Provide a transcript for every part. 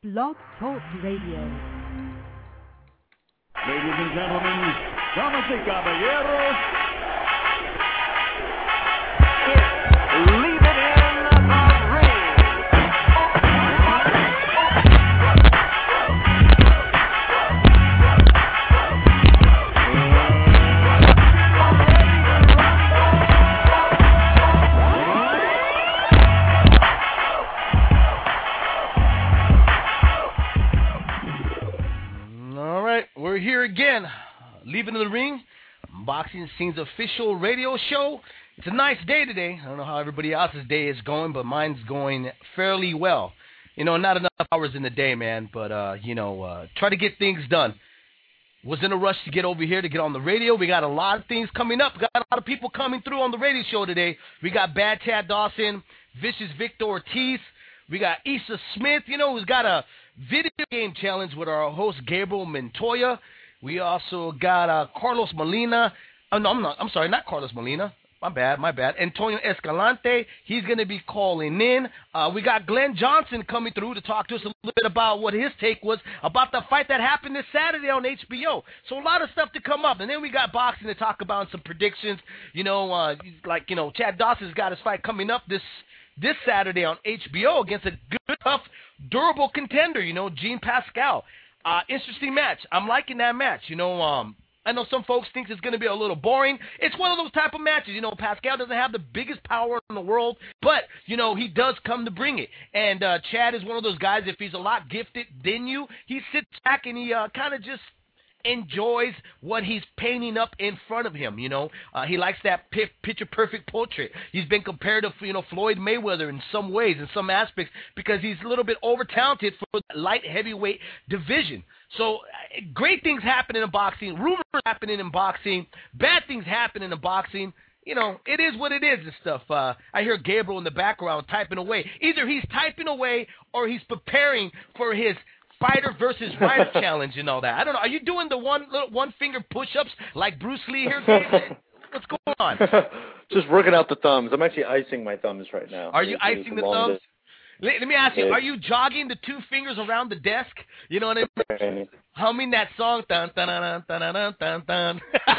Blog Talk Radio. Ladies and gentlemen, damas y caballeros, leave it in the ring. All right, we're here again, Leaving the Ring, Boxing Scene's official radio show. It's a nice day today. I don't know how everybody else's day is going, but mine's going fairly well. You know, not enough hours in the day, man, but, try to get things done. Was in a rush to get over here to get on the radio. We got a lot of things coming up. We got a lot of people coming through on the radio show today. We got Bad Chad Dawson, Vicious Victor Ortiz. We got Issa Smith, who's got a video game challenge with our host Gabriel Montoya. We also got Carlos Molina. Oh, no, I'm sorry, not Carlos Molina. My bad. Antonio Escalante, he's going to be calling in. We got Glenn Johnson coming through to talk to us a little bit about what his take was about the fight that happened this Saturday on HBO. So a lot of stuff to come up. And then we got boxing to talk about and some predictions. Chad Dawson's got his fight coming up this Saturday on HBO against a good, tough, durable contender, Jean Pascal. Interesting match. I'm liking that match. I know some folks think it's going to be a little boring. It's one of those type of matches. Pascal doesn't have the biggest power in the world, but, he does come to bring it. And Chad is one of those guys, if he's a lot gifted than you, he sits back and he kind of just enjoys what he's painting up in front of him, He likes that picture-perfect portrait. He's been compared to, Floyd Mayweather in some ways, in some aspects, because he's a little bit over-talented for the light heavyweight division. So, great things happening in boxing, rumors happening in boxing, bad things happening in boxing. It is what it is and stuff. I hear Gabriel in the background typing away. Either he's typing away or he's preparing for his fighter versus fighter challenge and all that. I don't know. Are you doing the one finger push-ups like Bruce Lee here, Gabe? What's going on? Just working out the thumbs. I'm actually icing my thumbs right now. Are you icing the thumbs? Let me ask you, are you jogging the two fingers around the desk? You know what I mean? Humming that song. Dun, dun, dun, dun, dun, dun, dun.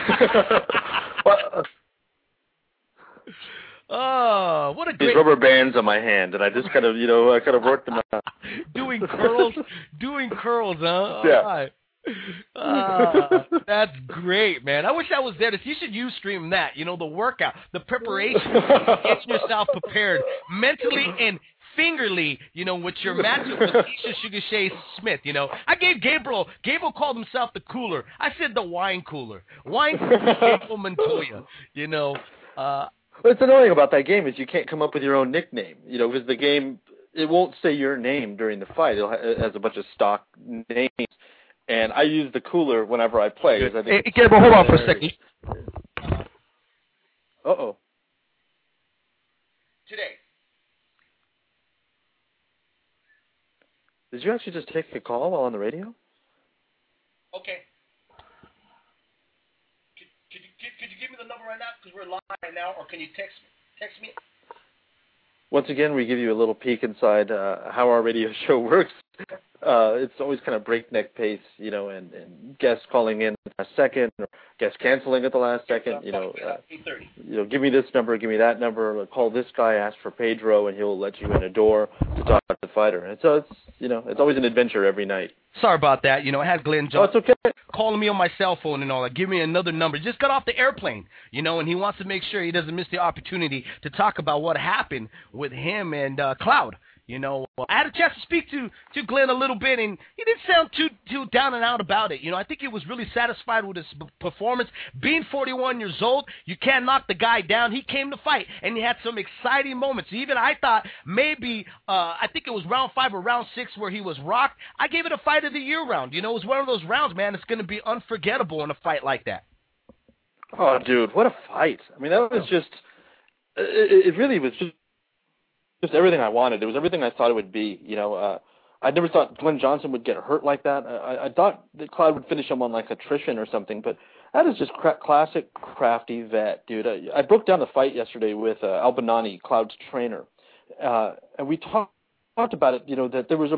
Oh, what a great... These rubber bands on my hand, and I just kind of, worked them out. Doing curls, huh? Yeah. Right. That's great, man. I wish I was there. You should Ustream that, the workout, the preparation, getting yourself prepared mentally and fingerly, with your matchup with Keisha Sugar Shea Smith, I gave Gabriel called himself the cooler. I said the wine cooler. Wine cooler Gabriel Montoya, What's annoying about that game is you can't come up with your own nickname, because the game, it won't say your name during the fight. It has a bunch of stock names, and I use the cooler whenever I play. I think hey, Gabriel, hold on for a second. Uh-oh. Today. Did you actually just take a call while on the radio? Okay. Could you give me the number right now? Because we're live right now, or can you text me? Once again, we give you a little peek inside how our radio show works. It's always kind of breakneck pace, and guests calling in a second, or guests canceling at the last second. 8:30. Give me this number, give me that number. Call this guy, ask for Pedro, and he'll let you in a door to talk to the fighter. And so it's always an adventure every night. Sorry about that. I had Glenn Johnson it's okay. calling me on my cell phone and all that. Give me another number. Just got off the airplane, and he wants to make sure he doesn't miss the opportunity to talk about what happened with him and Cloud. I had a chance to speak to Glenn a little bit, and he didn't sound too down and out about it. I think he was really satisfied with his performance. Being 41 years old, you can't knock the guy down. He came to fight, and he had some exciting moments. Even I thought maybe, I think it was round 5 or round 6 where he was rocked. I gave it a fight of the year round. It was one of those rounds, man, it's going to be unforgettable in a fight like that. Oh, dude, what a fight. I mean, that was just, it really was just everything I wanted. It was everything I thought it would be. I never thought Glenn Johnson would get hurt like that. I thought that Cloud would finish him on like attrition or something, but that is just classic crafty vet, dude. I broke down the fight yesterday with Al Banani, Cloud's trainer, and we talked about it, that there was about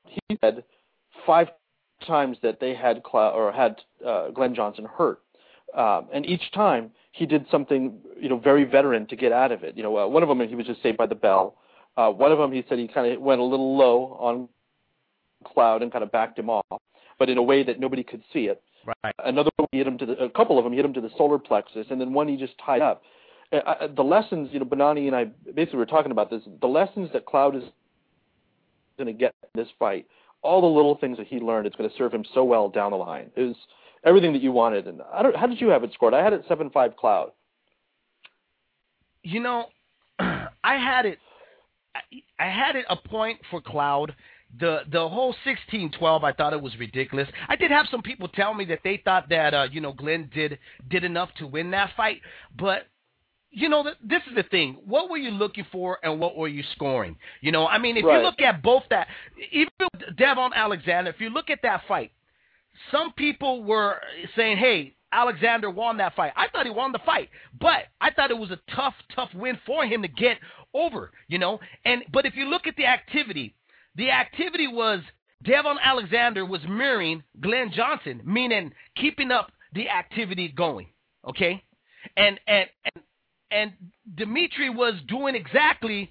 he said 5 times that they had Glenn Johnson hurt, and each time he did something very veteran to get out of it. One of them he was just saved by the bell. One of them he said he kind of went a little low on Cloud and kind of backed him off, but in a way that nobody could see it. Right. Another one he hit him a couple of them hit him to the solar plexus, and then one he just tied up. The lessons, Bonani and I basically were talking about this. The lessons that Cloud is going to get in this fight, all the little things that he learned, it's going to serve him so well down the line. It was everything that you wanted. And how did you have it scored? I had it 7-5 Cloud. I had it a point for Cloud. The whole 16-12, I thought it was ridiculous. I did have some people tell me that they thought that Glenn did enough to win that fight, but this is the thing. What were you looking for, and what were you scoring? If you look at both that, even Devon Alexander, if you look at that fight, some people were saying, hey, Alexander won that fight. I thought he won the fight, but I thought it was a tough win for him to get over, But if you look at the activity was Devon Alexander was mirroring Glenn Johnson, meaning keeping up the activity going, okay? And Andrade was doing exactly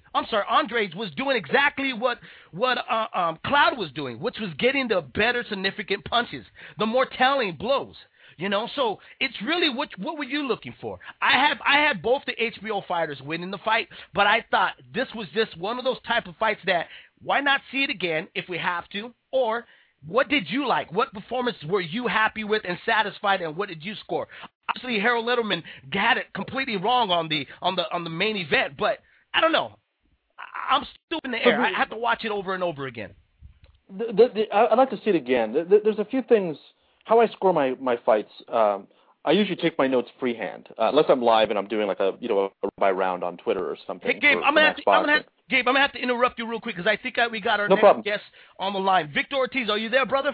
what Cloud was doing, which was getting the better significant punches, the more telling blows. So it's really what were you looking for? I had both the HBO fighters winning the fight, but I thought this was just one of those type of fights that why not see it again if we have to? Or what did you like? What performance were you happy with and satisfied, and what did you score? Obviously, Harold Letterman had it completely wrong on the main event, but I don't know. I'm still in the air. I have to watch it over and over again. I'd like to see it again. There's a few things. How I score my fights, I usually take my notes freehand, unless I'm live and I'm doing like a by round on Twitter or something. Hey, Gabe, I'm gonna have to interrupt you real quick because I think we got our next guest on the line. Victor Ortiz, are you there, brother?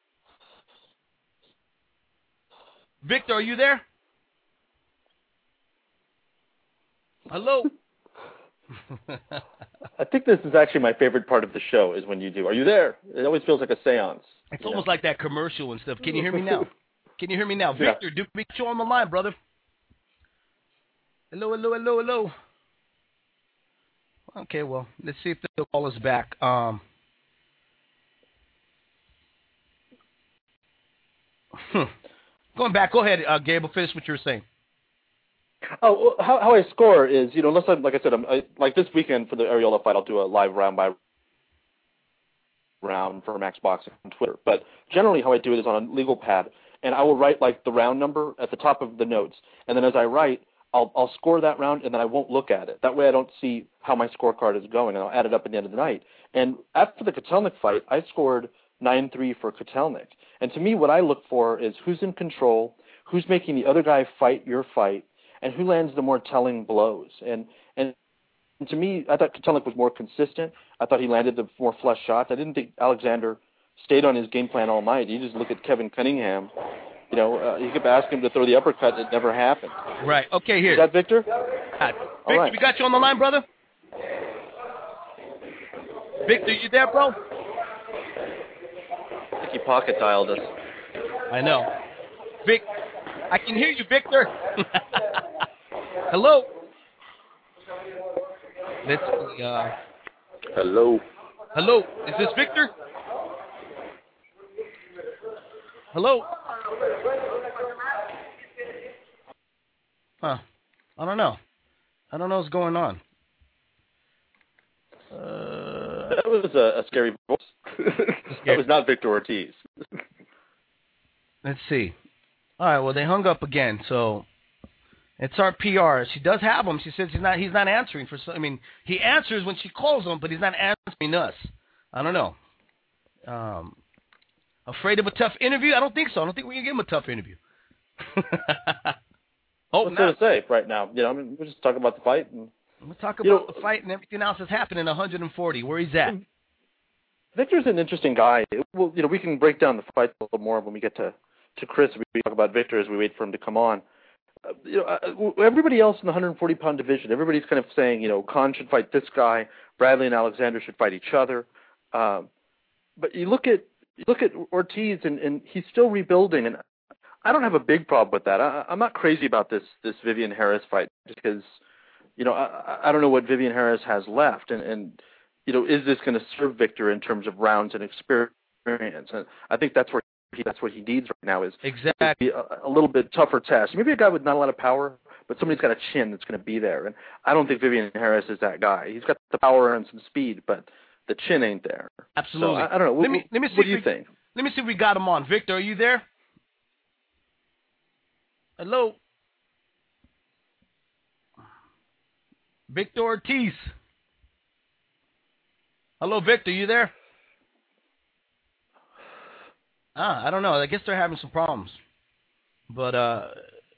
Victor, are you there? Hello. I think this is actually my favorite part of the show is when you do. Are you there? It always feels like a seance. It's almost like that commercial and stuff. Can you hear me now? Can you hear me now? Yeah. Victor, do we get you on the line, brother? Hello. Okay, well, let's see if they'll call us back. Going back, go ahead, Gabe. Finish what you were saying. Oh, how I score is, unless like I said, like this weekend for the Arreola fight, I'll do a live round by round for Max Boxing on Twitter. But generally, how I do it is on a legal pad, and I will write like the round number at the top of the notes, and then as I write, I'll score that round, and then I won't look at it. That way, I don't see how my scorecard is going, and I'll add it up at the end of the night. And after the Kotelnik fight, I scored 9-3 for Kotelnik. And to me, what I look for is who's in control, who's making the other guy fight your fight, and who lands the more telling blows. And to me, I thought Kotelnik was more consistent. I thought he landed the more flush shots. I didn't think Alexander stayed on his game plan all night. You just look at Kevin Cunningham. He kept asking him to throw the uppercut. It never happened. Right. Okay, here. Is that Victor? Victor, right. We got you on the line, brother? Victor, you there, bro? I think he pocket dialed us. I know. Vic, I can hear you, Victor. Hello. Let's see. Hello. Hello. Is this Victor? Hello. Huh. I don't know what's going on. That was a scary voice. That was not Victor Ortiz. Let's see. All right, well, they hung up again, so it's our PR. She does have him. She says he's not answering for some. I mean, he answers when she calls him, but he's not answering us. I don't know. Afraid of a tough interview? I don't think so. I don't think we can give him a tough interview. What's there to say right now? We're just talking about the fight. We'll talk about the fight and everything else that's happening in 140, where he's at. Victor's an interesting guy. Well, we can break down the fight a little more when we get to Chris. We talk about Victor as we wait for him to come on. Everybody else in the 140-pound division, everybody's kind of saying, Khan should fight this guy, Bradley and Alexander should fight each other. But you look at Ortiz, and he's still rebuilding, and I don't have a big problem with that. I'm not crazy about this Vivian Harris fight, just because, I don't know what Vivian Harris has left, and is this going to serve Victor in terms of rounds and experience? And I think that's what he needs right now is exactly a little bit tougher test. Maybe a guy with not a lot of power, but somebody's got a chin that's going to be there. And I don't think Vivian Harris is that guy. He's got the power and some speed, but the chin ain't there. Absolutely. So I don't know. Let me see what do you think? Let me see if we got him on. Victor, are you there? Hello? Victor Ortiz. Hello, Victor, you there? I don't know. I guess they're having some problems. But, I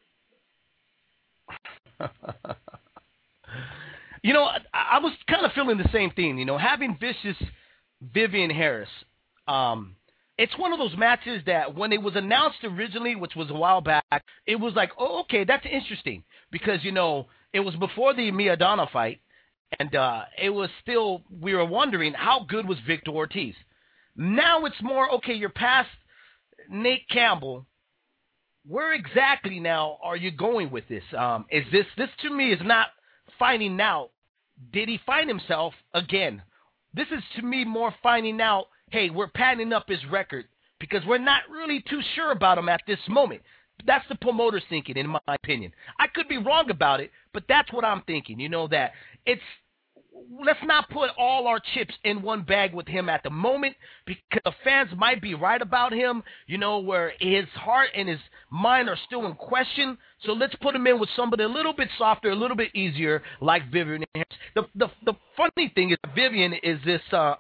was kind of feeling the same thing, having vicious Vivian Harris. It's one of those matches that when it was announced originally, which was a while back, it was like, oh, okay, that's interesting. Because, it was before the Maidana fight, and it was still, we were wondering how good was Victor Ortiz. Now it's more, okay, you're past Nate Campbell. Where exactly now are you going with this? Is this to me is not finding out, did he find himself again? This is to me more finding out, hey, we're padding up his record because we're not really too sure about him at this moment. That's the promoter's thinking, in my opinion. I could be wrong about it, but that's what I'm thinking. That let's not put all our chips in one bag with him at the moment because the fans might be right about him, where his heart and his mind are still in question. So let's put him in with somebody a little bit softer, a little bit easier, like Vivian Harris. The funny thing is Vivian is this,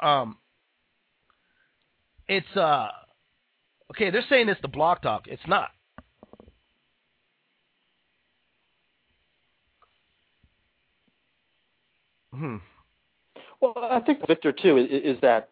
okay, they're saying it's the Block Talk. It's not. Well, I think Victor too is that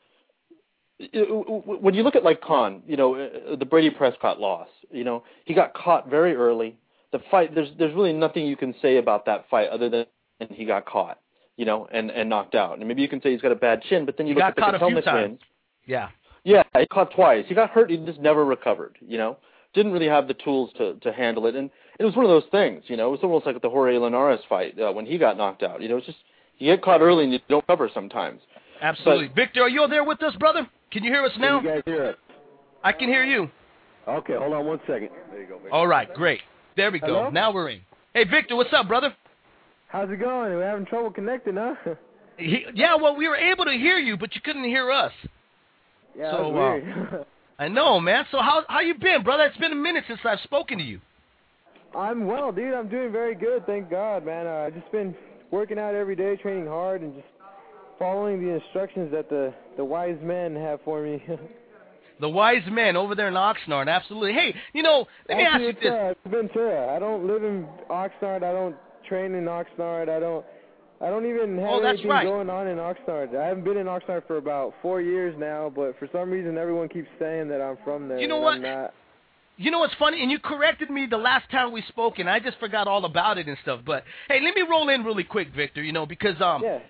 when you look at like Khan, the Brady Prescott loss, he got caught very early. The fight, there's really nothing you can say about that fight other than he got caught, and knocked out. And maybe you can say he's got a bad chin, but then you look at the helmet win. Yeah, he caught twice. He got hurt. He just never recovered. Didn't really have the tools to handle it. And it was one of those things. It was almost like the Jorge Linares fight when he got knocked out. It's just. You get caught early and you don't cover sometimes. Absolutely. But, Victor, are you there with us, brother? Can you hear us now? Can you guys hear us? I can hear you. Okay, hold on 1 second. There you go, Victor. All right, great. There we go. Hello? Now we're in. Hey, Victor, what's up, brother? How's it going? We're having trouble connecting, huh? Yeah, well, we were able to hear you, but you couldn't hear us. Yeah, so, weird. I know, man. So how you been, brother? It's been a minute since I've spoken to you. I'm well, dude. I'm doing very good, thank God, man. I've just been working out every day, training hard, and just following the instructions that the wise men have for me. The wise men over there in Oxnard, absolutely. Hey, let me ask you this. Ventura. I don't live in Oxnard. I don't train in Oxnard. I don't even have anything going on in Oxnard. I haven't been in Oxnard for about 4 years now, but for some reason everyone keeps saying that I'm from there. You know what? I'm not. You know what's funny? And you corrected me the last time we spoke, and I just forgot all about it and stuff. But, hey, let me roll in really quick, Victor, because, I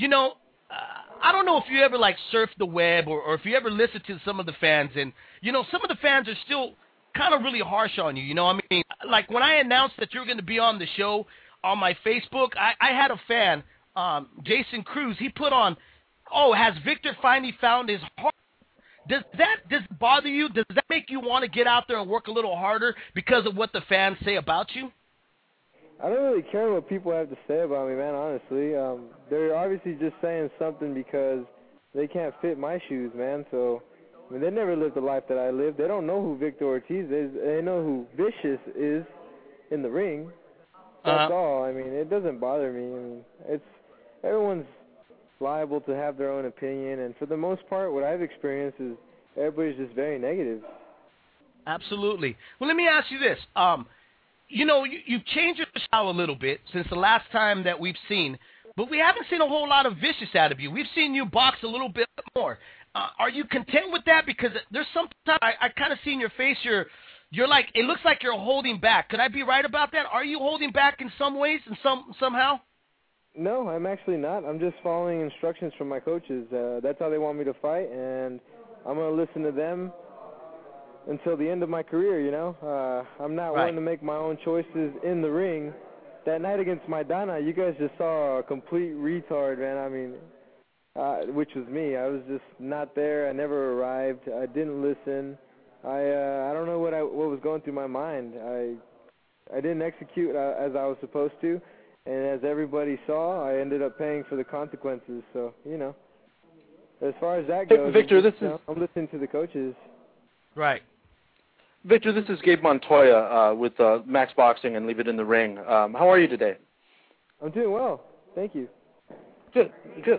don't know if you ever, surf the web or if you ever listen to some of the fans. And, some of the fans are still kind of really harsh on you, Like, when I announced that you were going to be on the show on my Facebook, I had a fan, Jason Cruz, he put on, has Victor finally found his heart? Does it bother you? Does that make you want to get out there and work a little harder because of what the fans say about you? I don't really care what people have to say about me, man, honestly. They're obviously just saying something because they can't fit my shoes, man. So, they never lived the life that I lived. They don't know who Victor Ortiz is. They know who Vicious is in the ring. That's all. It doesn't bother me. Everyone's liable to have their own opinion, and for the most part, what I've experienced is everybody's just very negative. Absolutely. Well, let me ask you this. You've changed your style a little bit since the last time that we've seen, but we haven't seen a whole lot of Vicious out of you. We've seen you box a little bit more. Are you content with that? Because there's sometimes I kind of see in your face you're like, it looks like you're holding back. Could I be right about that? Are you holding back in some ways and somehow? No, I'm actually not. I'm just following instructions from my coaches. That's how they want me to fight, and I'm going to listen to them until the end of my career, you know. I'm not willing to make my own choices in the ring. That night against Maidana, you guys just saw a complete retard, man. I mean, which was me. I was just not there. I never arrived. I didn't listen. I don't know what was going through my mind. I didn't execute as I was supposed to, and as everybody saw, I ended up paying for the consequences. So, you know, as far as that goes, Victor, I'm listening to the coaches. Right. Victor, this is Gabe Montoya with Max Boxing and Leave It in the Ring. How are you today? I'm doing well. Thank you. Good.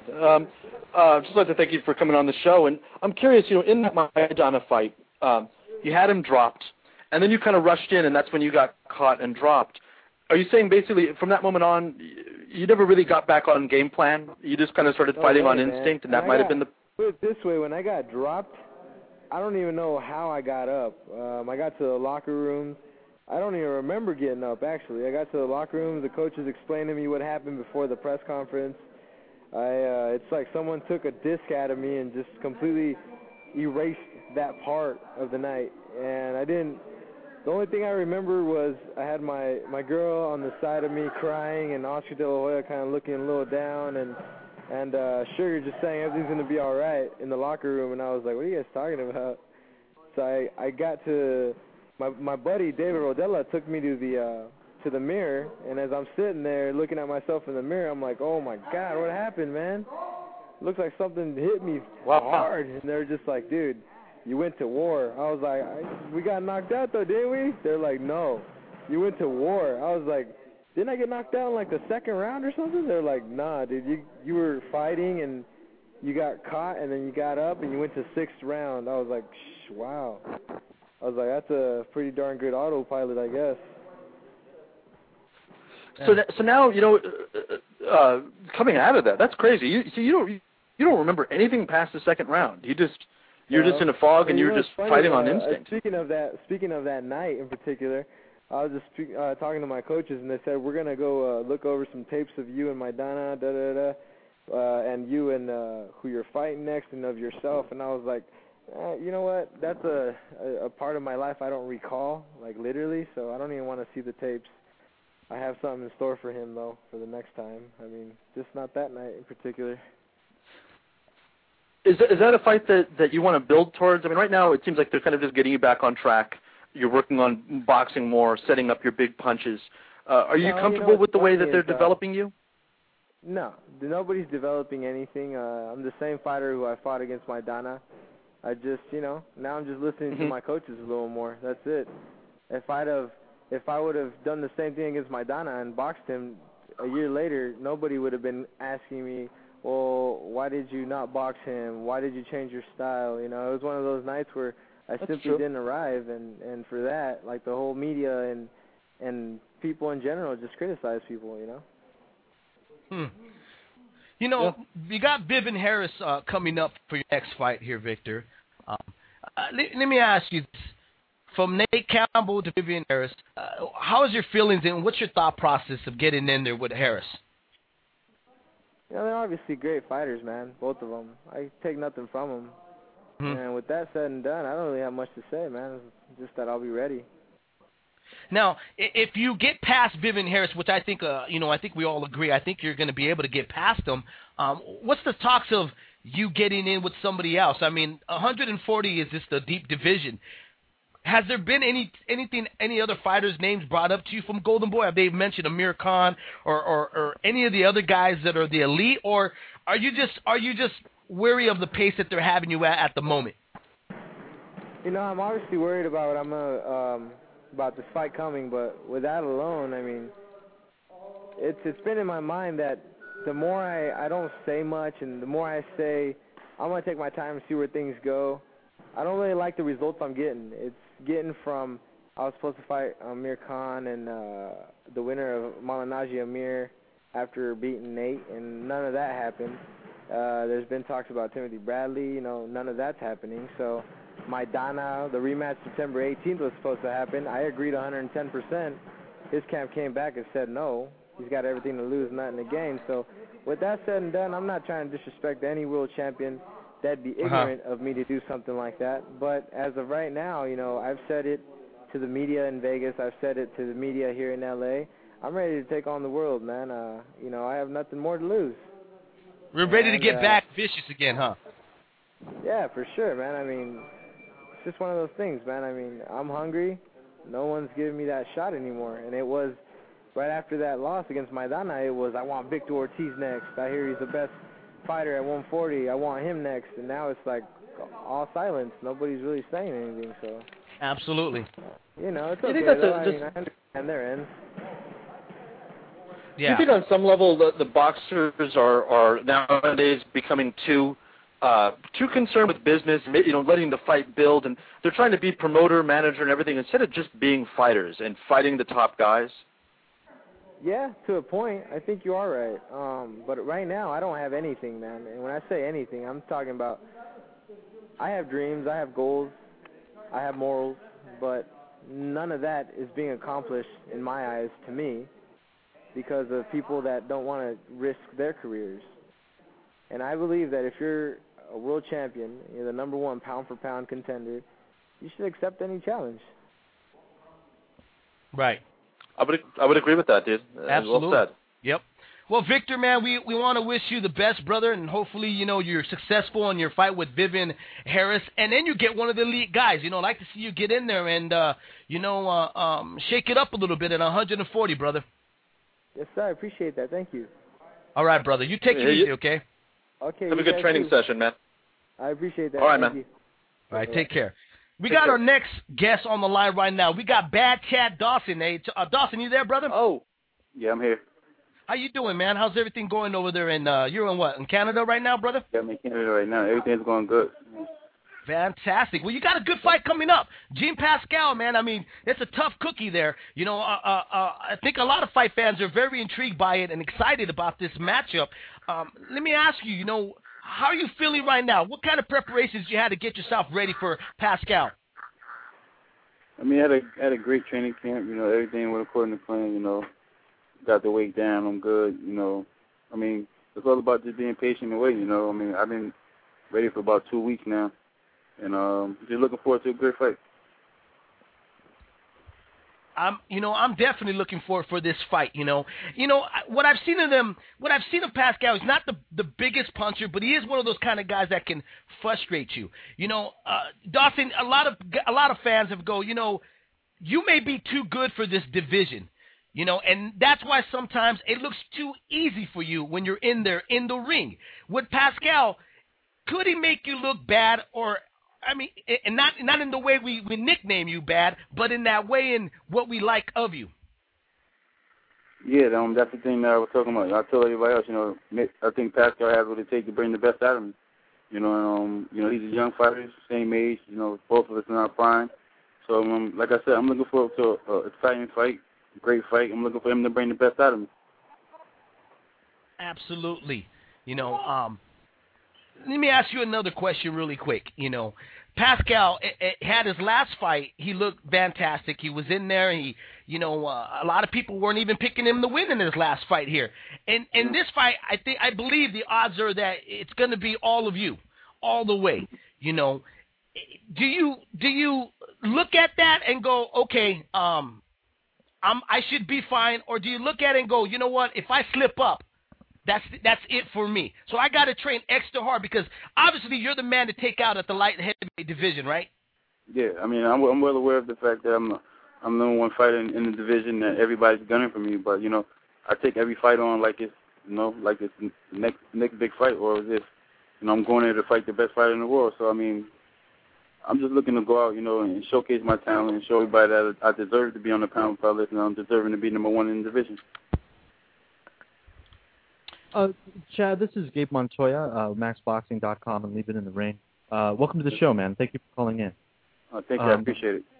Just like to thank you for coming on the show. And I'm curious, you know, in that Maidana fight, you had him dropped, and then you kind of rushed in, and that's when you got caught and dropped. Are you saying basically from that moment on, you never really got back on game plan? You just kind of started fighting on instinct, and that might have been the... Put it this way, when I got dropped, I don't even know how I got up. I got to the locker room. I don't even remember getting up, actually. I got to the locker room. The coaches explained to me what happened before the press conference. It's like someone took a disc out of me and just completely erased that part of the night. And the only thing I remember was I had my girl on the side of me crying, and Oscar De La Hoya kind of looking a little down, and Sugar just saying everything's going to be all right in the locker room. And I was like, what are you guys talking about? So I got to my buddy David Rodella took me to the mirror, and as I'm sitting there looking at myself in the mirror, I'm like, oh my God, what happened, man? Looks like something hit me hard. And they're just like, dude, you went to war. I was like, we got knocked out though, didn't we? They're like, no, you went to war. I was like, didn't I get knocked out in like the second round or something? They're like, nah, dude, you were fighting and you got caught, and then you got up and you went to sixth round. I was like, wow. I was like, that's a pretty darn good autopilot, I guess. So now, you know, coming out of that, that's crazy. You don't remember anything past the second round. You're just in a fog, and you're just fighting on instinct. Speaking of that night in particular, I was just talking to my coaches, and they said, we're going to go look over some tapes of you and Maidana, and you and who you're fighting next, and of yourself. And I was like, you know what? That's a part of my life I don't recall, like literally, so I don't even want to see the tapes. I have something in store for him, though, for the next time. I mean, just not that night in particular. Is that a fight that you want to build towards? I mean, right now it seems like they're kind of just getting you back on track. You're working on boxing more, setting up your big punches. Are you comfortable with the way that they're developing you? No, nobody's developing anything. I'm the same fighter who I fought against Maidana. I just, you know, now I'm just listening to my coaches a little more. That's it. If I would have done the same thing against Maidana and boxed him a year later, nobody would have been asking me, well, why did you not box him? Why did you change your style? You know, it was one of those nights where I simply didn't arrive, and for that, like the whole media and people in general just criticize people, you know. You know, you got Vivian Harris coming up for your next fight here, Victor. Let me ask you this. From Nate Campbell to Vivian Harris, how is your feelings and what's your thought process of getting in there with Harris? You know, they're obviously great fighters, man, both of them. I take nothing from them. And with that said and done, I don't really have much to say, man. It's just that I'll be ready. Now, if you get past Vivian Harris, which I think, I think we all agree, I think you're going to be able to get past them. What's the talks of you getting in with somebody else? I mean, 140 is just a deep division. Has there been any other fighters' names brought up to you from Golden Boy? Have they mentioned Amir Khan or any of the other guys that are the elite, or are you just wary of the pace that they're having you at the moment? You know, I'm obviously worried about about this fight coming, but with that alone, I mean, it's been in my mind that the more I don't say much, and the more I say I'm gonna take my time and see where things go, I don't really like the results I'm getting. It's getting from I was supposed to fight Amir Khan and the winner of Malinaji Amir after beating Nate, and none of that happened. There's been talks about Timothy Bradley, you know, none of that's happening. So Maidana, the rematch September 18th was supposed to happen. I agreed 110%. His camp came back and said no. He's got everything to lose, nothing to gain. So with that said and done, I'm not trying to disrespect any world champion. that'd be ignorant of me to do something like that. But as of right now, you know, I've said it to the media in Vegas. I've said it to the media here in L.A. I'm ready to take on the world, man. You know, I have nothing more to lose. We're ready to get back vicious again, huh? Yeah, for sure, man. I mean, it's just one of those things, man. I mean, I'm hungry. No one's giving me that shot anymore. And it was right after that loss against Maidana, it was, I want Victor Ortiz next. I hear he's the best fighter at 140. I want him next. And now it's like all silence. Nobody's really saying anything, so. Absolutely. You know, it's okay, though. I mean, I understand their end. Yeah. Do you think on some level the boxers are nowadays becoming too concerned with business, you know, letting the fight build, and they're trying to be promoter, manager, and everything instead of just being fighters and fighting the top guys? Yeah, to a point. I think you are right. But right now, I don't have anything, man. And when I say anything, I'm talking about I have dreams, I have goals, I have morals, but none of that is being accomplished in my eyes to me because of people that don't want to risk their careers. And I believe that if you're a world champion, you're the number one pound-for-pound contender, you should accept any challenge. Right. I would agree with that, dude. Absolutely. Well said. Yep. Well, Victor, man, we want to wish you the best, brother, and hopefully, you know, you're successful in your fight with Vivian Harris, and then you get one of the elite guys. You know, I'd like to see you get in there and, shake it up a little bit at 140, brother. Yes, sir. I appreciate that. Thank you. All right, brother. You take it easy, okay? Okay. Have a good training session, man. I appreciate that. All right, Thank man. you. All right, take care. We got our next guest on the line right now. We got Bad Chad Dawson. Hey, Dawson, you there, brother? Oh, yeah, I'm here. How you doing, man? How's everything going over there in, you're in what, in Canada right now, brother? Yeah, I'm in Canada right now. Everything's going good. Fantastic. Well, you got a good fight coming up. Jean Pascal, man, I mean, it's a tough cookie there. You know, I think a lot of fight fans are very intrigued by it and excited about this matchup. Let me ask you, you know, how are you feeling right now? What kind of preparations you had to get yourself ready for Pascal? I mean, I had a great training camp. You know, everything went according to plan. You know, got the weight down. I'm good. You know, I mean, it's all about just being patient and waiting. You know, I mean, I've been ready for about 2 weeks now, and just looking forward to a great fight. I'm definitely looking forward for this fight. You know, what I've seen of Pascal, he's not the biggest puncher, but he is one of those kind of guys that can frustrate you. You know, Dawson, a lot of fans have go, you know, you may be too good for this division. You know, and that's why sometimes it looks too easy for you when you're in there in the ring. With Pascal, could he make you look bad, or I mean, and not in the way we nickname you bad, but in that way in what we like of you? Yeah, that's the thing that I was talking about. I told everybody else, you know, I think Pascal has what it takes to bring the best out of me. You know, and, you know, he's a young fighter, same age. You know, both of us in our prime. So, like I said, I'm looking forward to an exciting fight, great fight. I'm looking for him to bring the best out of me. Absolutely. You know, let me ask you another question really quick. You know, Pascal had his last fight. He looked fantastic. He was in there. A lot of people weren't even picking him to win in his last fight here. And in this fight, I believe the odds are that it's going to be all of you, all the way. You know, do you look at that and go, okay, I should be fine, or do you look at it and go, you know what, if I slip up, that's it for me. So I got to train extra hard because obviously you're the man to take out at the light heavyweight division, right? Yeah, I mean, I'm well aware of the fact that I'm the number one fighter in the division that everybody's gunning for me. But, you know, I take every fight on like it's, you know, like it's the next big fight, or as if, you know, I'm going there to fight the best fighter in the world. So, I mean, I'm just looking to go out, you know, and showcase my talent and show everybody that I deserve to be on the pound-for-pound list, and I'm deserving to be number one in the division. Chad, this is Gabe Montoya, MaxBoxing.com, and Leave It in the Ring. Welcome to the show, man. Thank you for calling in. Thank you. I appreciate it.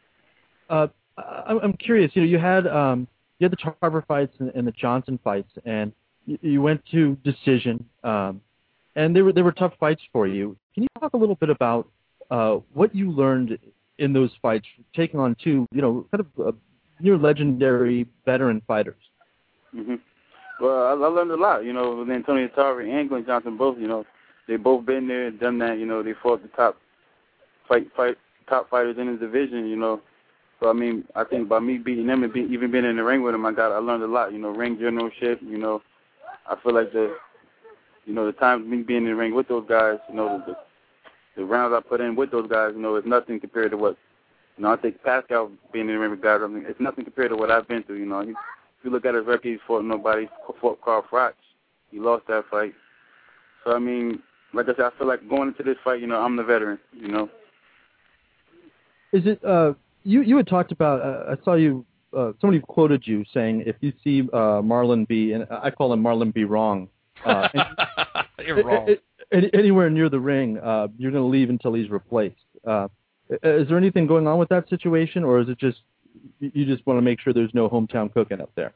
I'm curious. You know, you had the Tarver fights and the Johnson fights, and you went to decision, and they were tough fights for you. Can you talk a little bit about what you learned in those fights, taking on two, you know, kind of near legendary veteran fighters? Mm-hmm. Well, I learned a lot, you know, with Antonio Tarver and Glenn Johnson both, you know. they both been there and done that. You know, they fought the top fighters in the division. You know, so I mean, I think by me beating them and even being in the ring with them, I learned a lot. You know, ring generalship. You know, I feel like the time me being in the ring with those guys. You know, the rounds I put in with those guys. You know, is nothing compared to what. You know, I think Pascal being in the ring with guys, I mean, it's nothing compared to what I've been through. You know, if you look at his record, he's fought nobody. He fought Carl Froch. He lost that fight. So, I mean, like I said, I feel like going into this fight, you know, I'm the veteran, you know. Is it, you had talked about, I saw you, somebody quoted you saying if you see Marlon B., and I call him Marlon B. Wrong. You're wrong. Anywhere near the ring, you're going to leave until he's replaced. Is there anything going on with that situation, or is it just you just want to make sure there's no hometown cooking up there?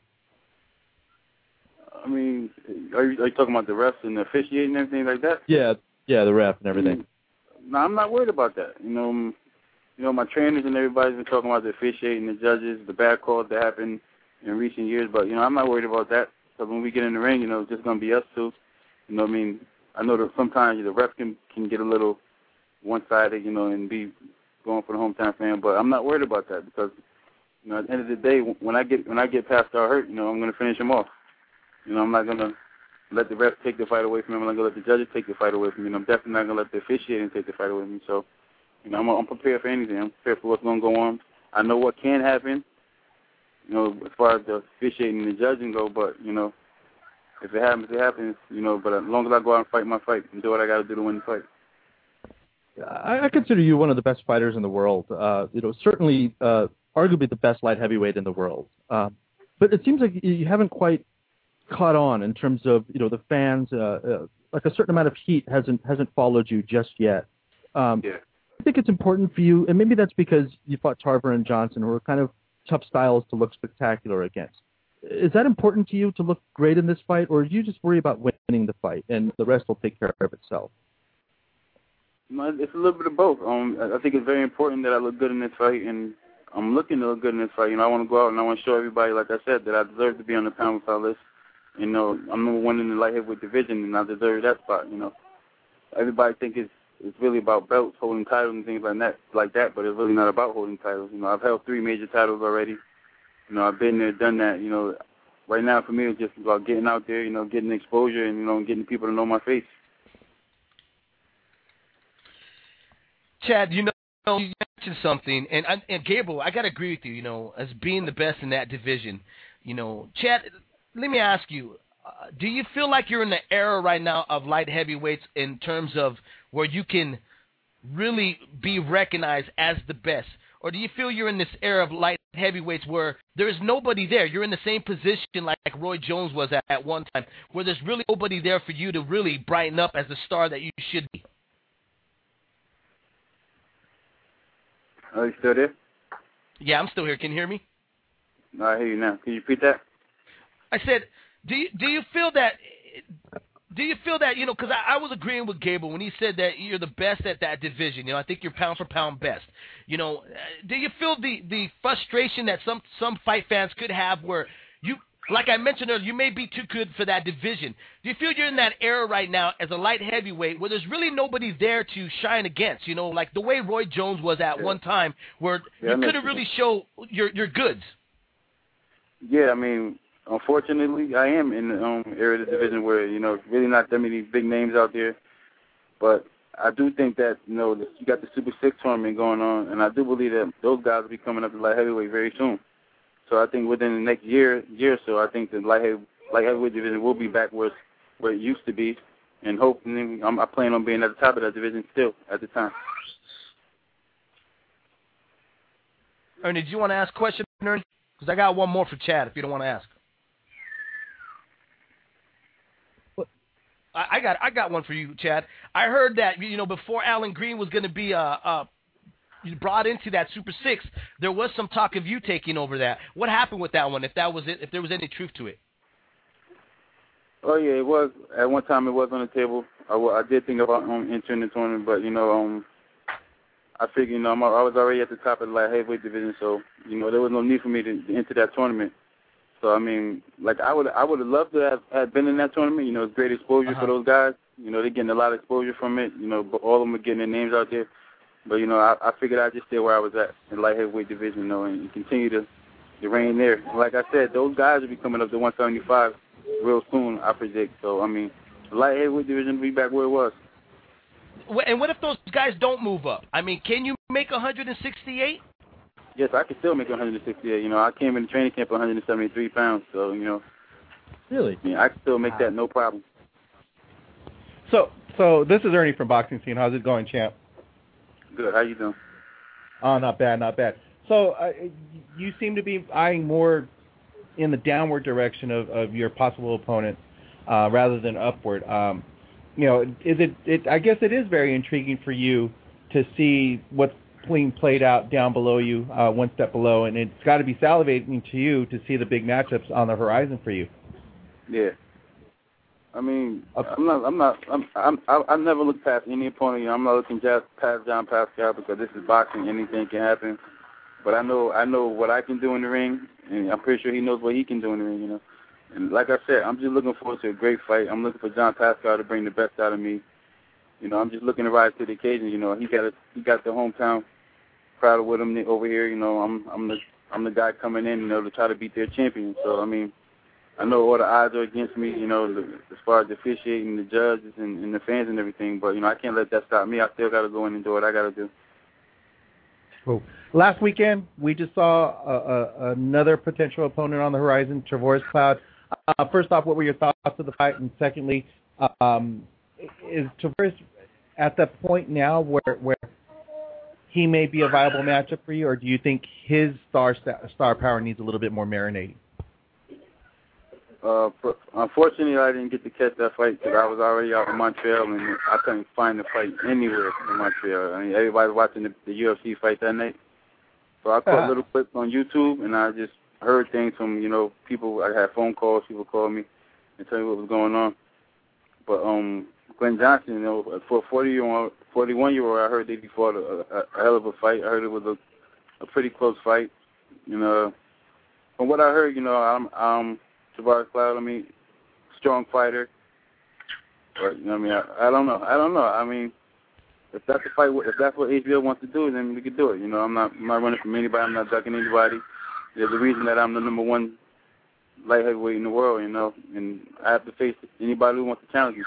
I mean, are you talking about the refs and the officiating and everything like that? Yeah, the ref and everything. No, I'm not worried about that. You know, my trainers and everybody's been talking about the officiating, the judges, the bad calls that happened in recent years. But, you know, I'm not worried about that. Because when we get in the ring, you know, it's just going to be us two. You know what I mean? I know that sometimes the ref can get a little one-sided, you know, and be going for the hometown fan. But I'm not worried about that because, you know, at the end of the day, when I get Pascal hurt, you know, I'm going to finish him off. You know, I'm not going to let the ref take the fight away from him. I'm not going to let the judges take the fight away from me. And I'm definitely not going to let the officiating take the fight away from me. So, you know, I'm prepared for anything. I'm prepared for what's going to go on. I know what can happen, you know, as far as the officiating and the judging go. But, you know, if it happens, it happens. You know, but as long as I go out and fight my fight and do what I got to do to win the fight. I consider you one of the best fighters in the world. You know, certainly, arguably the best light heavyweight in the world. But it seems like you haven't quite caught on in terms of, you know, the fans. Like a certain amount of heat hasn't followed you just yet. Yeah. I think it's important for you, and maybe that's because you fought Tarver and Johnson, who are kind of tough styles to look spectacular against. Is that important to you to look great in this fight, or do you just worry about winning the fight and the rest will take care of itself? It's a little bit of both. I think it's very important that I look good in this fight, and I'm looking to look good in this fight. You know, I want to go out and I want to show everybody, like I said, that I deserve to be on the pound for pound list. You know, I'm number one in the light heavyweight division, and I deserve that spot. You know, everybody think it's really about belts, holding titles, and things like that, but it's really not about holding titles. You know, I've held 3 major titles already. You know, I've been there, done that. You know, right now for me it's just about getting out there, you know, getting exposure, and, you know, getting people to know my face. Chad, you know, you mentioned something, and Gabriel, I got to agree with you, you know, as being the best in that division. You know, Chad, let me ask you, do you feel like you're in the era right now of light heavyweights in terms of where you can really be recognized as the best? Or do you feel you're in this era of light heavyweights where there is nobody there? You're in the same position like Roy Jones was at one time, where there's really nobody there for you to really brighten up as the star that you should be. Are you still there? Yeah, I'm still here. Can you hear me? No, I hear you now. Can you repeat that? I said, do you feel that? Do you feel that, you know, because I was agreeing with Gable when he said that you're the best at that division. You know, I think you're pound for pound best. You know, do you feel the frustration that some fight fans could have where you, like I mentioned earlier, you may be too good for that division? Do you feel you're in that era right now as a light heavyweight where there's really nobody there to shine against? You know, like the way Roy Jones was at one time where you couldn't really show your goods. Yeah, I mean, unfortunately, I am in the area of the division where, you know, really not that many big names out there. But I do think that, you know, you got the Super 6 tournament going on, and I do believe that those guys will be coming up to light heavyweight very soon. So I think within the next year or so, I think the light heavyweight division will be back where it used to be. And hopefully, I plan on being at the top of that division still at the time. Ernie, do you want to ask a question, Ernie? Because I got one more for Chad if you don't want to ask. I got one for you, Chad. I heard that, you know, before Alan Green was going to be brought into that Super 6, there was some talk of you taking over that. What happened with that one, if that was it, if there was any truth to it? Oh, yeah, it was. At one time it was on the table. I did think about entering the tournament, but, you know, I figured, you know, I was already at the top of the light heavyweight division, so, you know, there was no need for me to enter that tournament. So I mean, like I would have loved to have been in that tournament. You know, it's great exposure for those guys. You know, they're getting a lot of exposure from it. You know, but all of them are getting their names out there. But you know, I figured I'd just stay where I was at in the light heavyweight division, you know, and continue to reign there. And like I said, those guys will be coming up to 175 real soon, I predict. So I mean, the light heavyweight division will be back where it was. And what if those guys don't move up? I mean, can you make 168? Yes, I can still make 168. You know, I came in the training camp 173 pounds, so, you know. Really? I mean, I can still make that, no problem. So this is Ernie from Boxing Scene. How's it going, champ? Good. How you doing? Oh, not bad, not bad. So you seem to be eyeing more in the downward direction of your possible opponent rather than upward. You know, I guess it is very intriguing for you to see what's being played out down below you, one step below, and it's got to be salivating to you to see the big matchups on the horizon for you. Yeah. I mean, I never look past any opponent. You know, I'm not looking just past John Pascal because this is boxing. Anything can happen. But I know what I can do in the ring, and I'm pretty sure he knows what he can do in the ring. You know, and like I said, I'm just looking forward to a great fight. I'm looking for John Pascal to bring the best out of me. You know, I'm just looking to rise to the occasion. You know, he got the hometown crowd with him over here. You know, I'm the guy coming in, you know, to try to beat their champion. So I mean, I know all the odds are against me, you know, as far as the officiating, the judges, and the fans and everything. But, you know, I can't let that stop me. I still got to go in and do what I got to do. Cool. Last weekend, we just saw another potential opponent on the horizon, Trevoris Cloud. First off, what were your thoughts of the fight? And secondly, is Trevoris at the point now where he may be a viable matchup for you, or do you think his star power needs a little bit more marinating? Unfortunately, I didn't get to catch that fight because I was already out in Montreal, and I couldn't find the fight anywhere in Montreal. I mean, everybody was watching the UFC fight that night. So I caught little clips on YouTube, and I just heard things from, you know, people. I had phone calls. People called me and tell me what was going on. But Glenn Johnson, you know, for a 41-year-old, I heard that he fought a hell of a fight. I heard it was a pretty close fight. You know, from what I heard, you know, I'm Trevoris Cloud, I mean, strong fighter. Or, you know, I mean, I don't know. I mean, if that's the fight, if that's what HBO wants to do, then we can do it. You know, I'm not running from anybody. I'm not ducking anybody. There's a reason that I'm the number one light heavyweight in the world. You know, and I have to face anybody who wants to challenge me.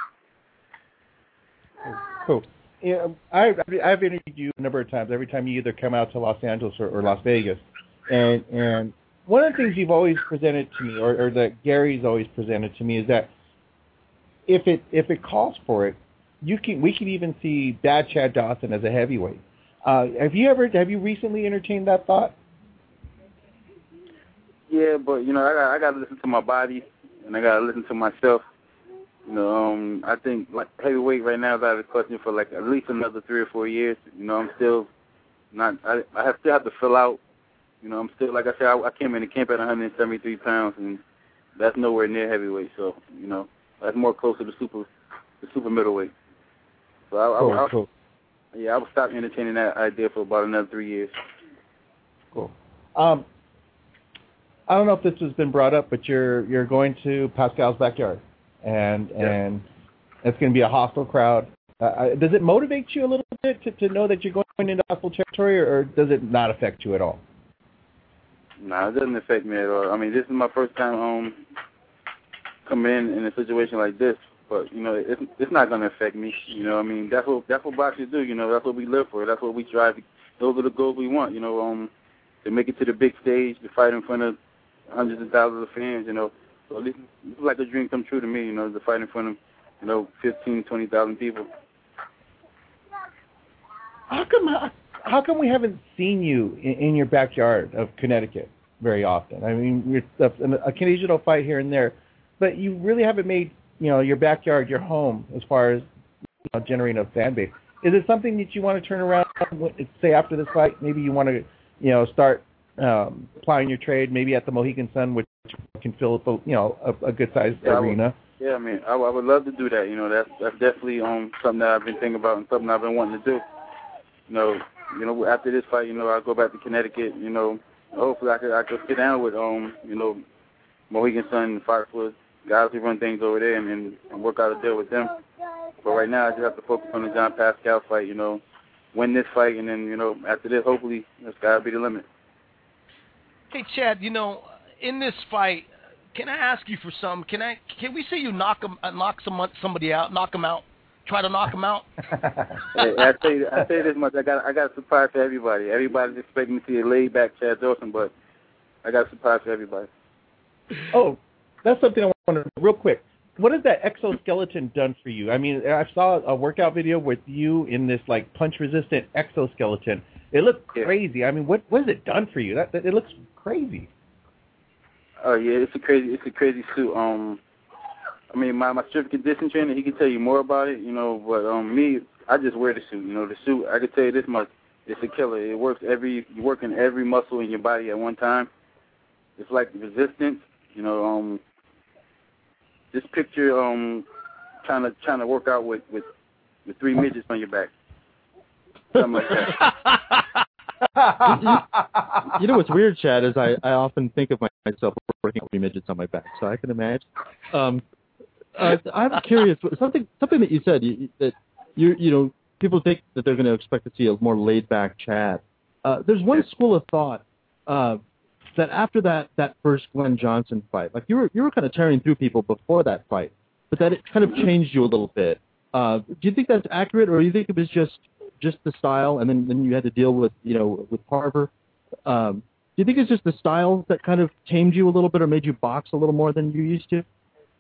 Cool. Yeah, I've interviewed you a number of times. Every time you either come out to Los Angeles or Las Vegas, and one of the things you've always presented to me, or that Gary's always presented to me, is that if it calls for it, we can even see Bad Chad Dawson as a heavyweight. Have you recently entertained that thought? Yeah, but you know, I got to listen to my body, and I got to listen to myself. You know, I think like heavyweight right now is out of the question for like at least another 3 or 4 years. You know, I'm still not. I still have to fill out. You know, I'm still, like I said, I came into camp at 173 pounds, and that's nowhere near heavyweight. So, you know, that's more closer to super middleweight. So Cool. Yeah, I will stop entertaining that idea for about another 3 years. Cool. I don't know if this has been brought up, but you're going to Pascal's backyard, and it's going to be a hostile crowd. Does it motivate you a little bit to know that you're going into hostile territory, or does it not affect you at all? No, it doesn't affect me at all. I mean, this is my first time coming in a situation like this. But, you know, it's not going to affect me. You know, I mean, that's what boxers do. You know, that's what we live for. That's what we strive to. Those are the goals we want, you know, to make it to the big stage, to fight in front of hundreds of thousands of fans, you know. So this is like a dream come true to me, you know, to fight in front of, you know, 15, 20,000 people. How come we haven't seen you in your backyard of Connecticut very often? I mean, an occasional fight here and there, but you really haven't made, you know, your backyard your home as far as, you know, generating a fan base. Is it something that you want to turn around, say after this fight? Maybe you want to, you know, start plying your trade, maybe at the Mohegan Sun, which can fill up, you know, a good-sized arena. I mean, I would love to do that. You know, that's definitely something that I've been thinking about and something I've been wanting to do. You know, after this fight, you know, I'll go back to Connecticut. You know, hopefully I could sit down with, you know, Mohegan Sun, Foxwoods, guys who run things over there and work out a deal with them. But right now, I just have to focus on the John Pascal fight, win this fight, and then, after this, hopefully, that's got to be the limit. Hey, Chad, in this fight, can I ask you for some? Can we say you knock somebody out, knock him out, try to knock him out? Hey, I tell you this much: I got a surprise for everybody. Everybody's expecting to see a laid back Chad Dawson, but I got a surprise for everybody. Oh, that's something I want to real quick. What has that exoskeleton done for you? I mean, I saw a workout video with you in this like punch-resistant exoskeleton. It looked crazy. I mean, what has it done for you? It looks crazy. Oh yeah, it's a crazy suit. I mean, my strength conditioning trainer, he can tell you more about it, but me, I just wear the suit. The suit, I can tell you this much, it's a killer. It works you're working every muscle in your body at one time. It's like resistance, just picture trying to work out with 3 midgets on your back. Something like that. You know what's weird, Chad, is I often think of myself working with 3 midgets on my back, so I can imagine. I'm curious, something that you said, that people think that they're going to expect to see a more laid-back Chad. There's one school of thought that after that first Glenn Johnson fight, like you were kind of tearing through people before that fight, but that it kind of changed you a little bit. Do you think that's accurate, or do you think it was just the style, and then you had to deal with with Carver? Do you think it's just the style that kind of tamed you a little bit, or made you box a little more than you used to?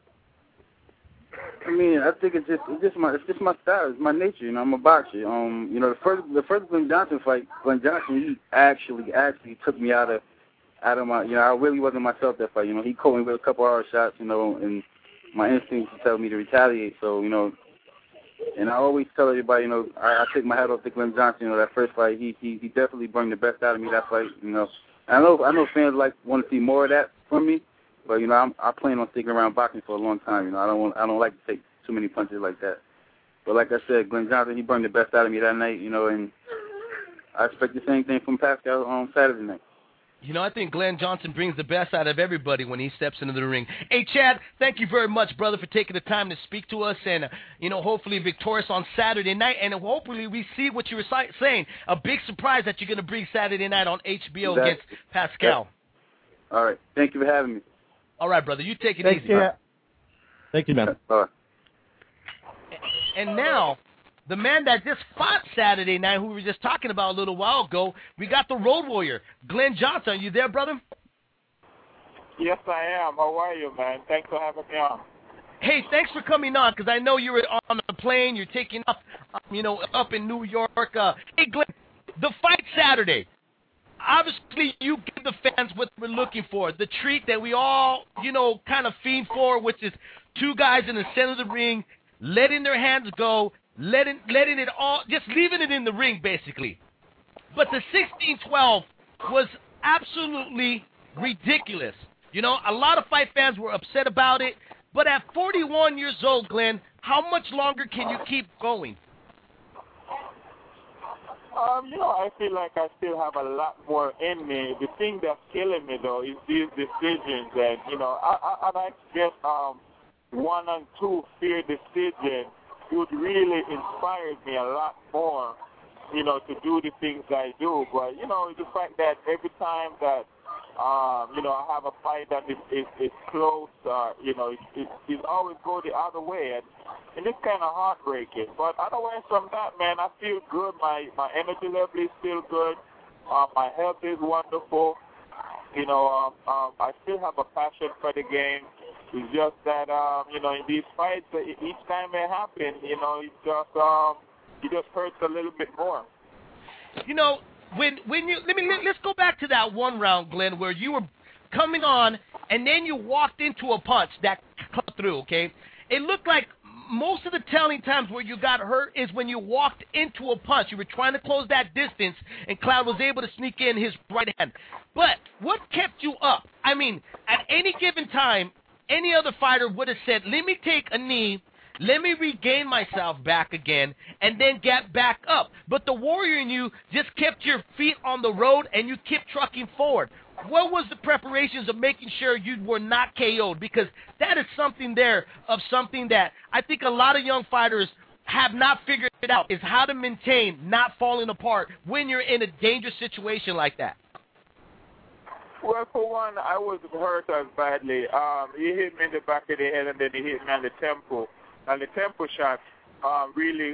I mean, I think it's just my style. It's my nature. I'm a boxer. The first Glenn Johnson fight, Glenn Johnson, he actually took me out of my. I really wasn't myself that fight. He caught me with a couple hard shots. And my instincts tell me to retaliate. So and I always tell everybody, I take my hat off to Glenn Johnson. That first fight, he definitely brought the best out of me. That fight, I know fans want to see more of that from me. But I plan on sticking around boxing for a long time. I don't like to take too many punches like that. But like I said, Glenn Johnson, he brought the best out of me that night. And I expect the same thing from Pascal on Saturday night. I think Glenn Johnson brings the best out of everybody when he steps into the ring. Hey, Chad, thank you very much, brother, for taking the time to speak to us, and hopefully victorious on Saturday night, and hopefully we see what you were saying, a big surprise that you're going to bring Saturday night on HBO against Pascal. Yeah. All right, thank you for having me. All right, brother, you take it Thanks, easy. Yeah. Thank you, man. All right. And now, the man that just fought Saturday night, who we were just talking about a little while ago, we got the Road Warrior, Glenn Johnson. Are you there, brother? Yes, I am. How are you, man? Thanks for having me on. Hey, thanks for coming on, because I know you were on the plane. You're taking off, up in New York. Hey, Glenn, the fight Saturday. Obviously, you give the fans what we're looking for, the treat that we all, kind of fiend for, which is 2 guys in the center of the ring, letting their hands go, letting it all, just leaving it in the ring, basically. But the 16-12 was absolutely ridiculous. A lot of fight fans were upset about it, but at 41 years old, Glenn, how much longer can you keep going? I feel like I still have a lot more in me. The thing that's killing me, though, is these decisions. And, I guess 1 and 2 fair decision would really inspire me a lot more, to do the things I do. But, the fact that every time that, I have a fight that is close, it always go the other way. And it's kind of heartbreaking. But otherwise from that, man, I feel good. My energy level is still good. My health is wonderful. I still have a passion for the game. It's just that, in these fights, each time they happen, it just hurts a little bit more. Let's go back to that one round, Glenn, where you were coming on and then you walked into a punch that cut through, okay? It looked like most of the telling times where you got hurt is when you walked into a punch. You were trying to close that distance, and Cloud was able to sneak in his right hand. But what kept you up? I mean, at any given time, any other fighter would have said, let me take a knee, let me regain myself back again, and then get back up. But the warrior in you just kept your feet on the road, and you kept trucking forward. what was the preparations of making sure you were not KO'd? Because that is something there of something that I think a lot of young fighters have not figured it out, is how to maintain not falling apart when you're in a dangerous situation like that. Well, for one, I was hurt as badly. He hit me in the back of the head, and then he hit me on the temple. And the temple shot really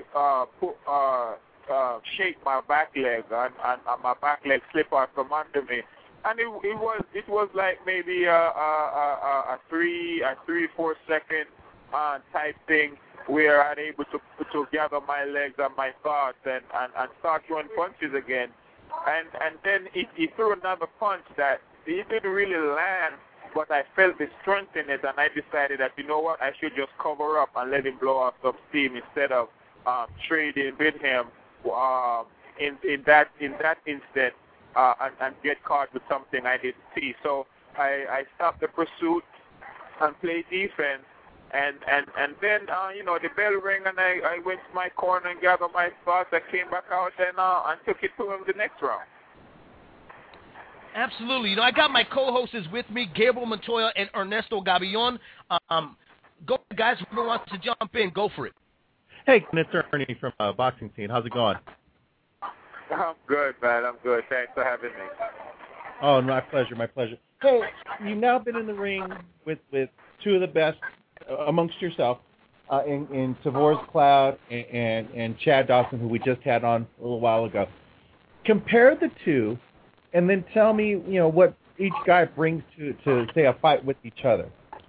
shake my back leg, and my back leg slipped out from under me. And it was like maybe a 3-4 second type thing where I'm able to gather my legs and my thoughts and start throwing punches again. And then he threw another punch that he didn't really land, but I felt the strength in it, and I decided that, you know what, I should just cover up and let him blow off some steam instead of trading with him in that instant and get caught with something I didn't see. So I stopped the pursuit and played defense, and then the bell rang, and I went to my corner and gathered my thoughts. I came back out and took it to him the next round. Absolutely. I got my co-hosts with me, Gabriel Montoya and Ernesto Gabillon. Go, guys. Whoever wants to jump in, go for it. Hey, it's Ernie from Boxing Scene. How's it going? I'm good, man. I'm good. Thanks for having me. Oh, my pleasure. My pleasure. So you've now been in the ring with two of the best amongst yourself in Tavoris Cloud and Chad Dawson, who we just had on a little while ago. Compare the two, and then tell me, what each guy brings to say, a fight with each other.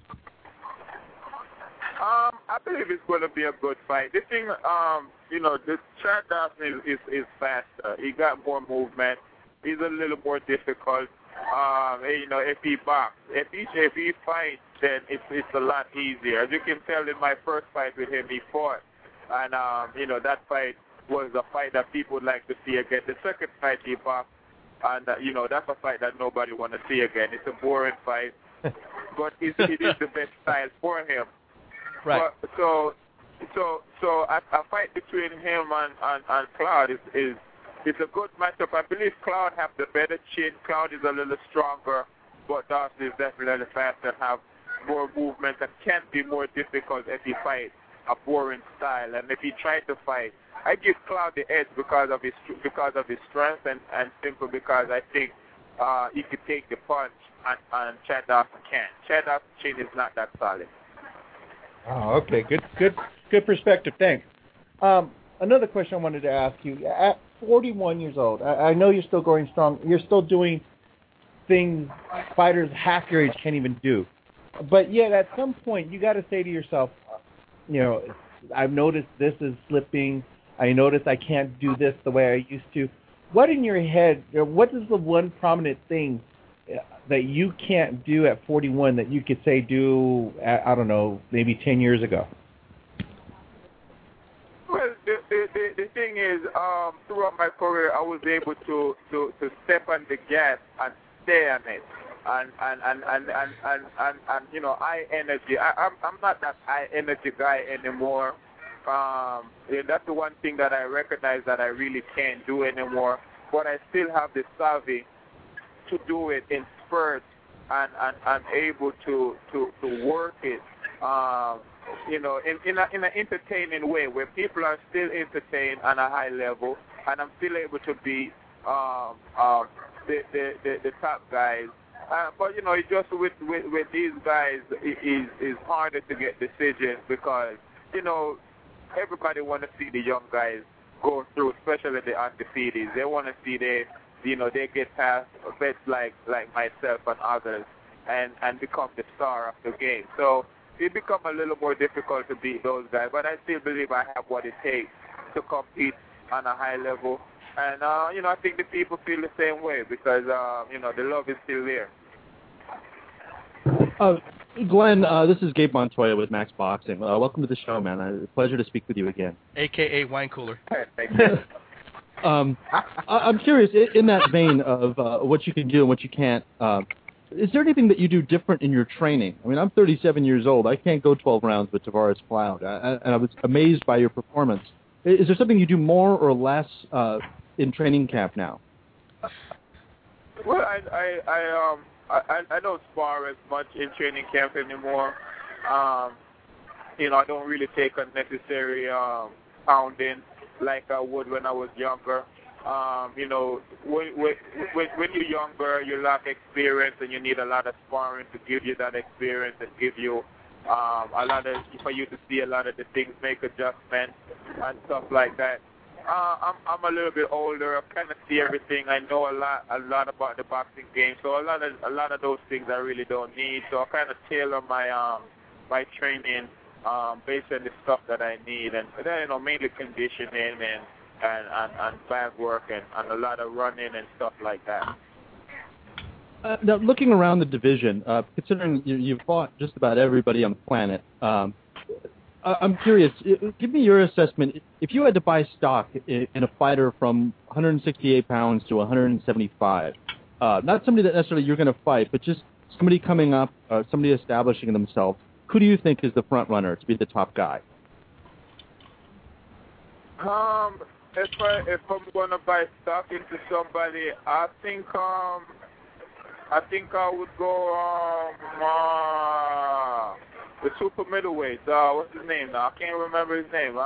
I believe it's going to be a good fight. The thing, this Chad Dawson is faster. He got more movement. He's a little more difficult. If he boxes, if he fights, then it's a lot easier. As you can tell, in my first fight with him, he fought, and that fight was a fight that people would like to see again. The second fight he boxed, and that's a fight that nobody want to see again. It's a boring fight, but it is the best style for him. Right. But, so a fight between him and Cloud is a good matchup. I believe Cloud have the better chin. Cloud is a little stronger, but Dawson is definitely faster and have more movement and can be more difficult if he fights a boring style. And if he tries to fight, I give Cloud the edge because of his strength and simply because I think he could take the punch and Chad Dawson can't. Chad Dawson's chin is not that solid. Oh, okay. Good perspective. Thanks. Another question I wanted to ask you. At 41 years old, I know you're still going strong. You're still doing things fighters half your age can't even do. But yet, at some point, you got to say to yourself, I've noticed this is slipping. I noticed I can't do this the way I used to. What in your head, what is the one prominent thing that you can't do at 41 that you could say do at, I don't know, maybe 10 years ago? Well, the thing is, throughout my career, I was able to step on the gas and stay on it, and high energy. I'm not that high energy guy anymore. That's the one thing that I recognize that I really can't do anymore. But I still have the savvy to do it in spurts and able to work it. In an entertaining way where people are still entertained on a high level, and I'm still able to be the top guys. But just with these guys, is harder to get decisions because everybody want to see the young guys go through, especially the undefeated. They want to see they get past vets like myself and others and become the star of the game. So it become a little more difficult to beat those guys, but I still believe I have what it takes to compete on a high level. And, I think the people feel the same way because, the love is still there. Glenn, this is Gabe Montoya with Max Boxing. Welcome to the show, man. It's a pleasure to speak with you again. A.K.A. Wine Cooler. Thank you. I'm curious, in that vein of what you can do and what you can't, is there anything that you do different in your training? I mean, I'm 37 years old. I can't go 12 rounds with Tavoris Cloud, and I was amazed by your performance. Is there something you do more or less in training camp now? Well, I don't spar as much in training camp anymore. You know, I don't really take unnecessary pounding like I would when I was younger. You know, when you're younger, you lack experience, and you need a lot of sparring to give you that experience and give you for you to see a lot of the things, make adjustments and stuff like that. I'm a little bit older. I kind of see everything. I know a lot about the boxing game. So a lot of those things I really don't need. So I kind of tailor my training based on the stuff that I need, and then, you know, mainly conditioning and bag work and a lot of running and stuff like that. Now, looking around the division, considering you've fought just about everybody on the planet, I'm curious, give me your assessment. If you had to buy stock in a fighter from 168 pounds to 175, not somebody that necessarily you're going to fight, but just somebody coming up, somebody establishing themselves, who do you think is the front runner to be the top guy? If I'm going to buy stock into somebody, I think I would go the super middleweight. What's his name now? I can't remember his name.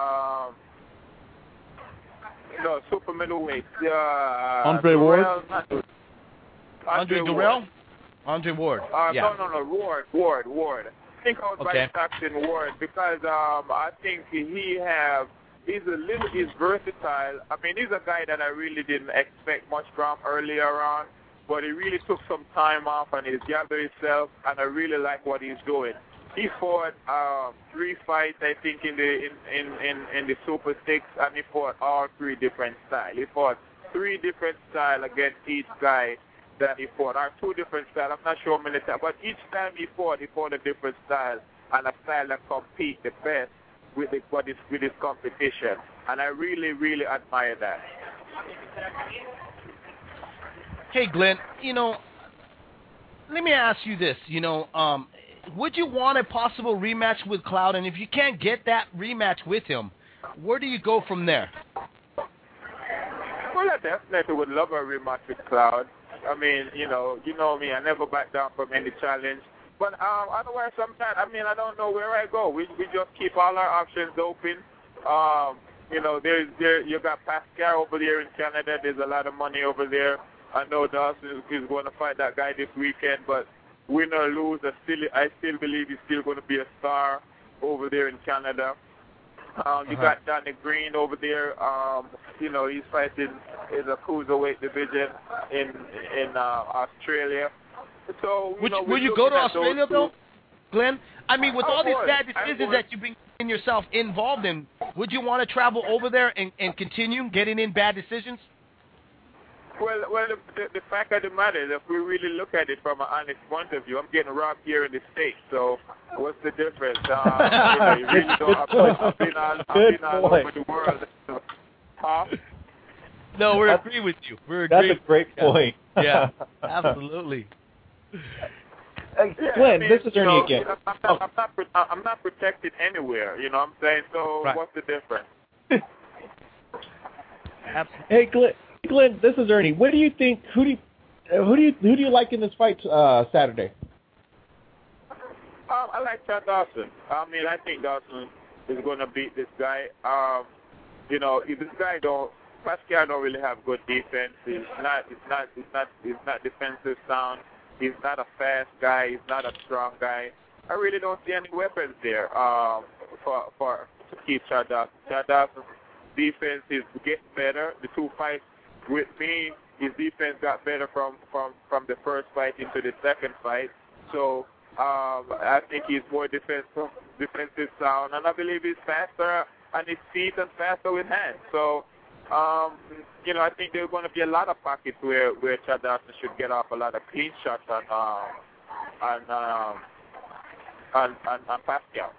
No, super middleweight. Andre Ward? Andre Durrell? Andre Ward. Yeah. No, Ward. I think I would buy stocks in Ward because I think he's versatile. I mean, he's a guy that I really didn't expect much from earlier on, but he really took some time off and he's gathered himself, and I really like what he's doing. He fought 3 fights, I think, in the Super 6, and he fought all 3 different styles. He fought 3 different styles against each guy that he fought, or 2 different styles. I'm not sure how many times, but each time he fought a different style, and a style that compete the best with his competition, and I really, really admire that. Hey, Glenn, you know, let me ask you this, you know, would you want a possible rematch with Cloud? And if you can't get that rematch with him, where do you go from there? Well, I definitely would love a rematch with Cloud. I mean, you know me, I never back down from any challenge. But otherwise, sometimes, I mean, I don't know where I go. We just keep all our options open. You know, you got Pascal over there in Canada. There's a lot of money over there. I know Dawson is going to fight that guy this weekend, but win or lose, I still believe he's still going to be a star over there in Canada. You got Danny Green over there. You know, he's fighting in the cruiserweight division in Australia. So, would you go to Australia, though, Glenn? I mean, with all these bad decisions that you've been getting yourself involved in, would you want to travel over there and continue getting in bad decisions? Well, the fact of the matter is, if we really look at it from an honest point of view, I'm getting robbed here in the States, so what's the difference? You really don't, I've been all over the world. Huh? No, we agree with you. That's a great point. Yeah, absolutely. Glenn, this is Ernie again. I'm not protected anywhere, you know what I'm saying? So what's the difference? Absolutely. Hey, Glenn, this is Ernie. What do you think? Who do you like in this fight Saturday? I like Chad Dawson. I mean, I think Dawson is going to beat this guy. You know, if this guy Pascal don't really have good defense. He's not defensive sound. He's not a fast guy. He's not a strong guy. I really don't see any weapons there to keep Chad Dawson. Chad Dawson's defense is getting better. The 2 fights with me, his defense got better from the first fight into the second fight. So I think he's more defensive sound, and I believe he's faster on his feet and faster with hands. So you know, I think there's going to be a lot of pockets where Chad Dawson should get off a lot of clean shots on Pascal.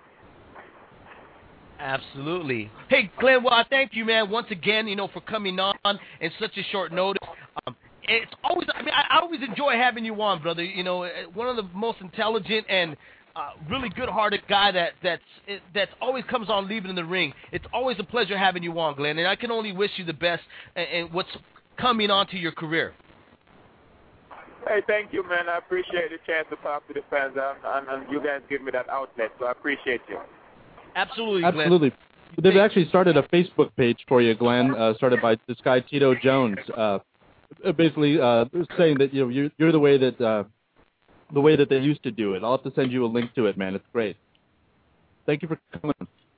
Absolutely. Hey, Glenn, well, I thank you, man, once again, you know, for coming on in such a short notice. It's always, I mean, I always enjoy having you on, brother. You know, one of the most intelligent and really good-hearted guy that's always comes on leaving in the ring. It's always a pleasure having you on, Glenn, and I can only wish you the best and what's coming onto your career. Hey, thank you, man. I appreciate the chance to talk to the fans, and you guys give me that outlet, so I appreciate you. Absolutely, Glenn. Absolutely. They've actually started a Facebook page for you, Glenn, started by this guy Tito Jones, basically saying that you're the way that they used to do it. I'll have to send you a link to it, man. It's great. Thank you for coming.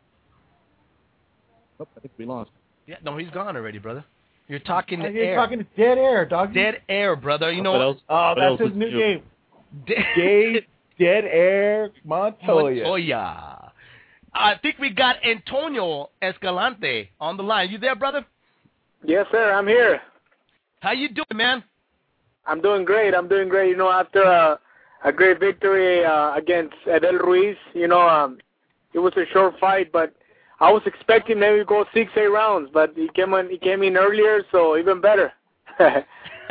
Oh, I think we lost. Yeah, no, he's gone already, brother. You're talking to You're air. talking to dead air, dog. Dead air, brother. You know What else? Oh, What else that's his would new you- game. Dead Air Montoya. Montoya. I think we got Antonio Escalante on the line. You there, brother? Yes, sir. I'm here. How you doing, man? I'm doing great. You know, after a great victory against Edel Ruiz, you know, it was a short fight, but I was expecting maybe to go 6-8 rounds, but he came in earlier, so even better. Let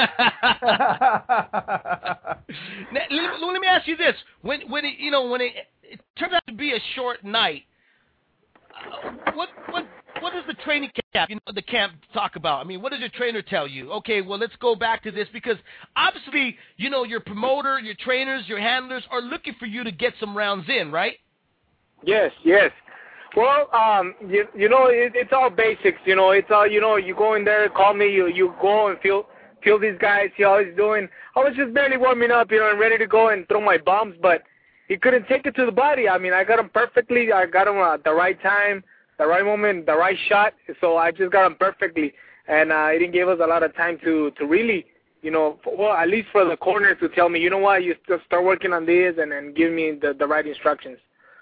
me ask you this: when it turns out to be a short night, what does the training camp, the camp talk about? I mean, what does your trainer tell you? Okay, well, let's go back to this, because obviously, your promoter, your trainers, your handlers are looking for you to get some rounds in, right? Yes. Well, you know, it's all basics. You know, it's all, you go in there, call me, you go and feel these guys, see how he's doing. I was just barely warming up, and ready to go and throw my bombs, but he couldn't take it to the body. I mean, I got him perfectly. I got him at the right time, the right moment, the right shot. So I just got him perfectly, and it didn't give us a lot of time to really, well, at least for the corner to tell me, you know what, you just start working on this and then give me the right instructions.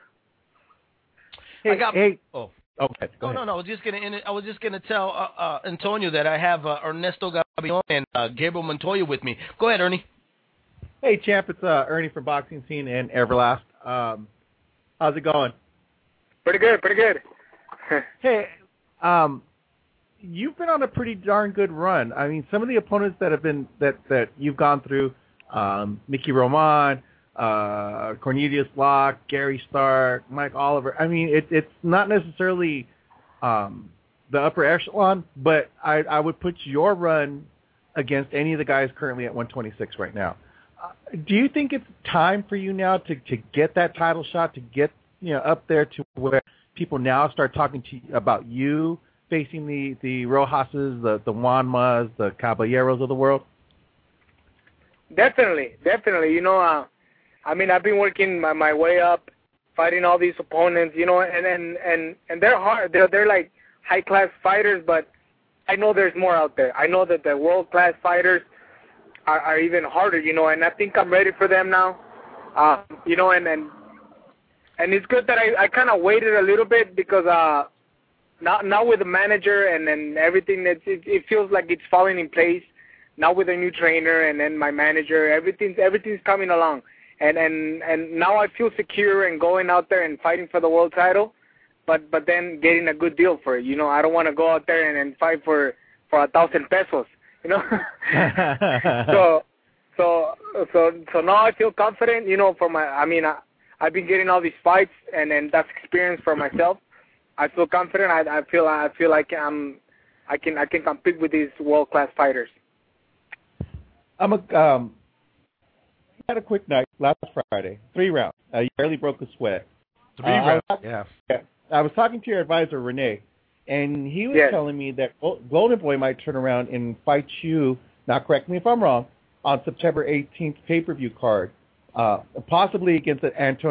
Okay, Oh. Okay, go ahead. No. I was just gonna tell Antonio that I have Ernesto Gabion and Gabriel Montoya with me. Go ahead, Ernie. Hey, champ, it's Ernie from Boxing Scene and Everlast. How's it going? Pretty good. Hey, you've been on a pretty darn good run. I mean, some of the opponents that have been that you've gone through, Mickey Roman, Cornelius Locke, Gary Stark, Mike Oliver. I mean, it's not necessarily the upper echelon, but I would put your run against any of the guys currently at 126 right now. Do you think it's time for you now to get that title shot, to get up there to where people now start talking to you about you facing the Rojas's, the Juanmas, the Caballeros of the world? Definitely. I mean, I've been working my way up, fighting all these opponents, and they're hard. They're like high-class fighters, but I know there's more out there. I know that the world-class fighters are even harder, and I think I'm ready for them now, and it's good that I kind of waited a little bit, because now with the manager and then everything, it feels like it's falling in place. Now with a new trainer and then my manager, everything's coming along. And now I feel secure in going out there and fighting for the world title, but then getting a good deal for it. I don't want to go out there and fight for 1,000 pesos. So now I feel confident. I've been getting all these fights, and that's experience for myself. I feel confident. I feel like I can compete with these world-class fighters. Had a quick night last Friday, 3 rounds. You barely broke a sweat. 3 rounds. Yeah. I was talking to your advisor, Renee, and he was telling me that Golden Boy might turn around and fight you, now correct me if I'm wrong, on September 18th pay-per-view card, possibly against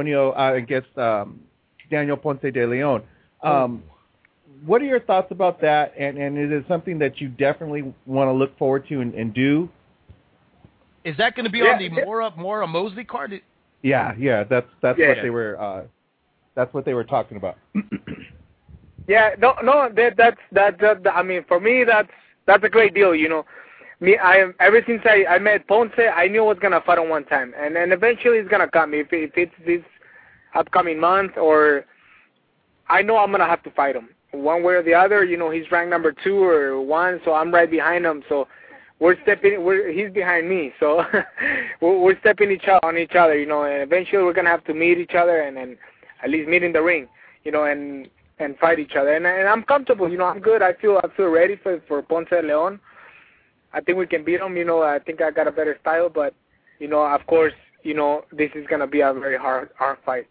Daniel Ponce de Leon. What are your thoughts about that, and is it something that you definitely want to look forward to and do? Is that going to be on the Mora Mosley card? Yeah, that's what they were. That's what they were talking about. Yeah, no, that's. I mean, for me, that's a great deal. Ever since I met Ponce, I knew I was gonna fight him one time, and then eventually it's gonna come. If it's this upcoming month, or I know I'm gonna have to fight him one way or the other. He's ranked number 2 or 1, so I'm right behind him. So he's behind me, so we're stepping on each other, and eventually we're gonna have to meet each other and then at least meet in the ring, and fight each other. And I'm comfortable, I'm good. I feel ready for Ponce de Leon. I think we can beat him. I think I got a better style, but of course, this is gonna be a very hard fight.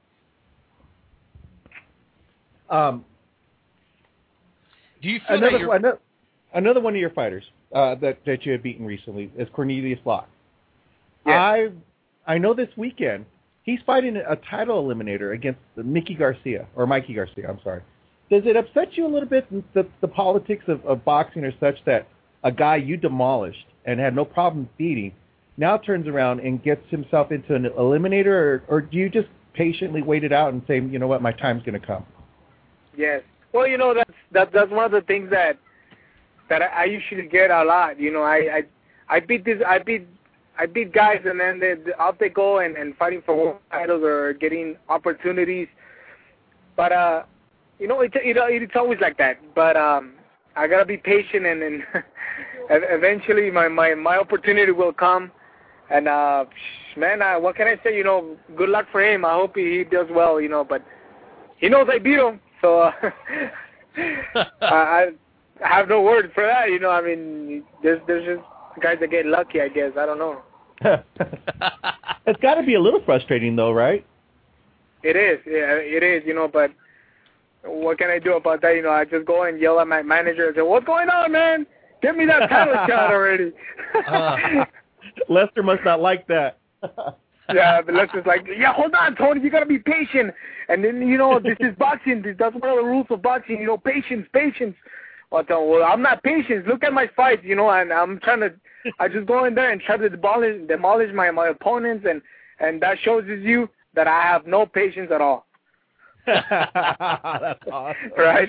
Do you feel another one of your fighters that you had beaten recently is Cornelius Locke? Yes. I know this weekend he's fighting a title eliminator against Mikey Garcia, or Mikey Garcia, I'm sorry. Does it upset you a little bit, the politics of boxing or such, that a guy you demolished and had no problem beating now turns around and gets himself into an eliminator, or do you just patiently wait it out and say, you know what, my time's going to come? Yes. Well, that's one of the things that I usually get a lot. I beat guys, and then out they go and fighting for world titles or getting opportunities. But it's always like that. But I gotta be patient, and eventually my opportunity will come. And what can I say? Good luck for him. I hope he does well. But he knows I beat him, so I have no words for that. I mean, there's just guys that get lucky, I guess. I don't know. It's got to be a little frustrating, though, right? It is. Yeah, it is. But what can I do about that? I just go and yell at my manager and say, "What's going on, man? Give me that title shot already." Lester must not like that. Yeah, but Lester's like, "Yeah, hold on, Tony. You gotta be patient." And then this is boxing. That's one of the rules of boxing. Patience. Well, I'm not patient. Look at my fights, and I just go in there and try to demolish my opponents, and that shows you that I have no patience at all. That's awesome. Right?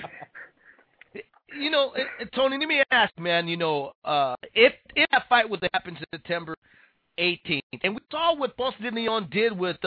Tony, let me ask, man, if that fight would happen September 18th, and we saw what Ponce de Leon did with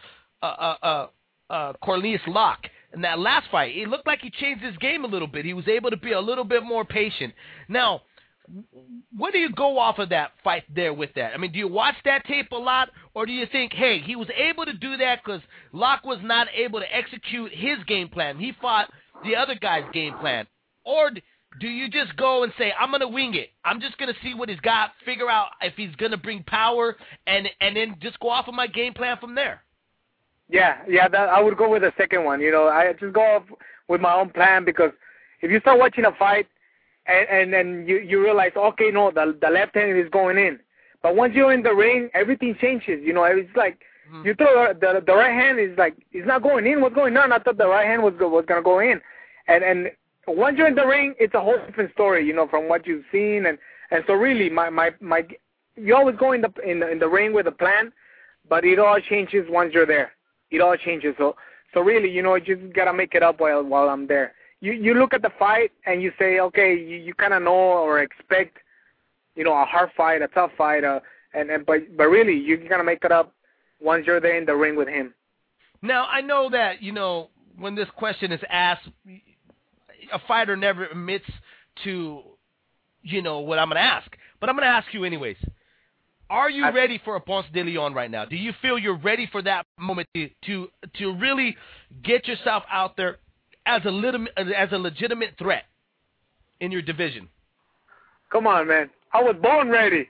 Cornelius Locke in that last fight, it looked like he changed his game a little bit. He was able to be a little bit more patient. Now, what do you go off of that fight there with that? I mean, do you watch that tape a lot, or do you think, hey, he was able to do that because Locke was not able to execute his game plan? He fought the other guy's game plan. Or do you just go and say, I'm going to wing it. I'm just going to see what he's got, figure out if he's going to bring power, and then just go off of my game plan from there? Yeah, I would go with the second one. I just go off with my own plan, because if you start watching a fight and then you realize, okay, no, the left hand is going in. But once you're in the ring, everything changes. It's like you throw the right hand is like, it's not going in. What's going on? I thought the right hand was going to go in. And once you're in the ring, it's a whole different story, from what you've seen. And so really, you always go in the ring with a plan, but it all changes once you're there. It all changes. So really, you just gotta make it up while I'm there. You look at the fight and you say, okay, you kind of know or expect, a hard fight, a tough fight, but really, you gotta make it up once you're there in the ring with him. Now, I know that when this question is asked, a fighter never admits to what I'm gonna ask, but I'm gonna ask you anyways. Are you ready for a Ponce de Leon right now? Do you feel you're ready for that moment to really get yourself out there as a legitimate threat in your division? Come on, man. I was born ready.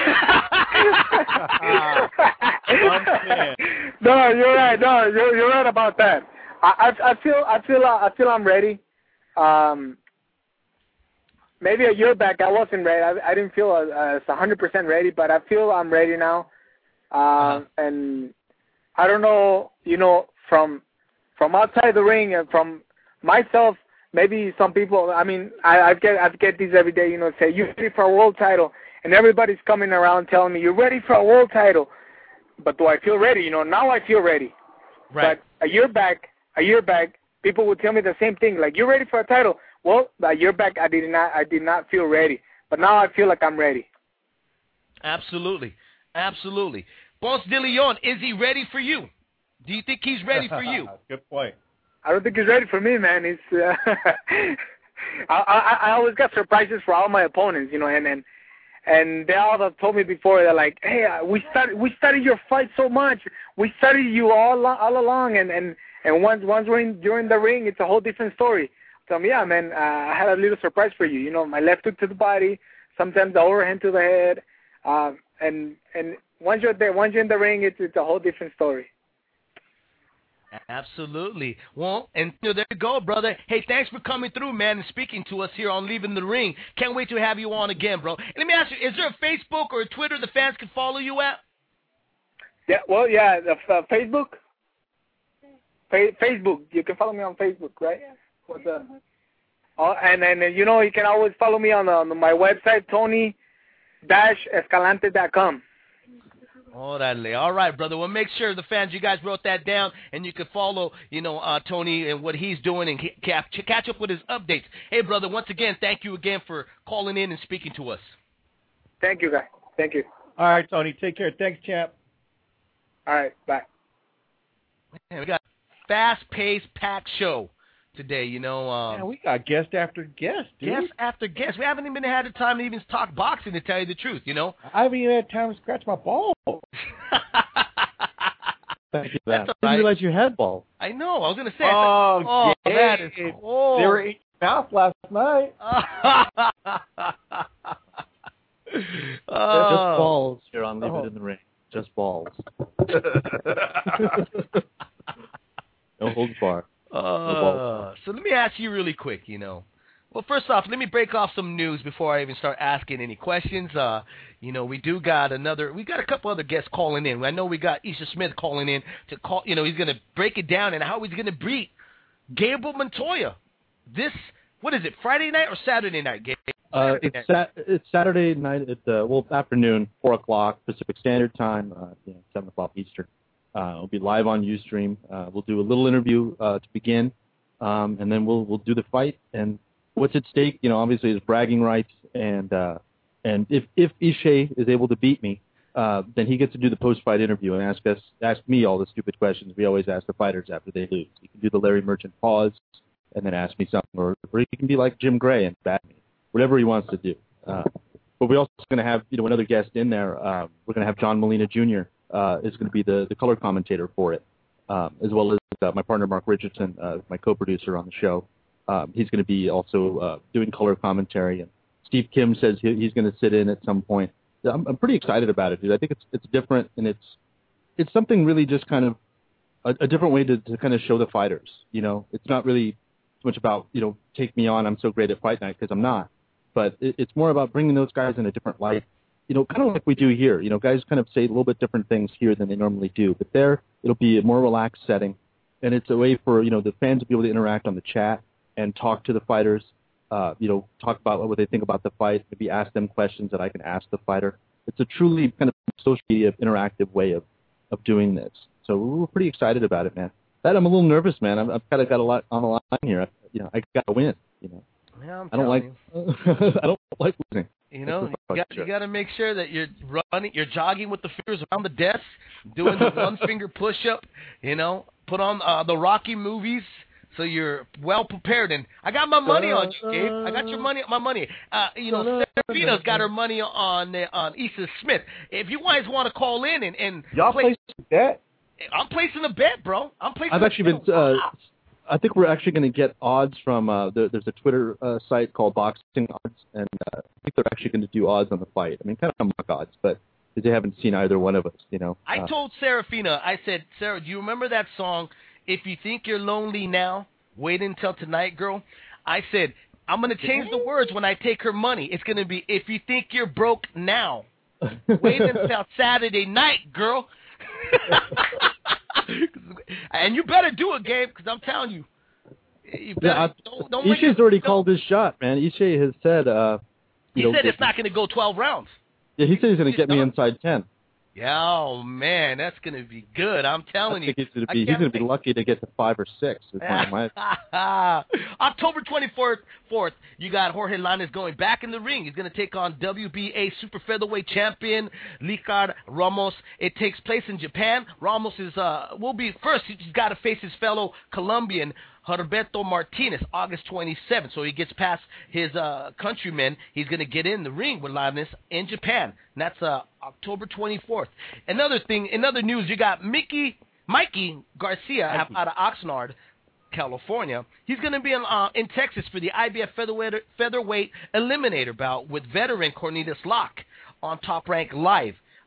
No, you're right. No, you're right about that. I feel I'm ready. Maybe a year back I wasn't ready. I didn't feel 100% ready, but I feel I'm ready now. And I don't know, from outside the ring and from myself, maybe some people. I mean, I get these every day. Say you're ready for a world title, and everybody's coming around telling me you're ready for a world title. But do I feel ready? Now I feel ready. Right. But a year back, people would tell me the same thing, like, you're ready for a title. Well, a year back, I did not feel ready, but now I feel like I'm ready. Absolutely. Ponce de Leon, is he ready for you? Do you think he's ready for you? Good point. I don't think he's ready for me, man. It's I always got surprises for all my opponents, and they all have told me before. They're like, hey, we studied your fight so much. We studied you all along, and once we're during the ring, it's a whole different story. So yeah, man, I had a little surprise for you. My left hook to the body, sometimes the overhand to the head, and once you're there, once you're in the ring, it's a whole different story. Absolutely. Well, and there you go, brother. Hey, thanks for coming through, man, and speaking to us here on Leaving the Ring. Can't wait to have you on again, bro. And let me ask you, is there a Facebook or a Twitter the fans can follow you at? Yeah, well, yeah, Facebook. Facebook. You can follow me on Facebook, right? What's up? Oh, and then you can always follow me on my website, Tony-Escalante.com. Orale. All right, brother. Well, make sure the fans, you guys wrote that down, and you can follow, Tony and what he's doing and catch up with his updates. Hey, brother, once again, thank you again for calling in and speaking to us. Thank you, guys. Thank you. All right, Tony. Take care. Thanks, champ. All right. Bye. Man, we got a fast-paced, packed show today, Man, we got guest after guest, dude. Guest after guest. We haven't even had the time to even talk boxing, to tell you the truth, I haven't even had time to scratch my balls. Thank you for that. I didn't realize you had balls. I know. I was going to say. That is cool. They were in your mouth last night. Just balls here on Leave It in the Ring. Just balls. No holds barred. So let me ask you really quick, Well, first off, let me break off some news before I even start asking any questions. We got a couple other guests calling in. I know we got Isha Smith calling in to call, he's going to break it down and how he's going to beat Gabriel Montoya. What is it, Friday night or Saturday night, Gabe? It's Saturday night at afternoon, 4 o'clock Pacific Standard Time, 7 o'clock Eastern. It'll be live on Ustream. We'll do a little interview to begin, and then we'll do the fight. And what's at stake, obviously, is bragging rights. And if Ishe is able to beat me, then he gets to do the post-fight interview and ask me all the stupid questions we always ask the fighters after they lose. He can do the Larry Merchant pause and then ask me something, or he can be like Jim Gray and bat me, whatever he wants to do. But we're also going to have another guest in there. We're going to have John Molina Jr. Is going to be the color commentator for it, as well as my partner Mark Richardson, my co-producer on the show. He's going to be also doing color commentary. And Steve Kim says he's going to sit in at some point. I'm pretty excited about it, dude. I think it's different, and it's something really just kind of a different way to kind of show the fighters. It's not really so much about take me on. I'm so great at fight night, because I'm not. But it's more about bringing those guys in a different light. Kind of like we do here. Guys kind of say a little bit different things here than they normally do. But there, it'll be a more relaxed setting, and it's a way for the fans to be able to interact on the chat and talk to the fighters. Talk about what they think about the fight. Maybe ask them questions that I can ask the fighter. It's a truly kind of social media interactive way of doing this. So we're pretty excited about it, man. I'm a little nervous, man. I've kind of got a lot on the line here. I got to win. Yeah, I don't like losing. You got to make sure that you're jogging with the fingers around the desk, doing the one finger push up. Put on the Rocky movies, so you're well prepared. And I got my money on you, Gabe. I got my money. Serafina's got her money on Isha Smith. If you guys want to call in and y'all place a bet, I'm placing a bet, bro. I've actually been. I think we're actually going to get odds from there's a Twitter site called Boxing Odds, and I think they're actually going to do odds on the fight. I mean, kind of mock odds, but they haven't seen either one of us, I told Serafina, I said, Sarah, do you remember that song, If You Think You're Lonely Now, Wait Until Tonight, Girl? I said, I'm going to change the words when I take her money. It's going to be, if you think you're broke now, wait until Saturday night, girl. And you better do it, Gabe, because I'm telling you. Ishe's already called his shot, man. Ishe has said... he said it's not going to go 12 rounds. Yeah, he said he's going to get me inside 10. Yeah, oh, man, that's going to be good. I'm telling you. He's going to be lucky to get to 5 or 6. October 24th, you got Jorge Lainez going back in the ring. He's going to take on WBA super featherweight champion Licard Ramos. It takes place in Japan. Ramos will be first. He's got to face his fellow Colombian Herberto Martinez, August 27th. So he gets past his countrymen. He's going to get in the ring with Lainez in Japan. And that's October 24th. Another news, you got Mikey Garcia out of Oxnard, California. He's going to be in Texas for the IBF featherweight eliminator bout with veteran Cornelius Locke on Top Rank Live.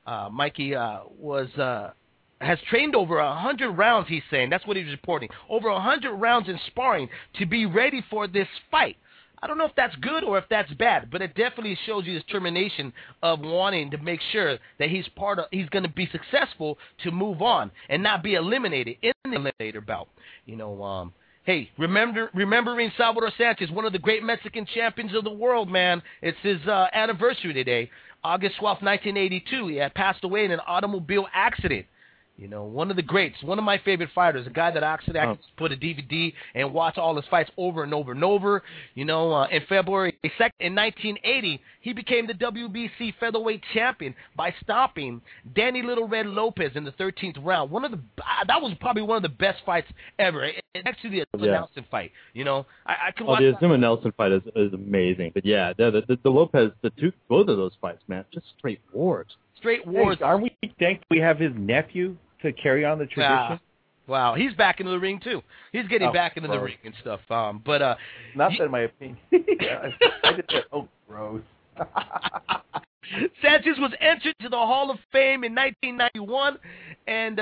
Mikey has trained over 100 rounds, he's saying. That's what he's reporting. Over 100 rounds in sparring to be ready for this fight. I don't know if that's good or if that's bad, but it definitely shows you his determination of wanting to make sure that he's going to be successful to move on and not be eliminated in the eliminator bout. Hey, remembering Salvador Sanchez, one of the great Mexican champions of the world, man. It's his anniversary today. August 12th, 1982. He had passed away in an automobile accident. One of the greats, one of my favorite fighters, a guy that actually I can put a DVD and watch all his fights over and over and over. In February 2nd, in 1980, he became the WBC featherweight champion by stopping Danny Little Red Lopez in the 13th round. That was probably one of the best fights ever. It's actually a Zuma Nelson fight. I could watch the Zuma Nelson fight is amazing. But yeah, the Lopez, both of those fights, man, just straight wars. Straight wars. Hey, aren't we thankful we have his nephew to carry on the tradition? Wow, he's back into the ring too. He's getting back into the ring and stuff. Not that in my opinion. I did that. Oh, gross. Sanchez was entered to the Hall of Fame in 1991, and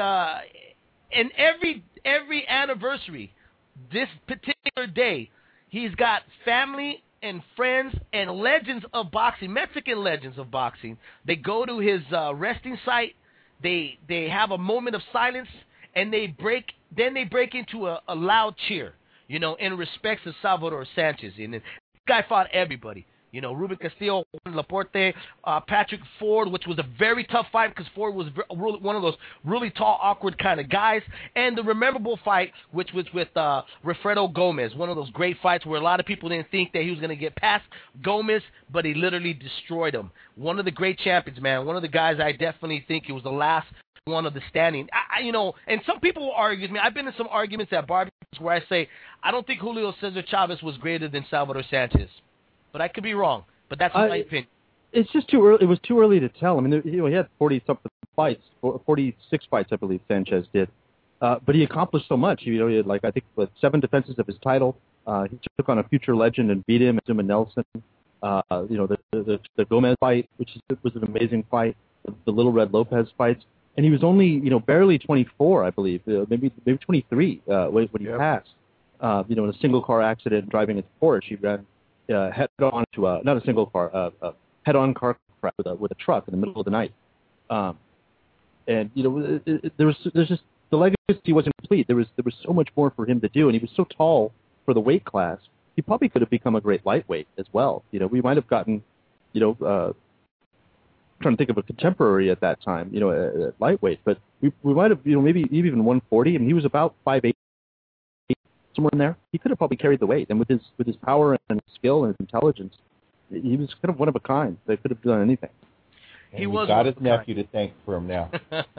every anniversary, this particular day, he's got family and friends and legends of boxing, Mexican legends of boxing. They go to his resting site. They have a moment of silence, and they break into a loud cheer, in respect to Salvador Sanchez. And this guy fought everybody. Ruben Castillo, Juan Laporte, Patrick Ford, which was a very tough fight because Ford was one of those really tall, awkward kind of guys. And the memorable fight, which was with Wilfredo Gomez, one of those great fights where a lot of people didn't think that he was going to get past Gomez, but he literally destroyed him. One of the great champions, man. One of the guys I definitely think it was the last one of the standing. And some people will argue with me. I've been in some arguments at barbecues where I say, I don't think Julio Cesar Chavez was greater than Salvador Sanchez. But I could be wrong. But that's my opinion. It's just too early. It was too early to tell. I mean, he had 40-something fights, 46 fights, I believe Sanchez did. But he accomplished so much. He had, I think, 7 defenses of his title. He took on a future legend and beat him, Zuma Nelson. The Gomez fight, which was an amazing fight. The Little Red Lopez fights. And he was only, barely 24, I believe, maybe 23 when he passed. In a single car accident driving his Porsche, he ran head-on to not a single car, a head-on car crash with a truck in the middle of the night. There's just the legacy wasn't complete. There was so much more for him to do, and he was so tall for the weight class. He probably could have become a great lightweight as well. We might have gotten, trying to think of a contemporary at that time, at lightweight, but we might have, maybe even 140. I mean, he was about 5'8", somewhere in there. He could have probably carried the weight, and with his power and skill and his intelligence, he was kind of one of a kind. They could have done anything. And he got his nephew to thank for him now.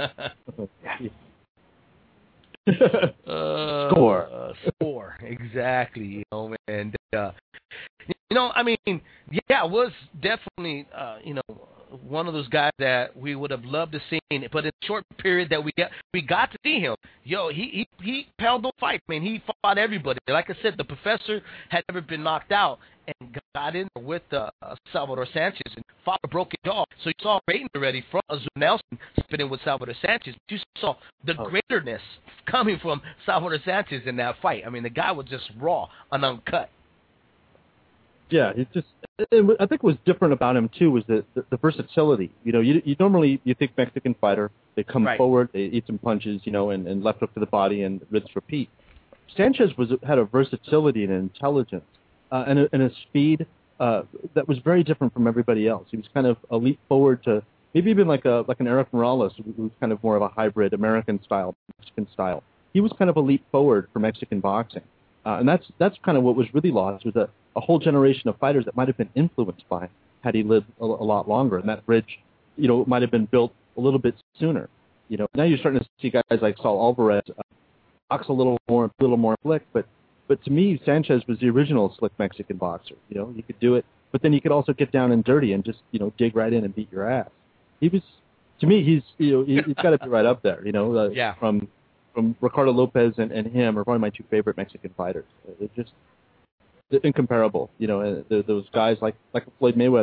Score, exactly. And I mean, it was definitely one of those guys that we would have loved to see, but in the short period that we got to see him, he held no fight. I mean, he fought everybody. Like I said, the professor had never been knocked out and got in with Salvador Sanchez and fought a broken jaw. So you saw rating already from Zuma Nelson spitting with Salvador Sanchez. You saw the greaterness coming from Salvador Sanchez in that fight. I mean, the guy was just raw and uncut. Yeah, I think what was different about him too was the versatility. You normally think Mexican fighter, they come forward, they eat some punches, and left hook to the body and rinse repeat. Sanchez had a versatility and an intelligence and a speed that was very different from everybody else. He was kind of a leap forward to maybe even like an Eric Morales, who was kind of more of a hybrid American style, Mexican style. He was kind of a leap forward for Mexican boxing, and that's kind of what was really lost was a whole generation of fighters that might have been influenced by had he lived a lot longer, and that bridge, might have been built a little bit sooner. Now you're starting to see guys like Saul Alvarez box a little more slick, but to me, Sanchez was the original slick Mexican boxer. He could do it, but then he could also get down and dirty and just dig right in and beat your ass. He was, to me, he's got to be right up there. From Ricardo Lopez and him are probably my 2 favorite Mexican fighters. They're incomparable. Those guys like Floyd Mayweather,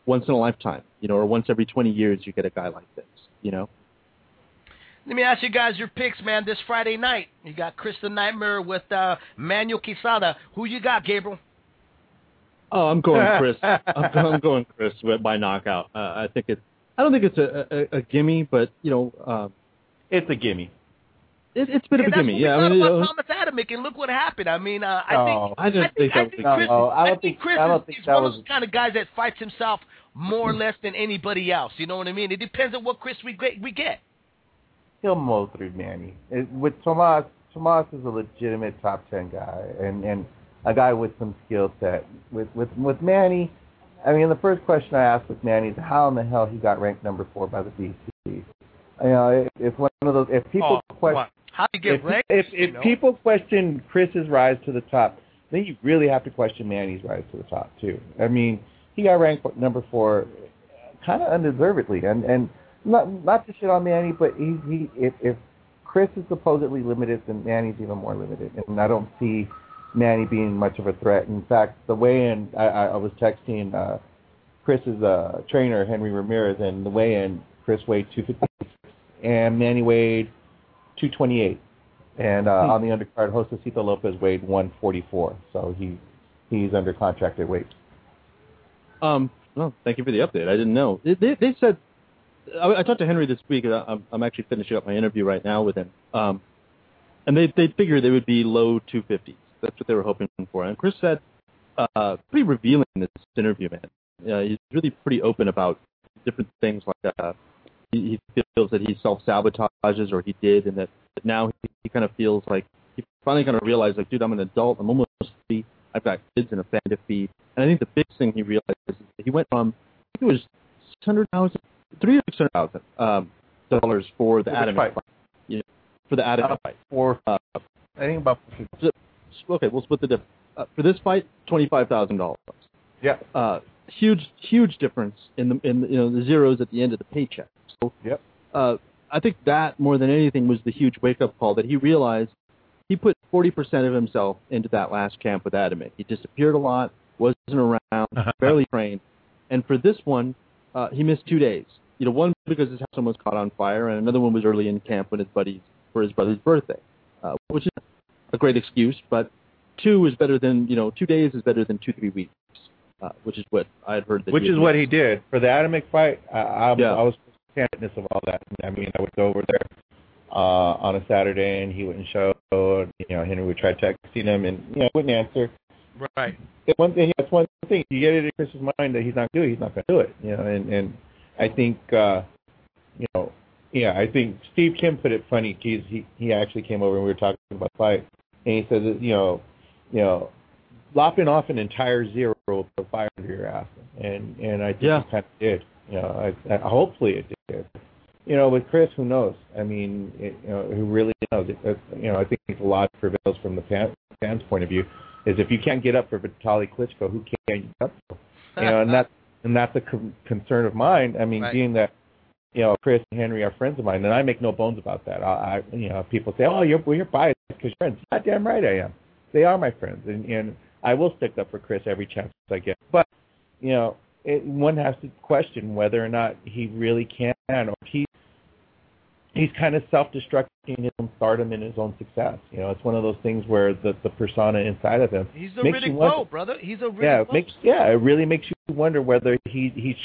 once in a lifetime, or once every 20 years you get a guy like this, Let me ask you guys your picks, man, this Friday night. You got Chris the Nightmare with Manuel Quesada. Who you got, Gabriel? Oh, I'm going Chris. I'm going Chris by knockout. I don't think it's a gimme, but it's a gimme. It's a bit of a gimme. Yeah, I mean, Thomas Adamek, and look what happened. I mean, I think Chris is one of those kind of guys that fights himself more or less than anybody else. You know what I mean? It depends on what Chris we get. He'll mow through Manny. With Tomas is a legitimate top 10 guy, and a guy with some skill set. With Manny, I mean, the first question I asked with Manny is how in the hell he got ranked number 4 by the BC. If people question. How do you get ranked? If people question Chris's rise to the top, then you really have to question Manny's rise to the top too. I mean, he got ranked number 4, kind of undeservedly, and not to shit on Manny, but if Chris is supposedly limited, then Manny's even more limited, and I don't see Manny being much of a threat. In fact, the weigh-in, I was texting Chris's trainer Henry Ramirez, and the weigh-in, Chris weighed 256, and Manny weighed 228, and on the undercard, Josecito Lopez weighed 144, so he's under contracted weight. Well, thank you for the update. I didn't know. They said, I talked to Henry this week. I'm actually finishing up my interview right now with him, and they figured they would be low 250s. That's what they were hoping for. And Chris said, pretty revealing in this interview, man. He's really pretty open about different things like he feels that he self-sabotages, or he did, and that now he kind of feels like he finally kind of realized, like, dude, I'm an adult, I'm almost 50, I've got kids and a family to feed. And I think the big thing he realized is that he went from, I think it was $600,000 dollars for the Adamek fight. For the Adamek fight. I think about. Okay, we'll split the difference. For this fight, $25,000. Yeah. Huge difference in the zeros at the end of the paycheck. So, yep. I think that more than anything was the huge wake up call that he realized he put 40% of himself into that last camp with Adamek. He disappeared a lot, wasn't around, barely trained, and for this one, he missed 2 days. One because his house was caught on fire, and another one was early in camp when for his brother's birthday, which is a great excuse, but 2 is better than 2 days is better than 2-3 weeks, which is what I had heard. Which is what he did for the Adamek fight. I was candidness of all that. I mean, I would go over there on a Saturday, and he wouldn't show. Henry would try texting him, and wouldn't answer. Right. That's one thing. You get it in Chris's mind that he's not going to do it. And I think I think Steve Kim put it funny. He actually came over and we were talking about the fight, and he said that lopping off an entire zero will put fire under your ass, and I think he kind of did. Hopefully it did. With Chris, who knows? I mean, who really knows? I think a lot prevails from the fans' point of view. Is if you can't get up for Vitaly Klitschko, who can you get up for? And that's a concern of mine. I mean, right. Being that Chris and Henry are friends of mine, and I make no bones about that. People say, "Oh, you're biased because you're friends." God damn right I am. They are my friends, and I will stick up for Chris every chance I get. But one has to question whether or not he really can, or he's kind of self-destructing his own stardom and his own success. It's one of those things where the persona inside of him. He's a Riddick Bowe, brother. He's a Riddick Bowe. It really makes you wonder whether he's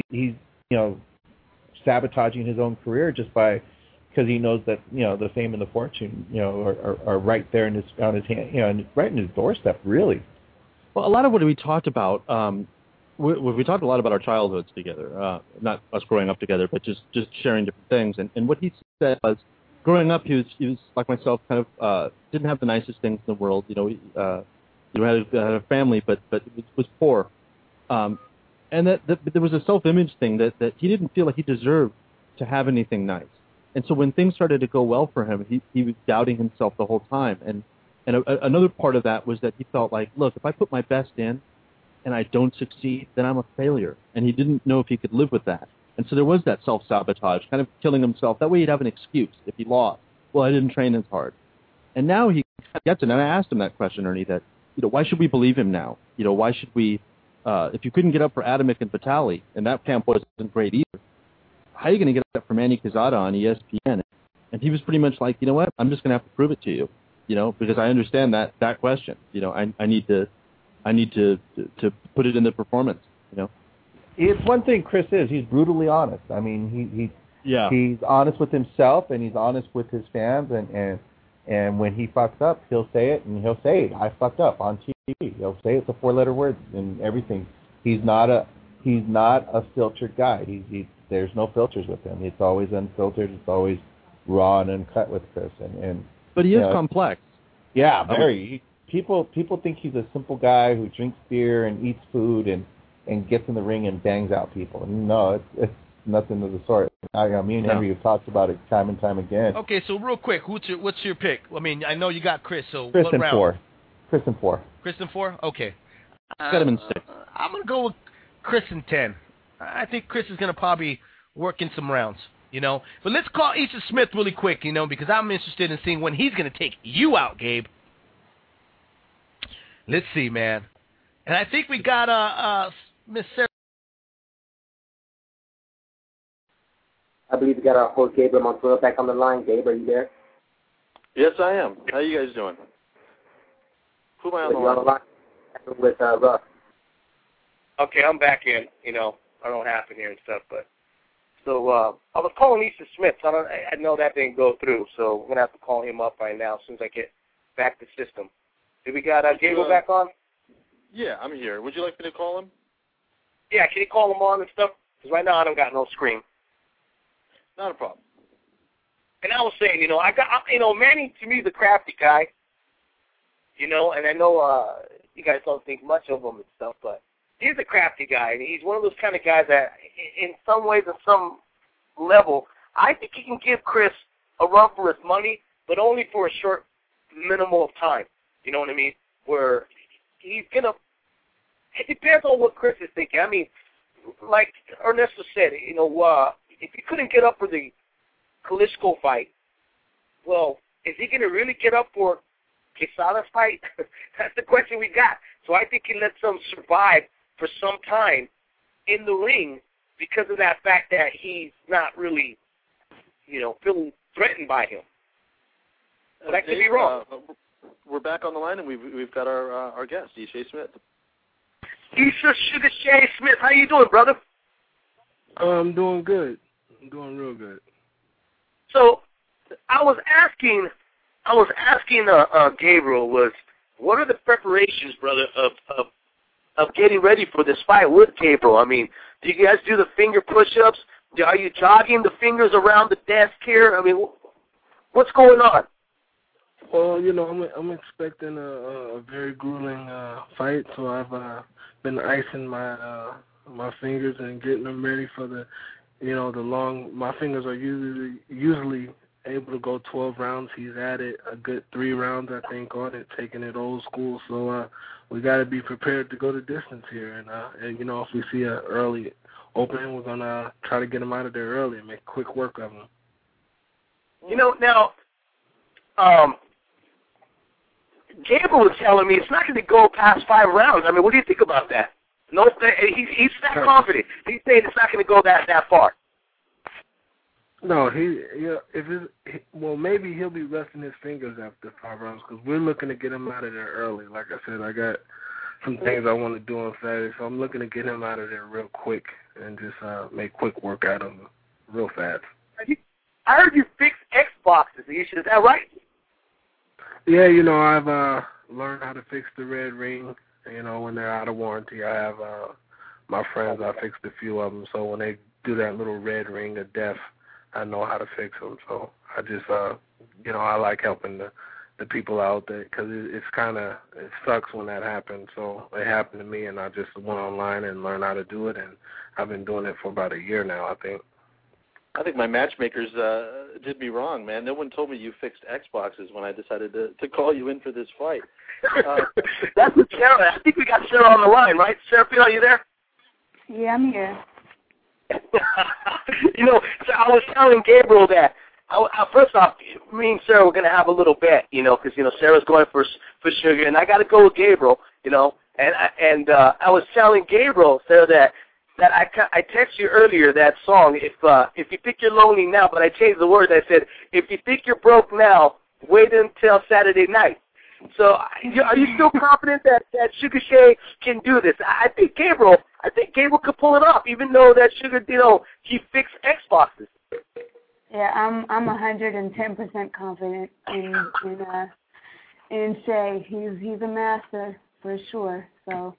sabotaging his own career just because he knows that the fame and the fortune are right there on his hand, right in his doorstep, really. Well, a lot of what we talked about. We talked a lot about our childhoods together, not us growing up together, but just sharing different things. And what he said was, growing up, he was like myself, kind of didn't have the nicest things in the world. He had a family, but was poor, and that there was a self-image thing that he didn't feel like he deserved to have anything nice. And so when things started to go well for him, he was doubting himself the whole time. And another part of that was that he felt like, look, if I put my best in, and I don't succeed, then I'm a failure. And he didn't know if he could live with that. And so there was that self-sabotage, kind of killing himself. That way he'd have an excuse if he lost. Well, I didn't train as hard. And now he gets it. And I asked him that question, Ernie, that, why should we believe him now? Why should we if you couldn't get up for Adamek and Vitali, and that camp wasn't great either, how are you going to get up for Manny Quezada on ESPN? And he was pretty much like, you know what, I'm just going to have to prove it to you, because I understand that question. I need to put it in the performance. It's one thing Chris is. He's brutally honest. I mean, he's honest with himself and he's honest with his fans. And when he fucks up, he'll say it, and he'll say, I fucked up on TV. He'll say it's a 4-letter word and everything. He's not a filtered guy. There's no filters with him. It's always unfiltered. It's always raw and uncut with Chris. But he is complex. Yeah, very. People think he's a simple guy who drinks beer and eats food and gets in the ring and bangs out people. No, it's nothing of the sort. Me and Henry have talked about it time and time again. Okay, so real quick, what's your pick? I mean, I know you got Chris, so Chris what in round? 4. Chris in 4. Chris in 4? Okay. Got him in 6. I'm going to go with Chris in 10. I think Chris is going to probably work in some rounds, But let's call Isha Smith really quick, because I'm interested in seeing when he's going to take you out, Gabe. Let's see, man. And I think we got Miss Sarah. I believe we got our host, Gabriel Montoya, back on the line. Gabe, are you there? Yes, I am. How you guys doing? Who am I on the line? With Russ. Okay, I'm back in. I don't know what happened here and stuff, but so I was calling Isha Smith. I know that didn't go through, so I'm gonna have to call him up right now as soon as I get back to the system. Did we got Gabriel back on? Yeah, I'm here. Would you like me to call him? Yeah, can you call him on and stuff? Because right now I don't got no screen. Not a problem. And I was saying, I got, Manny to me is a crafty guy. And I know you guys don't think much of him and stuff, but he's a crafty guy, and he's one of those kind of guys that, in some ways, at some level, I think he can give Chris a run for his money, but only for a short minimal of time. You know what I mean? Where he's gonna. It depends on what Chris is thinking. I mean, like Ernesto said, if he couldn't get up for the Klitschko fight, well, is he gonna really get up for Quesada's fight? That's the question we got. So I think he lets him survive for some time in the ring because of that fact that he's not really, feeling threatened by him. But I could be wrong. We're back on the line, and we've got our guest, Isha Smith. Isha Sugar Shay Smith, how you doing, brother? I'm doing good. I'm doing real good. So, I was asking Gabriel what are the preparations, brother, of getting ready for this fight with Gabriel? I mean, do you guys do the finger push-ups? Are you jogging the fingers around the desk here? I mean, what's going on? Well, I'm expecting a very grueling fight, so I've been icing my fingers and getting them ready for the long. My fingers are usually able to go 12 rounds. He's added a good 3 rounds, I think, on it, taking it old school. So we got to be prepared to go the distance here. And if we see an early opening, we're gonna try to get him out of there early and make quick work of him. Now, Gabriel was telling me it's not going to go past 5 rounds. I mean, what do you think about that? No, he's that confident. He's saying it's not going to go that far. No, maybe he'll be resting his fingers after 5 rounds because we're looking to get him out of there early. Like I said, I got some things I want to do on Saturday, so I'm looking to get him out of there real quick and just make quick work out of him real fast. I heard you fix Xboxes. Is that right? Yeah, I've learned how to fix the red ring. When they're out of warranty, I have my friends. I fixed a few of them. So when they do that little red ring of death, I know how to fix them. So I just, I like helping the people out there because it sucks when that happens. So it happened to me, and I just went online and learned how to do it, and I've been doing it for about a year now, I think. I think my matchmakers did me wrong, man. No one told me you fixed Xboxes when I decided to call you in for this fight. That's what Sarah. I think we got Sarah on the line, right? Sarah, are you there? Yeah, I'm here. So I was telling Gabriel that first off, me and Sarah were going to have a little bet, because Sarah's going for sugar, and I got to go with Gabriel, And I was telling Gabriel, sir, that I texted you earlier that song. If you think you're lonely now, but I changed the words. I said, if you think you're broke now, wait until Saturday night. So are you still confident that Sugar Shane can do this? I think Gabriel could pull it off, even though that Sugar, he fixed Xboxes. Yeah, I'm 110% confident in Shay. He's a master for sure. So,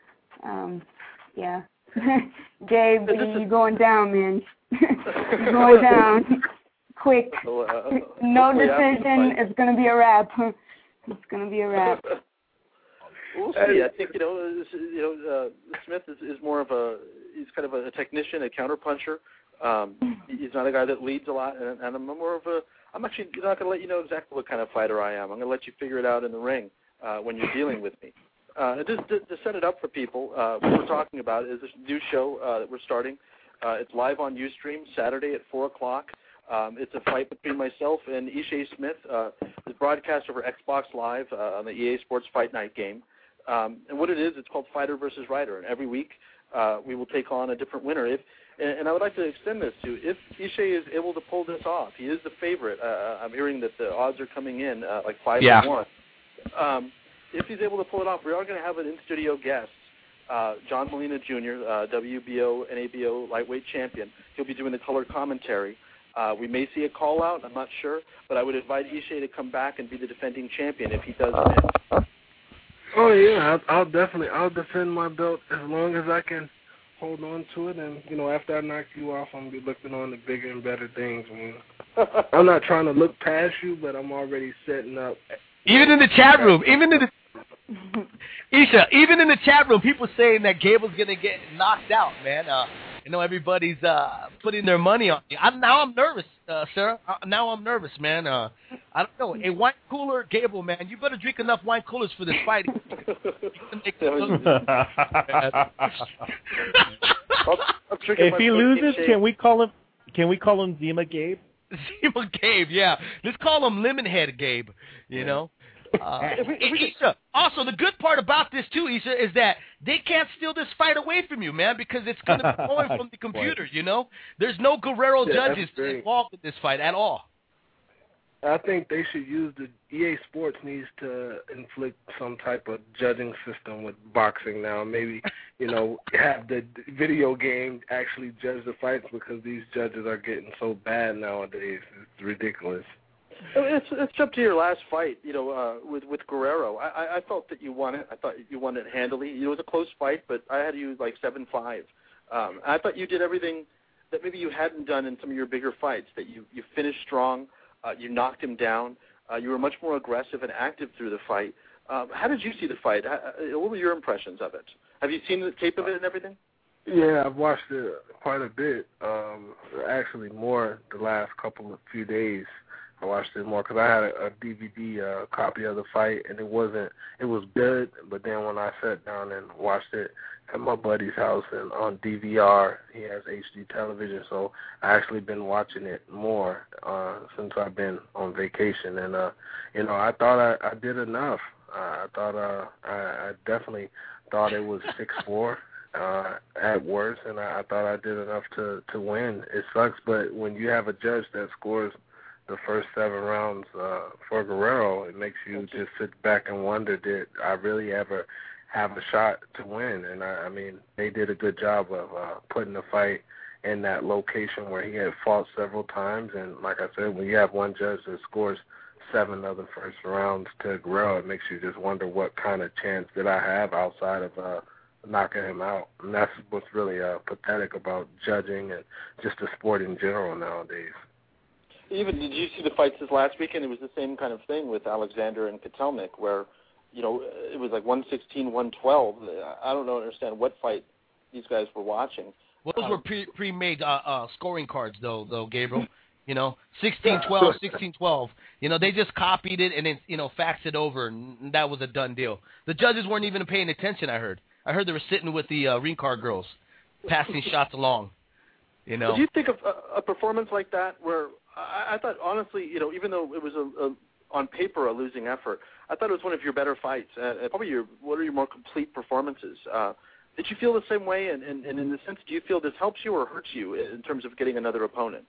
yeah. Gabe, you're going down, man. You're going down quick. No decision. It's gonna be a wrap. It's gonna be a wrap. We'll see. I think Smith is more of he's kind of a technician, a counterpuncher. He's not a guy that leads a lot, and I'm more of I'm actually not going to let you know exactly what kind of fighter I am. I'm going to let you figure it out in the ring when you're dealing with me. Just to set it up for people, what we're talking about is this new show that we're starting. It's live on Ustream Saturday at 4 o'clock. It's a fight between myself and Ishay Smith. It's broadcast over Xbox Live on the EA Sports Fight Night game. And what it is, it's called Fighter versus Writer. And every week we will take on a different winner. And I would like to extend this to, if Ishay is able to pull this off, he is the favorite. I'm hearing that the odds are coming in like 5-1. If he's able to pull it off, we are going to have an in-studio guest, John Molina Jr., WBO, NABO lightweight champion. He'll be doing the color commentary. We may see a call-out, I'm not sure, but I would invite Ishay to come back and be the defending champion if he does win. Oh, yeah, I'll defend my belt as long as I can hold on to it, and, after I knock you off, I'm going to be looking on the bigger and better things. I'm not trying to look past you, but I'm already setting up. Even in the chat room, Isha, even in the chat room, people saying that Gable's going to get knocked out, man. Everybody's putting their money on you. Now I'm nervous, sir. Now I'm nervous, man. I don't know. A wine cooler, Gable, man. You better drink enough wine coolers for this fight. If he loses, can we call him Zima Gabe? Zima Gabe, yeah. Let's call him Lemonhead Gabe. Isha, also, the good part about this, too, Isha, is that they can't steal this fight away from you, man, because it's going to be going from the computer, There's no Guerrero judges involved in this fight at all. I think they should use EA Sports needs to inflict some type of judging system with boxing now. Maybe, have the video game actually judge the fights, because these judges are getting so bad nowadays. It's ridiculous. It's up to your last fight, with Guerrero. I felt that you won it. I thought you won it handily. It was a close fight, but I had you like 7-5. I thought you did everything that maybe you hadn't done in some of your bigger fights, that you finished strong, you knocked him down, you were much more aggressive and active through the fight. How did you see the fight? What were your impressions of it? Have you seen the tape of it and everything? Yeah, I've watched it quite a bit. Actually, more the last few days. I watched it more because I had a DVD copy of the fight, and it was good, but then when I sat down and watched it at my buddy's house and on DVR, he has HD television, so I actually been watching it more since I've been on vacation, and I thought I did enough. I definitely thought it was 6-4 at worst, and I thought I did enough to win. It sucks, but when you have a judge that scores the first 7 rounds for Guerrero, it makes you just sit back and wonder, did I really ever have a shot to win? And I mean, they did a good job of putting the fight in that location where he had fought several times. And like I said, when you have one judge that scores 7 of the first rounds to Guerrero, it makes you just wonder what kind of chance did I have outside of knocking him out. And that's what's really pathetic about judging and just the sport in general nowadays. Even did you see the fights this last weekend? It was the same kind of thing with Alexander and Kotelnik, where it was like 116-112. I don't understand what fight these guys were watching. Well, those were pre-made scoring cards, though, Gabriel. 16-12, 16-12. They just copied it and then faxed it over, and that was a done deal. The judges weren't even paying attention. I heard they were sitting with the ring card girls, passing shots along. Do you think of a performance like that where? I thought, honestly, even though it was on paper a losing effort. I thought it was one of your better fights. Probably one of your more complete performances. Did you feel the same way? And in the sense, do you feel this helps you or hurts you in terms of getting another opponent?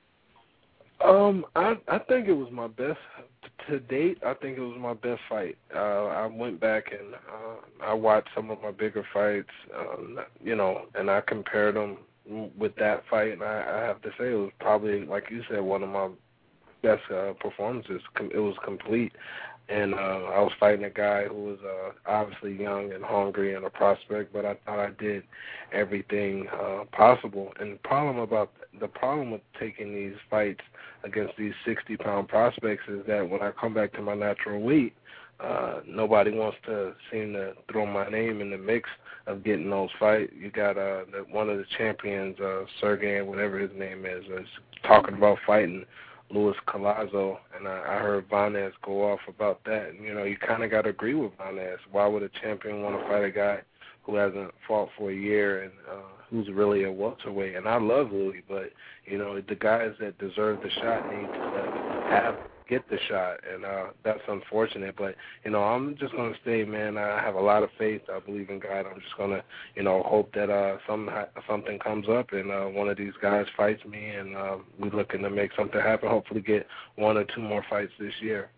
I think it was my best to date. I think it was my best fight. I went back and I watched some of my bigger fights, and I compared them with that fight, and I have to say it was probably, like you said, one of my best performances. It was complete. And I was fighting a guy who was obviously young and hungry and a prospect, but I thought I did everything possible. And the problem with taking these fights against these 60-pound prospects is that when I come back to my natural weight, nobody wants to seem to throw my name in the mix of getting those fights. You got one of the champions, Sergey, whatever his name is talking about fighting Luis Collazo, and I heard Vanez go off about that. And, you kind of got to agree with Vanez. Why would a champion want to fight a guy who hasn't fought for a year and who's really a welterweight? And I love Louis, but, the guys that deserve the shot need to get the shot, and that's unfortunate. But, I'm just going to say, man, I have a lot of faith. I believe in God. I'm just going to, hope that something comes up and one of these guys fights me, and we're looking to make something happen, hopefully get 1 or 2 more fights this year.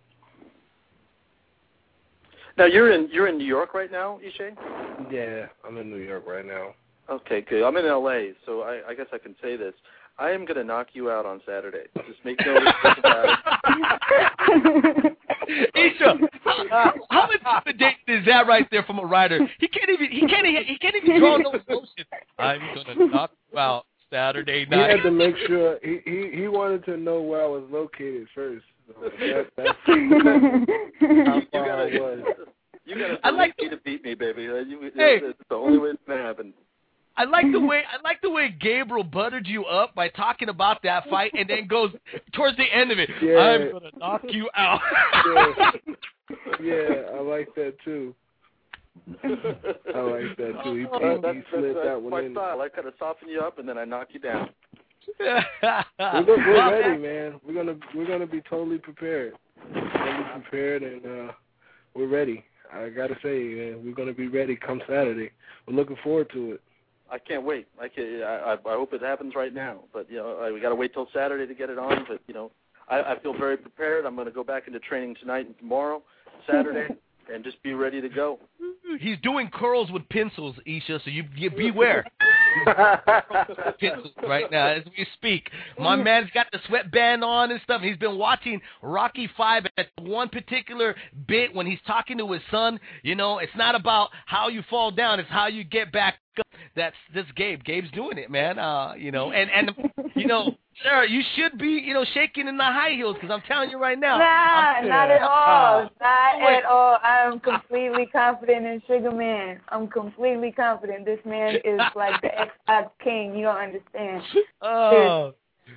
Now, you're in New York right now, Ishe? Yeah, I'm in New York right now. Okay, good. I'm in L.A., so I guess I can say this. I am going to knock you out on Saturday. Just make no mistake about it. Isha, how intimidating is that right there from a writer? He can't even draw no emotion. I'm going to knock you out Saturday night. He had to make sure he wanted to know where I was located first. So that's how far I was. You got to beat me, baby. It's the only way it's going to happen. I like the way Gabriel buttered you up by talking about that fight, and then goes towards the end of it. Yeah. I'm gonna knock you out. Yeah, I like that too. He slid that one in. I like how to soften you up, and then I knock you down. We're ready, man. We're gonna be totally prepared. And we're ready. I gotta say, man, we're gonna be ready come Saturday. We're looking forward to it. I can't wait. I hope it happens right now. But, we got to wait till Saturday to get it on. But, I feel very prepared. I'm going to go back into training tonight and tomorrow, Saturday, and just be ready to go. He's doing curls with pencils, Isha, so you beware. Pencils right now as we speak. My man's got the sweatband on and stuff. He's been watching Rocky V at one particular bit when he's talking to his son. It's not about how you fall down. It's how you get back up. That's Gabe. Gabe's doing it, man. And Sarah, you should be, shaking in the high heels because I'm telling you right now. Nah, not at all. Not at all. I'm completely confident in Sugar Man. I'm completely confident. This man is like the Xbox king. You don't understand. Oh.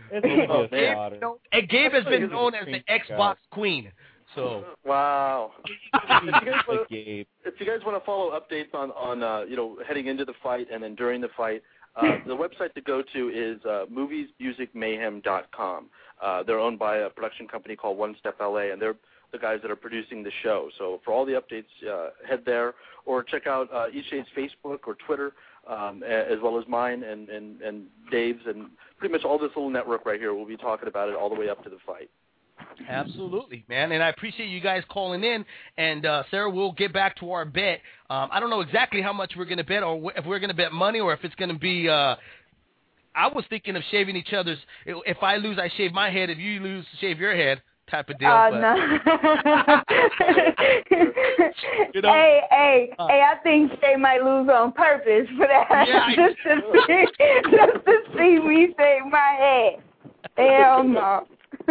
And Gabe has been known as the Xbox queen. So wow. If you guys want to follow updates on heading into the fight and then during the fight, the website to go to is moviesmusicmayhem.com. They're owned by a production company called One Step LA, and they're the guys that are producing the show. So for all the updates, head there or check out Ishe's Facebook or Twitter, as well as mine and Dave's, and pretty much all this little network right here. We'll be talking about it all the way up to the fight. Absolutely, man, and I appreciate you guys calling in. And Sarah, we'll get back to our bet. I don't know exactly how much we're going to bet, or if we're going to bet money, or if it's going to be. I was thinking of shaving each other's. If I lose, I shave my head. If you lose, shave your head. Type of deal. No. Hey, I think Shay might lose on purpose for that. Yeah, just to see me shave my head. Hell no.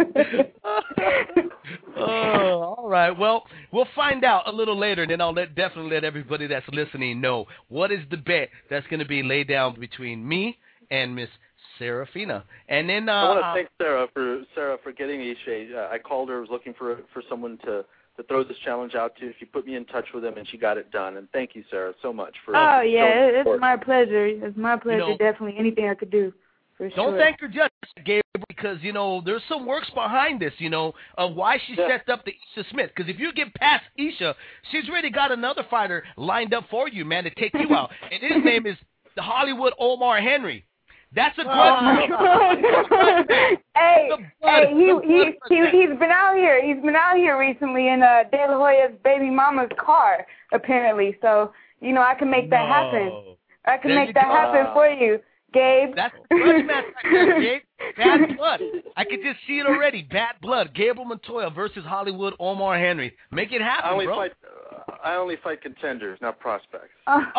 Oh, all right. Well, we'll find out a little later, and then I'll definitely let everybody that's listening know what is the bet that's going to be laid down between me and Miss Serafina. And then I want to thank Sarah for getting Ishe. I called her, was looking for someone to throw this challenge out to. She put me in touch with him, and she got it done. And thank you, Sarah, so much for. Oh yeah, it's my pleasure. It's my pleasure. Definitely anything I could do. Don't thank her just, Gabriel, because, you know, there's some works behind this, you know, of why she sets up the Isha Smith. Because if you get past Isha, she's already got another fighter lined up for you, man, to take you out. And his name is the Hollywood Omar Henry. That's a good Hey, he's been out here. He's been out here recently in De La Hoya's baby mama's car, apparently. So, you know, I can make that happen. I can make that happen for you. Gabe. That's blood match right there, Gabe. Bad blood. I can just see it already. Bad blood. Gabriel Montoya versus Hollywood Omar Henry. Make it happen, bro. I only fight contenders, not prospects. Let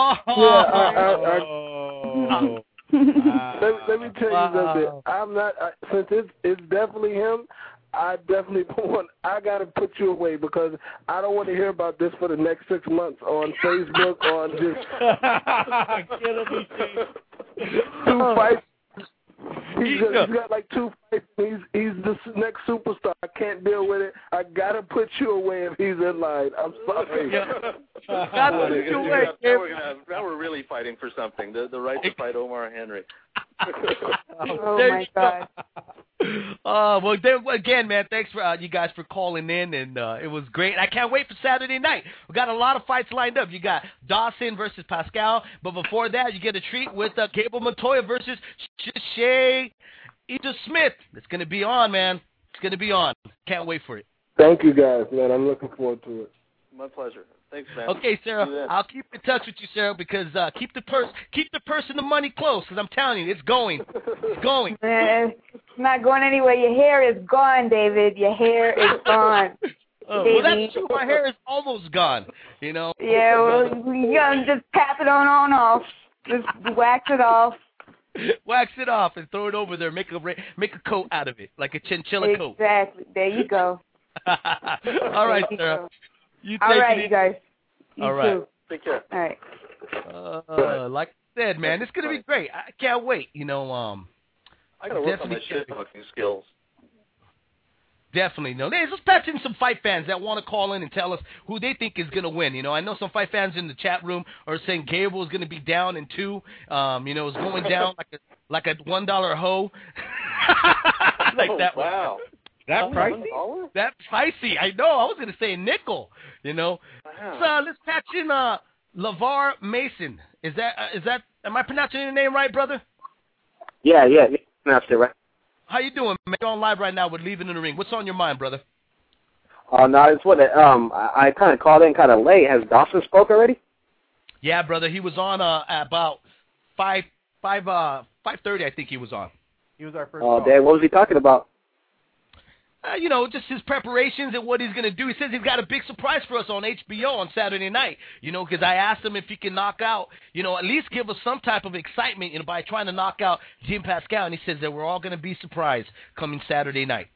me tell you something. I'm not since it's definitely him. I definitely want. I gotta put you away because I don't want to hear about this for the next 6 months on Facebook on just 2 fights. He's got like 2 fights. He's the next superstar. I can't deal with it. I gotta put you away if he's in line. I'm sorry. Now we're really fighting for something. The right to fight Omar Henry. Oh my God. Well, again, man, thanks for you guys for calling in, and it was great. I can't wait for Saturday night. We got a lot of fights lined up. You got Dawson versus Pascal, but before that, you get a treat with Gabriel Montoya versus Isha Smith. It's gonna be on, man. It's gonna be on. Can't wait for it. Thank you, guys, man. I'm looking forward to it. My pleasure. Thanks, man. Okay, Sarah. I'll keep in touch with you, Sarah, because keep the purse and the money close, because I'm telling you, it's going. It's going. It's not going anywhere. Your hair is gone, David. Your hair is gone. Well, that's true. My hair is almost gone, you know. Yeah, well, you gotta just tap it on off. Just wax it off. Wax it off and throw it over there. Make a coat out of it, like a chinchilla coat. Exactly. There you go. All right, Sarah. All right, you guys. You all right. too. Take care. All right. Like I said, man, it's gonna be great. I can't wait. You know, I gotta work on my shit talking skills. Definitely. No, let's patch in some fight fans that want to call in and tell us who they think is going to win. You know, I know some fight fans in the chat room are saying Gabriel is going to be down in 2. You know, it's going down like a $1 hoe. Like that. Wow. That pricey? That pricey. I know. I was going to say nickel. You know. Wow. So let's patch in LeVar Mason. Is that? Am I pronouncing your name right, brother? Yeah, you pronounced it right. How you doing, man? You're on live right now with Leaving in the Ring. What's on your mind, brother? No, it's what I kind of called in kind of late. Has Dawson spoke already? Yeah, brother. He was on at about 5:30. I think he was on. He was our first. Oh, Dad, what was he talking about? You know, just his preparations and what he's going to do. He says he's got a big surprise for us on HBO on Saturday night, you know, because I asked him if he can knock out, you know, at least give us some type of excitement, you know, by trying to knock out Jim Pascal. And he says that we're all going to be surprised coming Saturday night.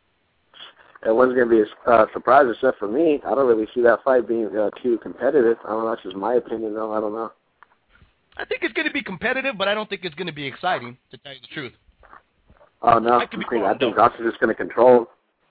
It wasn't going to be a surprise except for me. I don't really see that fight being too competitive. I don't know. That's just my opinion, though. I don't know. I think it's going to be competitive, but I don't think it's going to be exciting, to tell you the truth. Oh, no. I think Dawson's just going to control.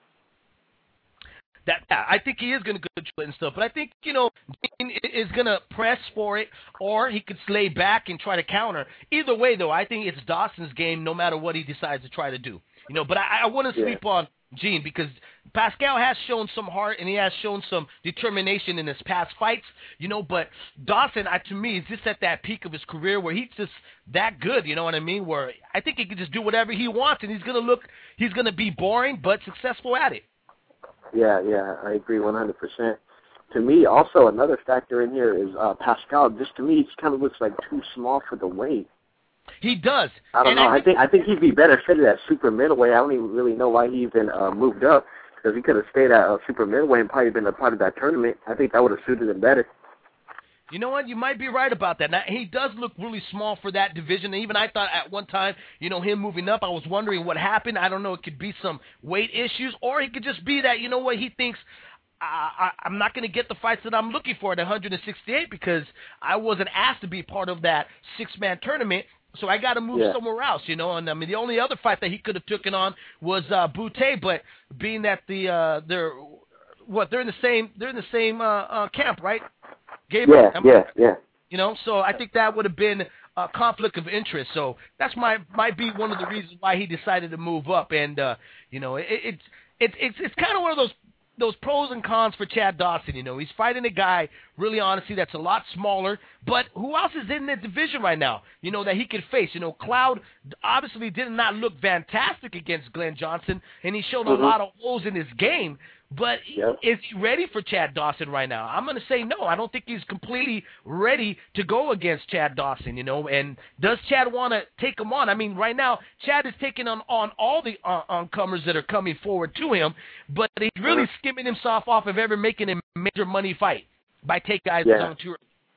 I think he is going to control it and stuff, but I think, you know, Dean is going to press for it, or he could slay back and try to counter. Either way, though, I think it's Dawson's game no matter what he decides to try to do. You know, but I wouldn't sleep on Gene because Pascal has shown some heart and he has shown some determination in his past fights, you know, but Dawson, to me, is just at that peak of his career where he's just that good, you know what I mean, where I think he can just do whatever he wants and he's going to be boring but successful at it. Yeah, I agree 100%. To me, also, another factor in here is Pascal. Just to me, he kind of looks like too small for the weight. He does. I don't know. I think he'd be better fitted at super middleweight. I don't even really know why he even moved up, because he could have stayed at super middleweight and probably been a part of that tournament. I think that would have suited him better. You know what? You might be right about that. Now, he does look really small for that division. And even I thought at one time, you know, him moving up, I was wondering what happened. I don't know. It could be some weight issues, or it could just be that, you know what, he thinks, I'm not going to get the fights that I'm looking for at 168 because I wasn't asked to be part of that 6-man tournament. So I got to move somewhere else, you know. And I mean, the only other fight that he could have taken on was Boutte, but being that they're in the same camp, right? Gabriel, yeah. You know, so I think that would have been conflict of interest. So that's might be one of the reasons why he decided to move up. And it's kind of one of those pros and cons for Chad Dawson. He's fighting a guy, really honestly, that's a lot smaller. But who else is in the division right now, that he could face? Cloud obviously did not look fantastic against Glenn Johnson, and he showed a lot of holes in his game. But is he ready for Chad Dawson right now? I'm going to say no. I don't think he's completely ready to go against Chad Dawson, And does Chad want to take him on? I mean, right now, Chad is taking on all the oncomers that are coming forward to him, but he's really skimming himself off of ever making a major money fight by taking guys on tour.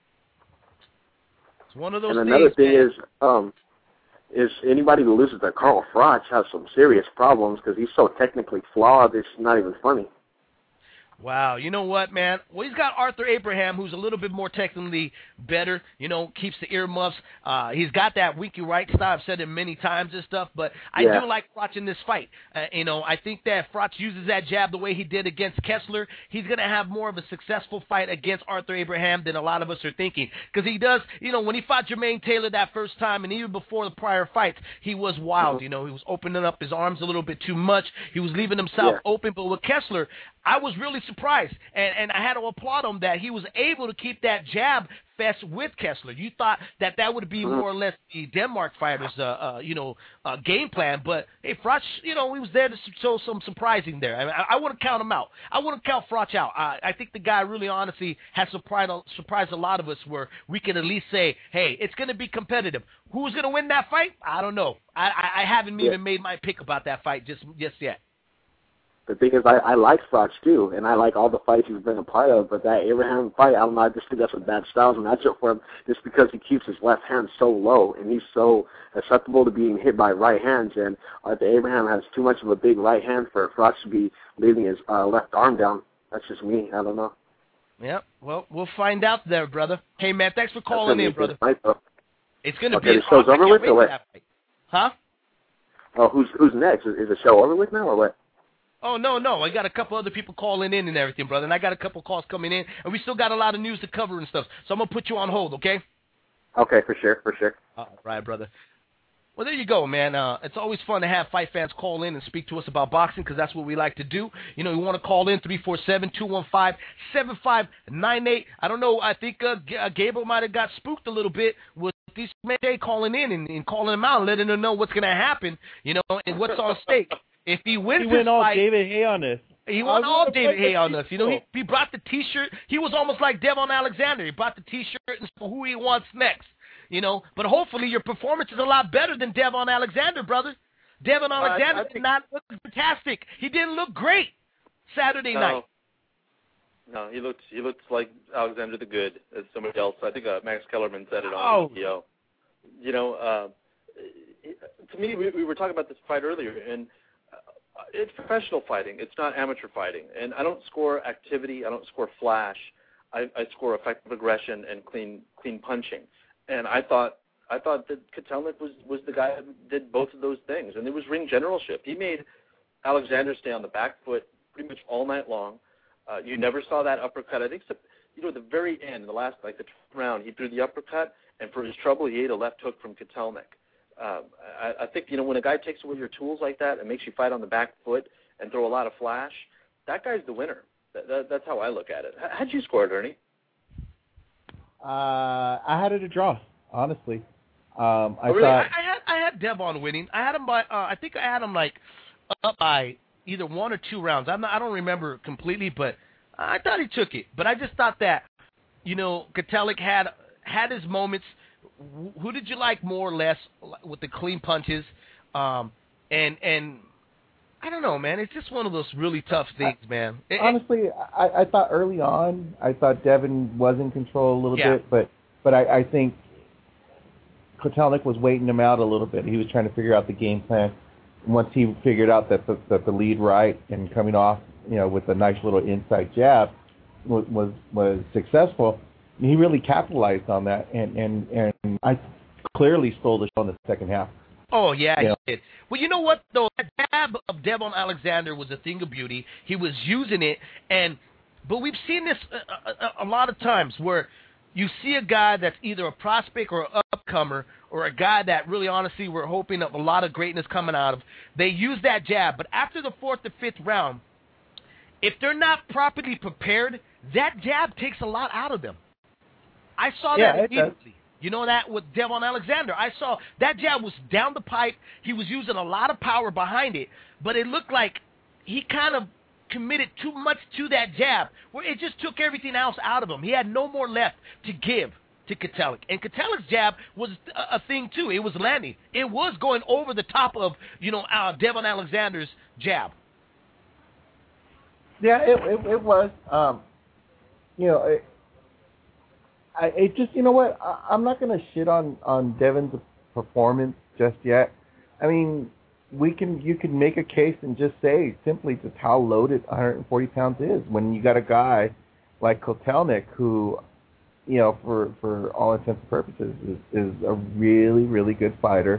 It's one of those things. And another thing is anybody who loses to Carl Froch has some serious problems because he's so technically flawed, it's not even funny. Wow, you know what, man? Well, he's got Arthur Abraham, who's a little bit more technically better, keeps the earmuffs. He's got that winky right style. I've said it many times and stuff, but I do like Froch in this fight. I think that Froch uses that jab the way he did against Kessler. He's going to have more of a successful fight against Arthur Abraham than a lot of us are thinking. Because he does, when he fought Jermaine Taylor that first time, and even before the prior fights, he was wild. He was opening up his arms a little bit too much. He was leaving himself open. But with Kessler, I was really surprised, and I had to applaud him that he was able to keep that jab fest with Kessler. You thought that would be more or less the Denmark fighter's, game plan, but hey, Froch, he was there to show some surprising there. I wouldn't count him out. I wouldn't count Froch out. I think the guy really honestly has surprised a lot of us where we can at least say, hey, it's going to be competitive. Who's going to win that fight? I don't know. I haven't even made my pick about that fight just yet. The thing is, I like Froch too, and I like all the fights he's been a part of, but that Abraham fight, I don't know, I just think that's a bad styles matchup for him, just because he keeps his left hand so low, and he's so susceptible to being hit by right hands, and Arthur Abraham has too much of a big right hand for Froch to be leaving his left arm down. That's just me. I don't know. Yeah, well, we'll find out there, brother. Hey, man, thanks for calling in, brother. It's going to be the show's over with, or what? Huh? Oh, who's next? Is the show over with now, or what? Oh, no. I got a couple other people calling in and everything, brother, and I got a couple calls coming in, and we still got a lot of news to cover and stuff, so I'm going to put you on hold, okay? Okay, for sure. All right, brother. Well, there you go, man. It's always fun to have fight fans call in and speak to us about boxing because that's what we like to do. You want to call in 347-215-7598. I don't know. I think Gable might have got spooked a little bit with these men calling in and calling him out and letting them know what's going to happen, and what's on stake. If he wins this all fight, David Hay on this. He went all David Hay on this. He brought the T-shirt. He was almost like Devon Alexander. He brought the T-shirt and who he wants next. But hopefully your performance is a lot better than Devon Alexander, brother. Devon Alexander did not look fantastic. He didn't look great Saturday night. No, he looks like Alexander the Good, as somebody else. I think Max Kellerman said it on EPO. To me, we were talking about this fight earlier, and it's professional fighting. It's not amateur fighting. And I don't score activity. I don't score flash. I score effective aggression and clean punching. And I thought that Kotelnik was the guy that did both of those things. And there was ring generalship. He made Alexander stay on the back foot pretty much all night long. You never saw that uppercut. I think, at the very end, in the last, the 12th round, he threw the uppercut, and for his trouble, he ate a left hook from Kotelnik. I think, when a guy takes away your tools like that and makes you fight on the back foot and throw a lot of flash, that guy's the winner. That's how I look at it. How'd you score it, Ernie? I had it a draw, honestly. I had Devon winning. I had him by, I think I had him up by either 1 or 2 rounds. I don't remember completely, but I thought he took it. But I just thought that, Kotelnik had his moments. Who did you like more or less with the clean punches? And I don't know, man. It's just one of those really tough things, man. Honestly, I thought early on, Devin was in control a little bit, but I think Kotelnik was waiting him out a little bit. He was trying to figure out the game plan. And once he figured out that the lead right and coming off, with a nice little inside jab was successful, he really capitalized on that, and I clearly stole the show in the second half. Oh, yeah, he did. Well, you know what, though? That jab of Devon Alexander was a thing of beauty. He was using it, but we've seen this a lot of times where you see a guy that's either a prospect or upcoming up-and-comer or a guy that really honestly we're hoping of a lot of greatness coming out of, they use that jab. But after the 4th or 5th round, if they're not properly prepared, that jab takes a lot out of them. I saw that immediately. You know that with Devon Alexander. I saw that jab was down the pipe. He was using a lot of power behind it, but it looked like he kind of committed too much to that jab, where it just took everything else out of him. He had no more left to give to Katalich. And Katalik's jab was a thing, too. It was landing. It was going over the top of, Devon Alexander's jab. Yeah, it was. It just, you know what? I'm not going to shit on Devon's performance just yet. I mean, you can make a case and just say simply just how loaded 140 pounds is when you got a guy like Kotelnik who, for all intents and purposes is a really, really good fighter.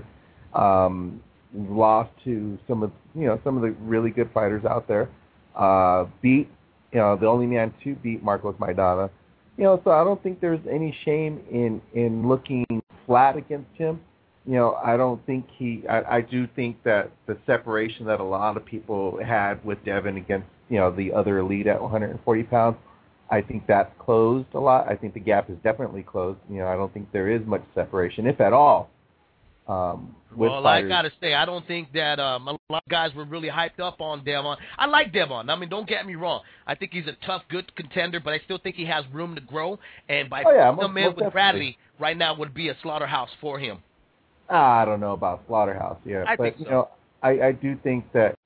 Lost to some of the really good fighters out there. Beat, the only man to beat Marcos Maidana. So I don't think there's any shame in looking flat against him. I don't think I do think that the separation that a lot of people had with Devon against, the other elite at 140 pounds, I think that's closed a lot. I think the gap is definitely closed. I don't think there is much separation, if at all. Well, I got to say, I don't think that a lot of guys were really hyped up on Devon. I like Devon. I mean, don't get me wrong. I think he's a tough, good contender, but I still think he has room to grow. And by putting him in with Bradley right now would be a slaughterhouse for him. I don't know about slaughterhouse yet. I think so. I do think that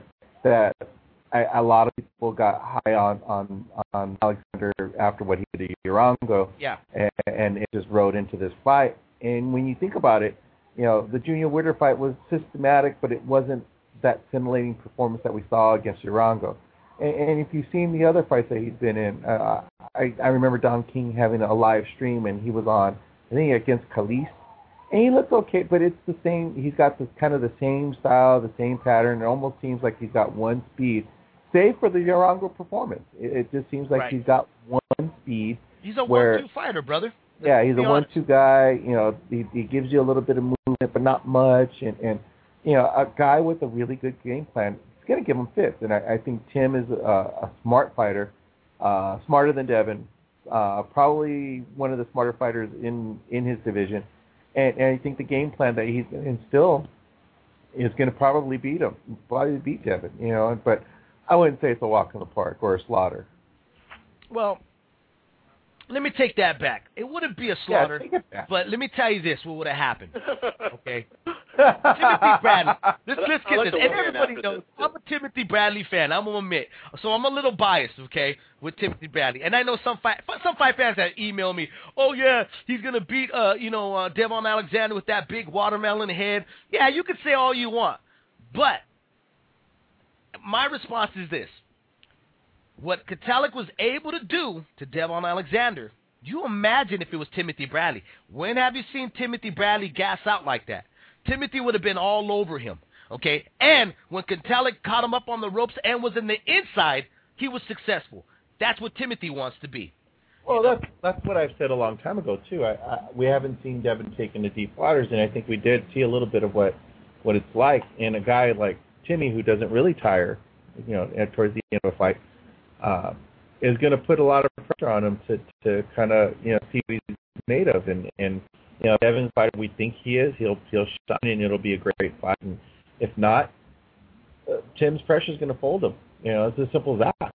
a lot of people got high on Alexander after what he did to Urango. Yeah. And it just rode into this fight. And when you think about it, the Junior Witter fight was systematic, but it wasn't that scintillating performance that we saw against Urango. And if you've seen the other fights that he's been in, I remember Don King having a live stream, and he was on, I think, against Khalees. And he looks okay, but it's the same. He's got this kind of the same style, the same pattern. It almost seems like he's got one speed, save for the Urango performance. It just seems like he's got one speed. He's a 1-2 fighter, brother. Yeah, he's a 1-2 guy. He gives you a little bit of movement, but not much. And a guy with a really good game plan, it's going to give him fits. And I think Tim is a smart fighter, smarter than Devon, probably one of the smarter fighters in his division. And I think the game plan that he's going to instill is going to probably beat him, probably beat Devon. But I wouldn't say it's a walk in the park or a slaughter. Well, let me take that back. It wouldn't be a slaughter, but let me tell you this, what would have happened, okay? Timothy Bradley. Let's get this. And everybody knows I'm a Timothy Bradley fan, I'm going to admit. So I'm a little biased, okay, with Timothy Bradley. And I know some fight fans that email me, oh, yeah, he's going to beat, Devon Alexander with that big watermelon head. Yeah, you can say all you want. But my response is this. What Katalich was able to do to Devon Alexander, you imagine if it was Timothy Bradley. When have you seen Timothy Bradley gas out like that? Timothy would have been all over him, okay? And when Katalich caught him up on the ropes and was in the inside, he was successful. That's what Timothy wants to be. Well, that's what I've said a long time ago, too. We haven't seen Devon taking the deep waters, and I think we did see a little bit of what it's like. And a guy like Timmy, who doesn't really tire, towards the end of a fight, is going to put a lot of pressure on him to kind of see what he's made of, and Devon's fighter we think he is. He'll shine and it'll be a great fight. And if not, Tim's pressure is going to fold him. It's as simple as that.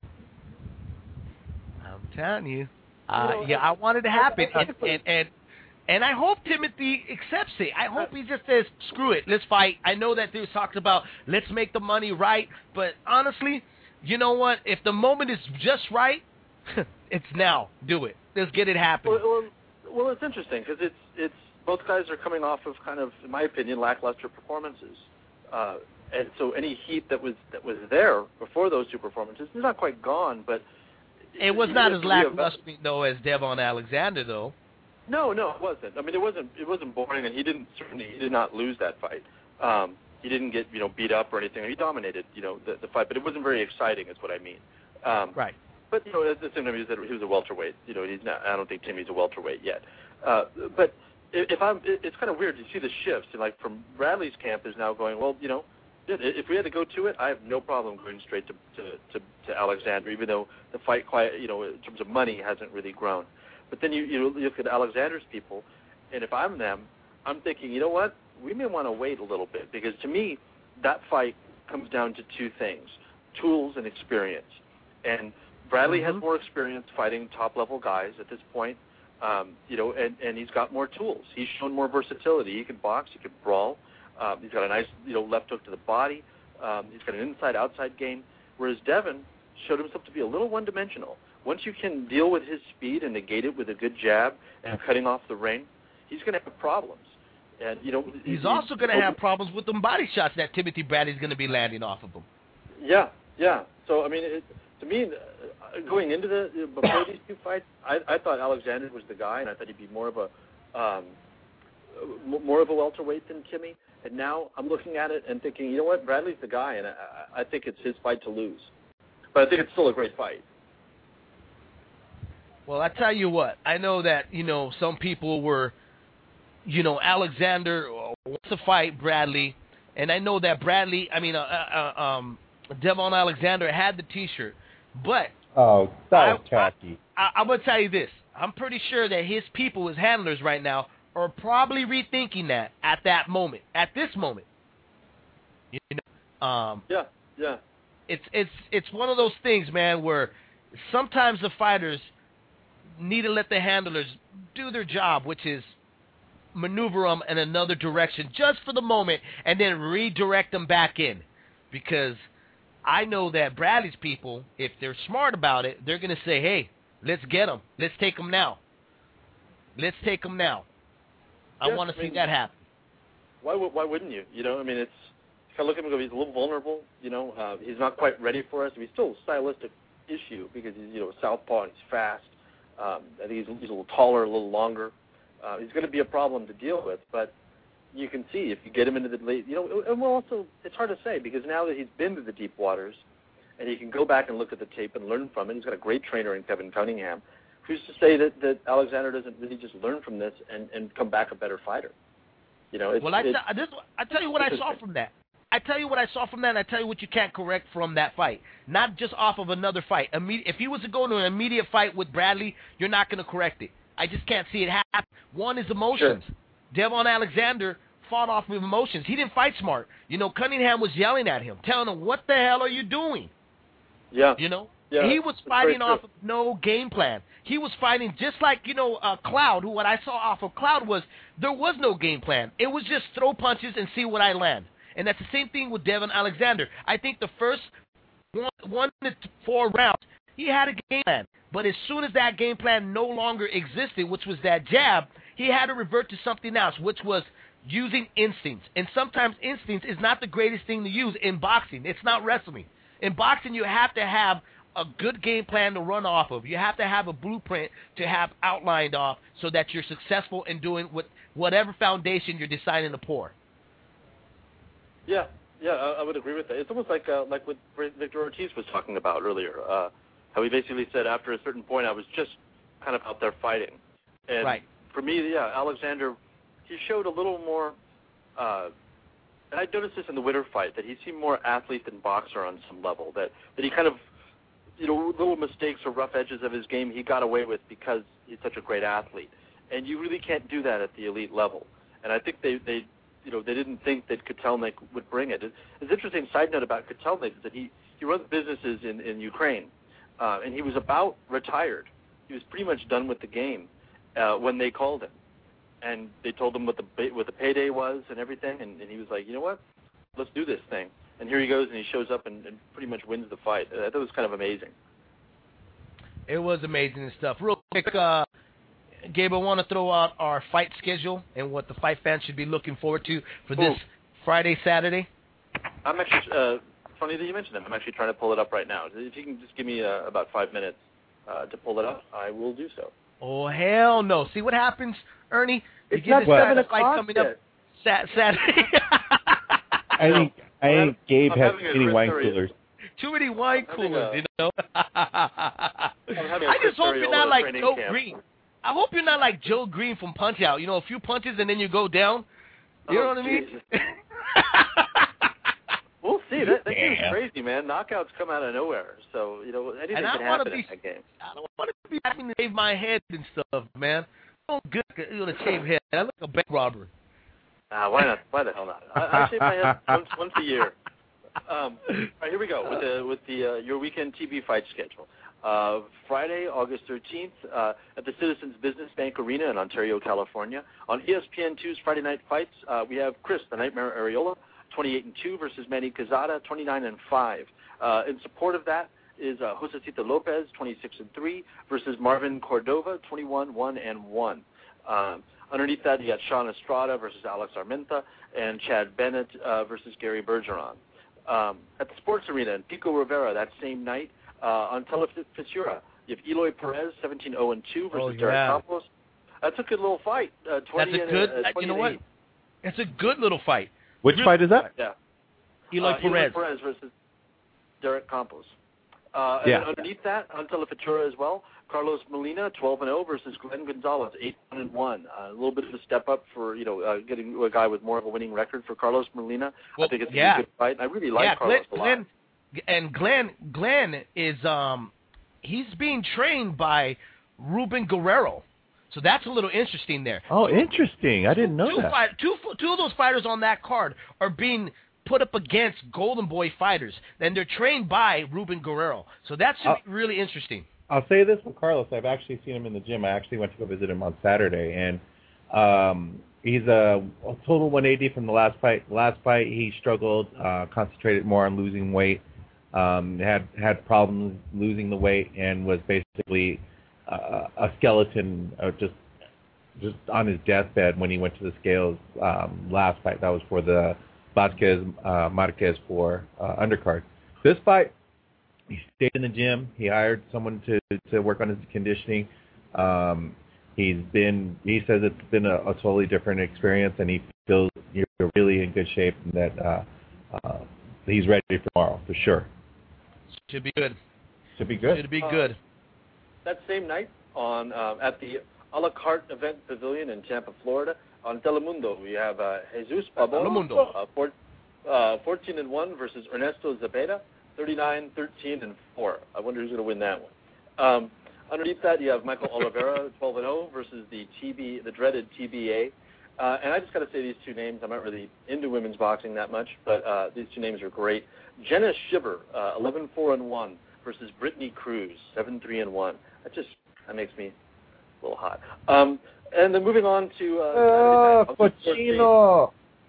I'm telling you, I want it to happen, and I hope Timothy accepts it. I hope he just says, "Screw it, let's fight." I know that there's talks about let's make the money right, but honestly. You know what? If the moment is just right, it's now. Do it. Let's get it happening. Well, it's interesting because it's both guys are coming off of kind of, in my opinion, lackluster performances, and so any heat that was there before those two performances is not quite gone, but it was not as lackluster though as Devon Alexander though. No, it wasn't. I mean, it wasn't boring, and he did not lose that fight. He didn't get beat up or anything. He dominated the fight, but it wasn't very exciting, is what I mean. Right. But at the same time, he was a welterweight. He's not. I don't think Timmy's a welterweight yet. But it's kind of weird. You see the shifts. Like from Bradley's camp is now going, well, if we had to go to it, I have no problem going straight to Alexander, even though the fight, in terms of money, hasn't really grown. But then you look at Alexander's people, and if I'm them, I'm thinking, you know what? We may want to wait a little bit, because to me, that fight comes down to two things: tools and experience. And Bradley has more experience fighting top-level guys at this point, and he's got more tools. He's shown more versatility. He can box. He can brawl. He's got a nice, left hook to the body. He's got an inside-outside game, whereas Devin showed himself to be a little one-dimensional. Once you can deal with his speed and negate it with a good jab and cutting off the ring, he's going to have problems. And he's also going to have problems with them body shots that Timothy Bradley's going to be landing off of him. Yeah. So I mean, to me, going into before these two fights, I thought Alexander was the guy, and I thought he'd be more of a welterweight than Timmy. And now I'm looking at it and thinking, you know what, Bradley's the guy, and I think it's his fight to lose. But I think it's still a great fight. Well, I tell you what, I know that some people were. Alexander wants to fight Bradley, and I know that Devon Alexander had the T-shirt, but that was tacky. I'm gonna tell you this: I'm pretty sure that his people, his handlers, right now, are probably rethinking that at this moment. Yeah. It's one of those things, man, where sometimes the fighters need to let the handlers do their job, which is maneuver them in another direction just for the moment and then redirect them back in. Because I know that Bradley's people, if they're smart about it, they're going to say, hey, let's get him. Let's take him now. I want to see that happen. Why wouldn't you? It's kind of look at him and go, he's a little vulnerable. He's not quite ready for us. He's still a stylistic issue because he's southpaw and he's fast. I think he's a little taller, a little longer. He's going to be a problem to deal with, but you can see if you get him into the late, and we're also, it's hard to say because now that he's been to the deep waters and he can go back and look at the tape and learn from it, he's got a great trainer in Kevin Cunningham. Who's to say that Alexander doesn't really just learn from this and come back a better fighter? I tell you what I saw from that. I tell you what I saw from that, and I tell you what you can't correct from that fight. Not just off of another fight. If he was to go into an immediate fight with Bradley, you're not going to correct it. I just can't see it happen. One is emotions. Sure. Devon Alexander fought off with emotions. He didn't fight smart. Cunningham was yelling at him, telling him, what the hell are you doing? Yeah. Yeah, he was fighting off of no game plan. He was fighting just like, Cloud, who what I saw off of Cloud was there was no game plan. It was just throw punches and see what I land. And that's the same thing with Devon Alexander. I think the first 1 to 4 rounds, he had a game plan. But as soon as that game plan no longer existed, which was that jab, he had to revert to something else, which was using instincts. And sometimes instincts is not the greatest thing to use in boxing. It's not wrestling. In boxing, you have to have a good game plan to run off of. You have to have a blueprint to have outlined off so that you're successful in doing whatever foundation you're deciding to pour. Yeah, I would agree with that. It's almost like what Victor Ortiz was talking about earlier. How he basically said after a certain point I was just kind of out there fighting. And right. For me, Alexander, he showed a little more, and I noticed this in the Witter fight, that he seemed more athlete than boxer on some level, that he kind of, little mistakes or rough edges of his game he got away with because he's such a great athlete. And you really can't do that at the elite level. And I think they didn't think that Kotelnik would bring it. It's an interesting side note about Kotelnik is that he runs businesses in Ukraine. And he was about retired. He was pretty much done with the game when they called him, and they told him what the payday was and everything. And he was like, you know what, let's do this thing. And here he goes, and he shows up and pretty much wins the fight. I thought it was kind of amazing. It was amazing stuff. Real quick, Gabe, I want to throw out our fight schedule and what the fight fans should be looking forward to for this Friday, Saturday. I'm actually. Funny that you mentioned them. I'm actually trying to pull it up right now. If you can just give me about 5 minutes to pull it up, I will do so. Oh, hell no. See what happens, Ernie? It's you not get 7 o'clock coming up Saturday. I think Gabe has too many wine coolers. Too many wine coolers, I'm having I just hope you're not like Joe Green. I hope you're not like Joe Green from Punch Out. You know, a few punches and then you go down. You know what I mean? We'll see. That game's crazy, man. Knockouts come out of nowhere. So, anything can happen in that game. I don't want to be having to shave my head and stuff, man. I'm good to shave head. I look like a bank robber. Why not? Why the hell not? I shave my head once a year. All right, here we go with the your weekend TV fight schedule. Friday, August 13th, at the Citizens Business Bank Arena in Ontario, California. On ESPN2's Friday Night Fights, we have Chris the Nightmare Arreola, 28-2 versus Manny Quezada, 29-5. In support of that is Josecito Lopez, 26-3 versus Marvin Cordova, 21-1. Underneath that, you got Sean Estrada versus Alex Armenta and Chad Bennett versus Gary Bergeron. At the Sports Arena in Pico Rivera that same night, on Telefisura, you have Eloy Perez, 17-0-2 versus Derek Campos. That's a good little fight. 20 That's a good. You know what? It's a good little fight. Which fight is that? Yeah. Eloy Perez. Eloy Perez versus Derek Campos. And underneath that, on Telefutura as well, Carlos Molina, 12-0 versus Glenn Gonzalez, 8-1. A little bit of a step up for getting a guy with more of a winning record for Carlos Molina. Well, I think it's a good fight. I really like Carlos a lot. Glenn is he's being trained by Ruben Guerrero. So that's a little interesting there. Oh, interesting. I didn't know that. Two of those fighters on that card are being put up against Golden Boy fighters. And they're trained by Ruben Guerrero. So that's really interesting. I'll say this with Carlos. I've actually seen him in the gym. I actually went to go visit him on Saturday. And he's a total 180 from the last fight. Last fight, he struggled, concentrated more on losing weight, had problems losing the weight, and was basically a skeleton just on his deathbed when he went to the scales last fight. That was for the Vasquez Marquez for undercard. This fight, he stayed in the gym. He hired someone to work on his conditioning. He says it's been a totally different experience, and he feels you're really in good shape and that he's ready for tomorrow for sure. Should be good. Should be good. Should be good. That same night on at the A La Carte Event Pavilion in Tampa, Florida, on Telemundo, we have Jesus Pabon, 14-1 versus Ernesto Zepeda, 39-13-4. I wonder who's going to win that one. Underneath that, you have Michael Oliveira, 12-0 versus the dreaded TBA. And I just got to say these two names. I'm not really into women's boxing that much, but these two names are great. Jenna Shiver, 11-4-1 versus Brittany Cruz, 7-3-1. That makes me a little hot. And then moving on to Pacino.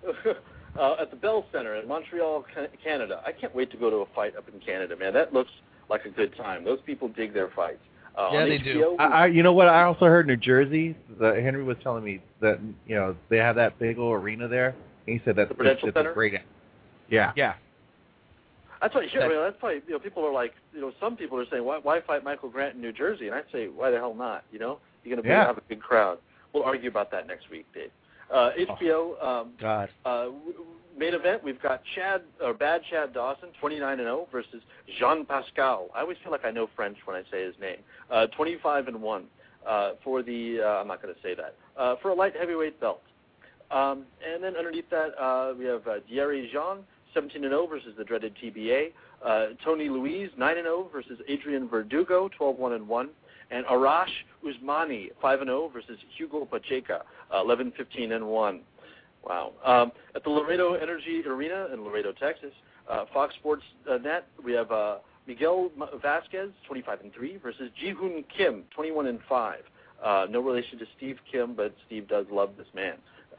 At the Bell Center in Montreal, Canada. I can't wait to go to a fight up in Canada, man. That looks like a good time. Those people dig their fights. Yeah, they do. You know what? I also heard New Jersey. Henry was telling me that they have that big old arena there. And he said that the Prudential Center? A great. Yeah. Yeah. That's why. That's why. People are like, some people are saying, why fight Michael Grant in New Jersey? And I say, why the hell not? You're going to have a big crowd. We'll argue about that next week, Dave. HBO. God. Main event, we've got Bad Chad Dawson, 29-0 versus Jean Pascal. I always feel like I know French when I say his name. 25-1 for the. I'm not going to say that for a light heavyweight belt. And then underneath that, we have Thierry Jean, 17-0 versus the dreaded TBA. Tony Louise, 9-0 versus Adrian Verdugo, 12-1-1. And Arash Usmani, 5-0 versus Hugo Pacheco, 11-15-1. Wow. At the Laredo Energy Arena in Laredo, Texas, Fox Sports Net, we have Miguel Vasquez, 25-3 versus Ji-Hoon Kim, 21-5. No relation to Steve Kim, but Steve does love this man.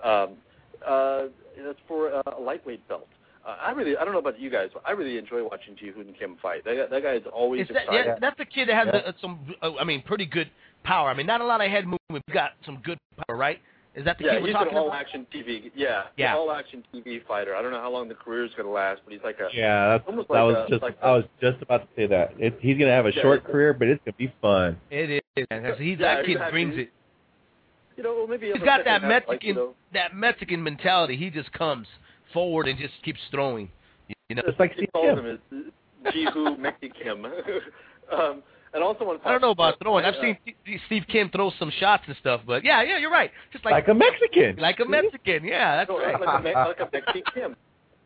That's for a lightweight belt. I don't know about you guys, but I really enjoy watching Ji-Hoon Kim fight. That guy is always exciting. Yeah, that's the kid that has some, pretty good power. Not a lot of head movement, but got some good power, right? Is that the kid we're talking about? He's an all-action TV. Yeah. All-action TV fighter. I don't know how long the career is going to last, but he's like a. Yeah, I was just about to say that. He's going to have a short career, but it's going to be fun. It is. That kid brings it. Maybe he's got that Mexican mentality. He just comes forward and just keeps throwing. It's like he calls him his Jihu Mexikim. And also on Fox I don't know about Sports, throwing. I've seen Steve Kim throw some shots and stuff, but yeah, you're right. Just like a Mexican. Like a Mexican, yeah, that's right. Like a Mexican Kim.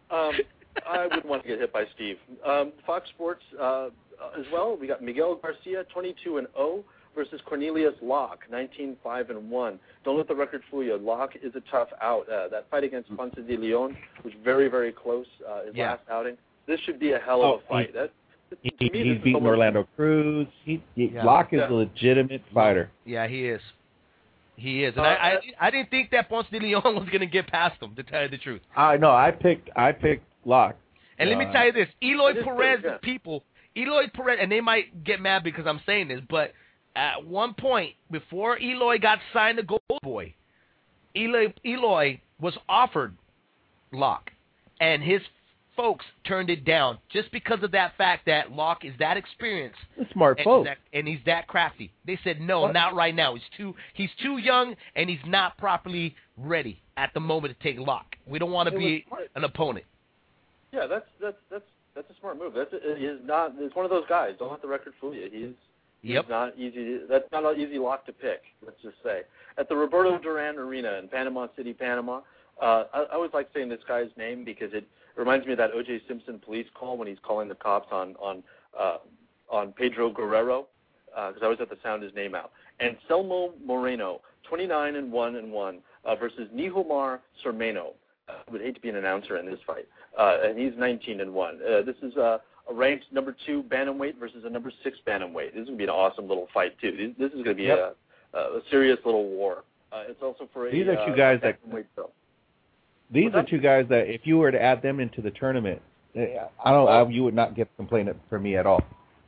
I wouldn't want to get hit by Steve. Fox Sports as well. We got Miguel Garcia, 22-0, versus Cornelius Locke, 19-5-1. Don't let the record fool you. Locke is a tough out. That fight against Ponce de Leon was very, very close. His last outing. This should be a hell of a fight. He's beaten Orlando Cruz. Locke is a legitimate fighter. Yeah, he is. He is. And I didn't think that Ponce de Leon was going to get past him, to tell you the truth. I picked Locke. And let me tell you this. Eloy Perez, Eloy Perez, and they might get mad because I'm saying this, but at one point, before Eloy got signed to Gold Boy, Eloy was offered Locke, and his folks turned it down just because of that fact that Locke is that experienced, smart folk, and he's that crafty. They said no, not right now. He's too young, and he's not properly ready at the moment to take Locke. We don't want to be an opponent. Yeah, that's a smart move. He's one of those guys. Don't let the record fool you. He's not easy. That's not an easy lock to pick. Let's just say at the Roberto Duran Arena in Panama City, Panama. I always like saying this guy's name because it reminds me of that O.J. Simpson police call when he's calling the cops on Pedro Guerrero, because I always have to sound his name out. And Selmo Moreno, 29-1-1 versus Nihomar Sormeno. I would hate to be an announcer in this fight, and he's 19-1. This is a ranked number 2 bantamweight versus a number 6 bantamweight. This is going to be an awesome little fight too. This is going to be a serious little war. It's also for These are two guys that. These are two guys that, if you were to add them into the tournament, you would not get a complaint from me at all.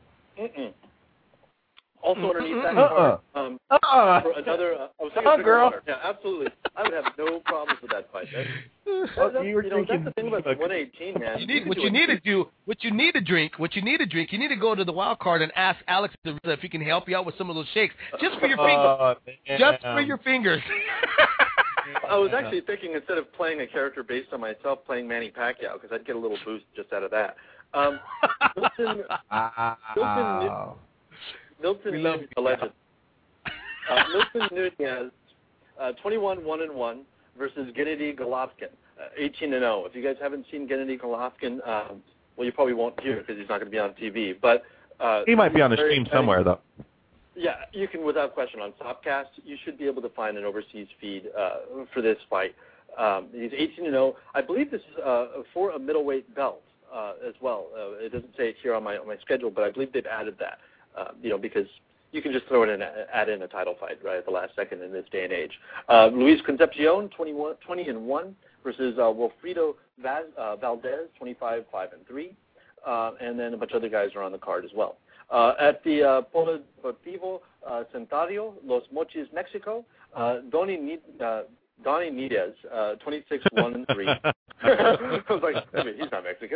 Also underneath that, for another, girl. Yeah, absolutely. I would have no problems with that fight. That's the thing about 118, man. What you need to drink, you need to go to the wild card and ask Alex if he can help you out with some of those shakes, just for your fingers. Just for your fingers. I was actually thinking, instead of playing a character based on myself, playing Manny Pacquiao, because I'd get a little boost just out of that. Milton Nunez, 21-1-1 versus Gennady Golovkin, 18-0. If you guys haven't seen Gennady Golovkin, well, you probably won't hear it because he's not going to be on TV. But he might be on the stream somewhere, though. Yeah, you can, without question, on Topcast. You should be able to find an overseas feed for this fight. He's 18-0. I believe this is for a middleweight belt as well. It doesn't say it here on my schedule, but I believe they've added that. Because you can just throw it in, add in a title fight right at the last second in this day and age. Luis Concepcion, 20-1 versus Wilfredo Valdez, 25-5-3, and then a bunch of other guys are on the card as well. At the Polo Deportivo Centenario, Los Mochis, Mexico, Donnie Nidez, 26-1-3. I was like, I mean, he's not Mexican.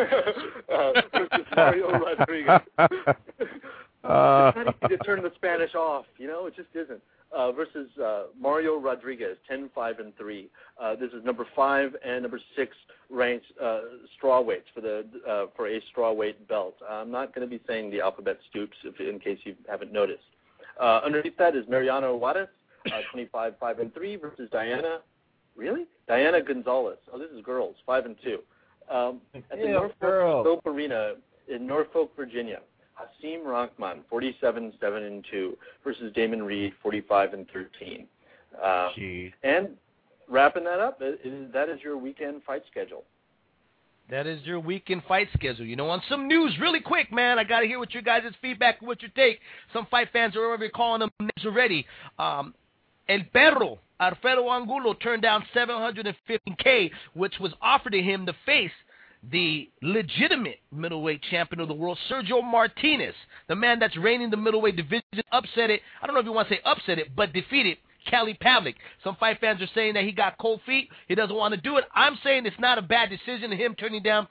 Versus Mario Rodriguez. It's not easy to turn the Spanish off, it just isn't. Versus Mario Rodriguez, 10-5-3. This is number 5 and number 6 ranked strawweights for a strawweight belt. I'm not going to be saying the alphabet stoops in case you haven't noticed. Underneath that is Mariano Juarez, 25-5-3 versus Diana Gonzalez. Oh, this is girls, 5-2. At the Norfolk Scope Arena in Norfolk, Virginia, Hasim Rahman, 47-7-2 versus Damon Reed, 45-13. And wrapping that up, that is your weekend fight schedule. That is your weekend fight schedule. On some news, really quick, man, I got to hear what your guys' feedback and what your take. Some fight fans are already calling them names already. El Perro, Alfredo Angulo, turned down $715K, which was offered to him to face the legitimate middleweight champion of the world, Sergio Martinez, the man that's reigning the middleweight division, upset it. I don't know if you want to say upset it, but defeated Kelly Pavlik. Some fight fans are saying that he got cold feet. He doesn't want to do it. I'm saying it's not a bad decision, him turning down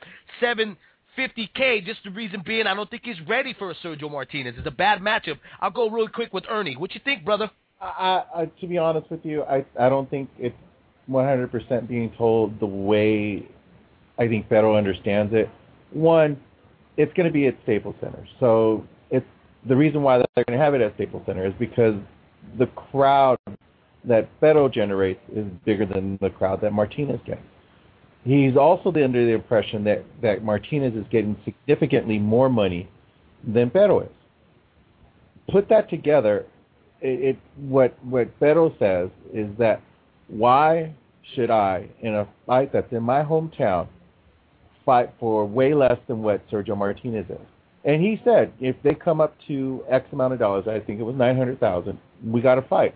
$750K, just the reason being I don't think he's ready for a Sergio Martinez. It's a bad matchup. I'll go really quick with Ernie. What you think, brother? To be honest with you, I don't think it's 100% being told the way I think Federer understands it. One, it's going to be at Staples Center. So it's the reason why they're going to have it at Staples Center is because the crowd that Beto generates is bigger than the crowd that Martinez gets. He's also under the impression that Martinez is getting significantly more money than Beto is. Put that together, what Beto says is that why should I, in a fight that's in my hometown, fight for way less than what Sergio Martinez is? And he said, if they come up to X amount of dollars, I think it was $900,000, we got to fight.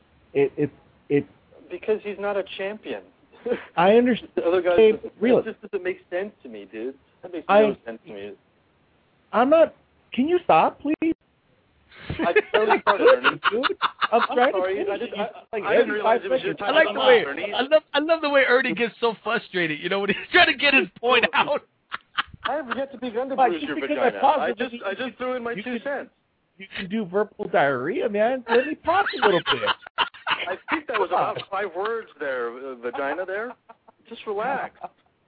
Because he's not a champion. I understand. The other guys, really, it just doesn't make sense to me, dude. That makes no sense to me. I'm not. Can you stop, please? I totally Ernie. I'm sorry. I didn't realize it was your time. I like the way I love the way Ernie gets so frustrated. You know, when he's trying to get his point out. I have yet to begin to bruise your vagina. I just threw in my 2 cents. You can do verbal diarrhea, man. Let me talk a little bit. I think that was about 5 words there, vagina there. Just relax.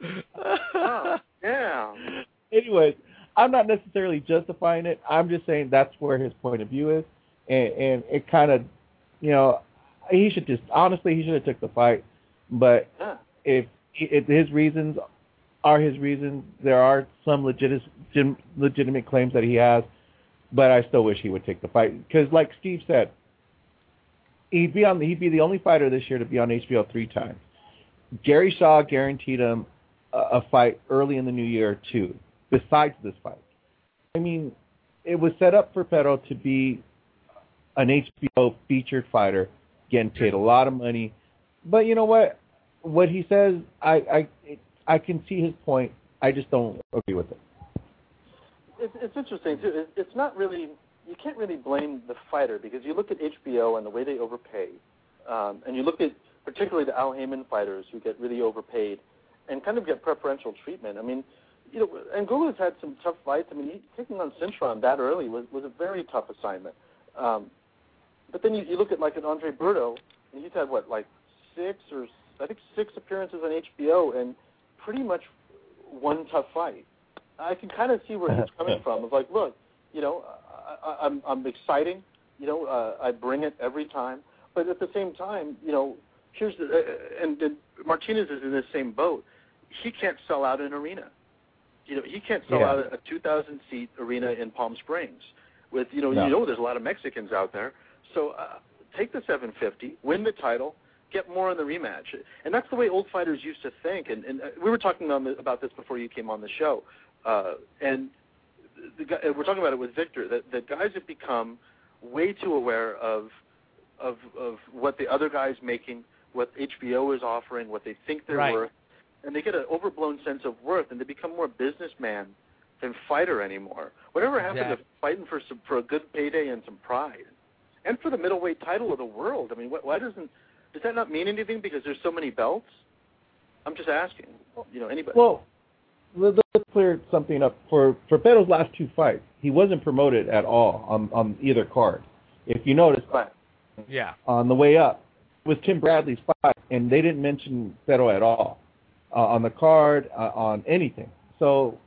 Yeah. Anyways, I'm not necessarily justifying it. I'm just saying that's where his point of view is. And it kind of, he should have took the fight. But if his reasons are his reasons, there are some legitimate claims that he has. But I still wish he would take the fight. Because like Steve said, he'd be the only fighter this year to be on HBO 3 times. Gary Shaw guaranteed him a fight early in the new year too, besides this fight. I mean, it was set up for Beto to be an HBO featured fighter, getting paid a lot of money. But you know what? What he says, I can see his point. I just don't agree with it. It's interesting too. It's not really. You can't really blame the fighter because you look at HBO and the way they overpay, and you look at particularly the Al Haymon fighters who get really overpaid and kind of get preferential treatment. I mean, Angula's had some tough fights. I mean, taking on Cintron that early was a very tough assignment. But then you look at like an Andre Berto, and he's had 6 appearances on HBO and pretty much one tough fight. I can kind of see where he's coming from. Of like, look, I'm exciting. I bring it every time. But at the same time, here's and Martinez is in the same boat. He can't sell out an arena. He can't sell out a 2,000-seat arena in Palm Springs. With there's a lot of Mexicans out there. So take the 750, win the title, get more in the rematch. And that's the way old fighters used to think. And we were talking about this before you came on the show. And we're talking about it with Victor, that guys have become way too aware of what the other guy's making, what HBO is offering, what they think they're worth, and they get an overblown sense of worth, and they become more businessman than fighter anymore. Whatever happened to fighting for a good payday and some pride, and for the middleweight title of the world? I mean, why does that not mean anything because there's so many belts? I'm just asking. Anybody. Well, let's clear something up. For Beto's last 2 fights, he wasn't promoted at all on either card. If you notice, on the way up was Tim Bradley's fight, and they didn't mention Beto at all on the card, on anything. So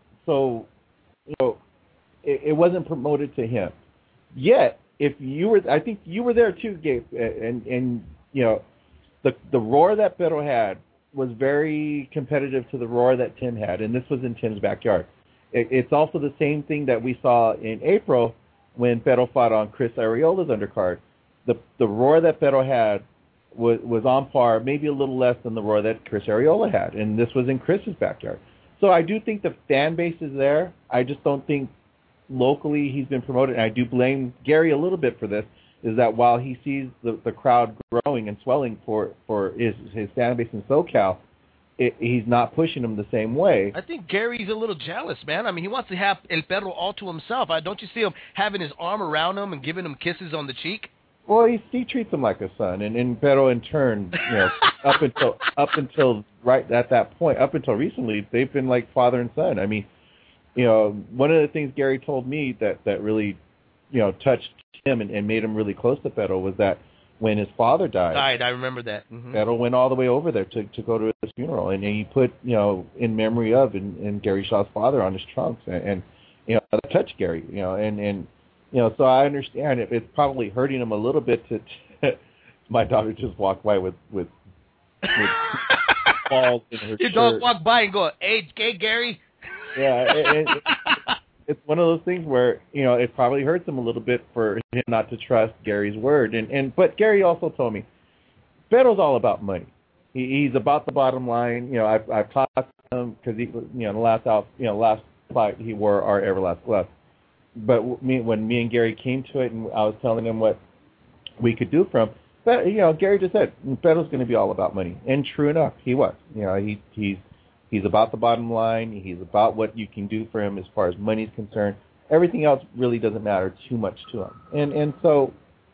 it wasn't promoted to him. Yet, if you were, I think you were there too, Gabe, and the roar that Beto had was very competitive to the roar that Tim had, and this was in Tim's backyard. It's also the same thing that we saw in April when Beto fought on Chris Ariola's undercard. The roar that Beto had was on par, maybe a little less than the roar that Chris Ariola had, and this was in Chris's backyard. So I do think the fan base is there. I just don't think locally he's been promoted, and I do blame Gary a little bit for this, is that while he sees the crowd growing and swelling for his fan base in SoCal, he's not pushing them the same way. I think Gary's a little jealous, man. I mean, he wants to have El Perro all to himself. Don't you see him having his arm around him and giving him kisses on the cheek? Well, he treats him like a son, and Beto in turn, up until right at that point, up until recently, they've been like father and son. I mean, one of the things Gary told me that really, touched him and made him really close to Beto was that when his father died, I remember that. Mm-hmm. Beto went all the way over there to go to his funeral, and he put, in memory of and Gary Shaw's father on his trunks, and that touch Gary, and so I understand it's probably hurting him a little bit to my daughter just walked by with balls in her Your shirt. dog walked by and go, hey Gary. Yeah, it's one of those things where it probably hurts him a little bit for him not to trust Gary's word, but Gary also told me Beto's all about money. He's about the bottom line. I've talked to him because the last fight he wore our Everlast gloves. But when me and Gary came to it, and I was telling him what we could do for him, but Gary just said Beto's going to be all about money, and true enough, he was. He's about the bottom line. He's about what you can do for him as far as money's concerned. Everything else really doesn't matter too much to him, and so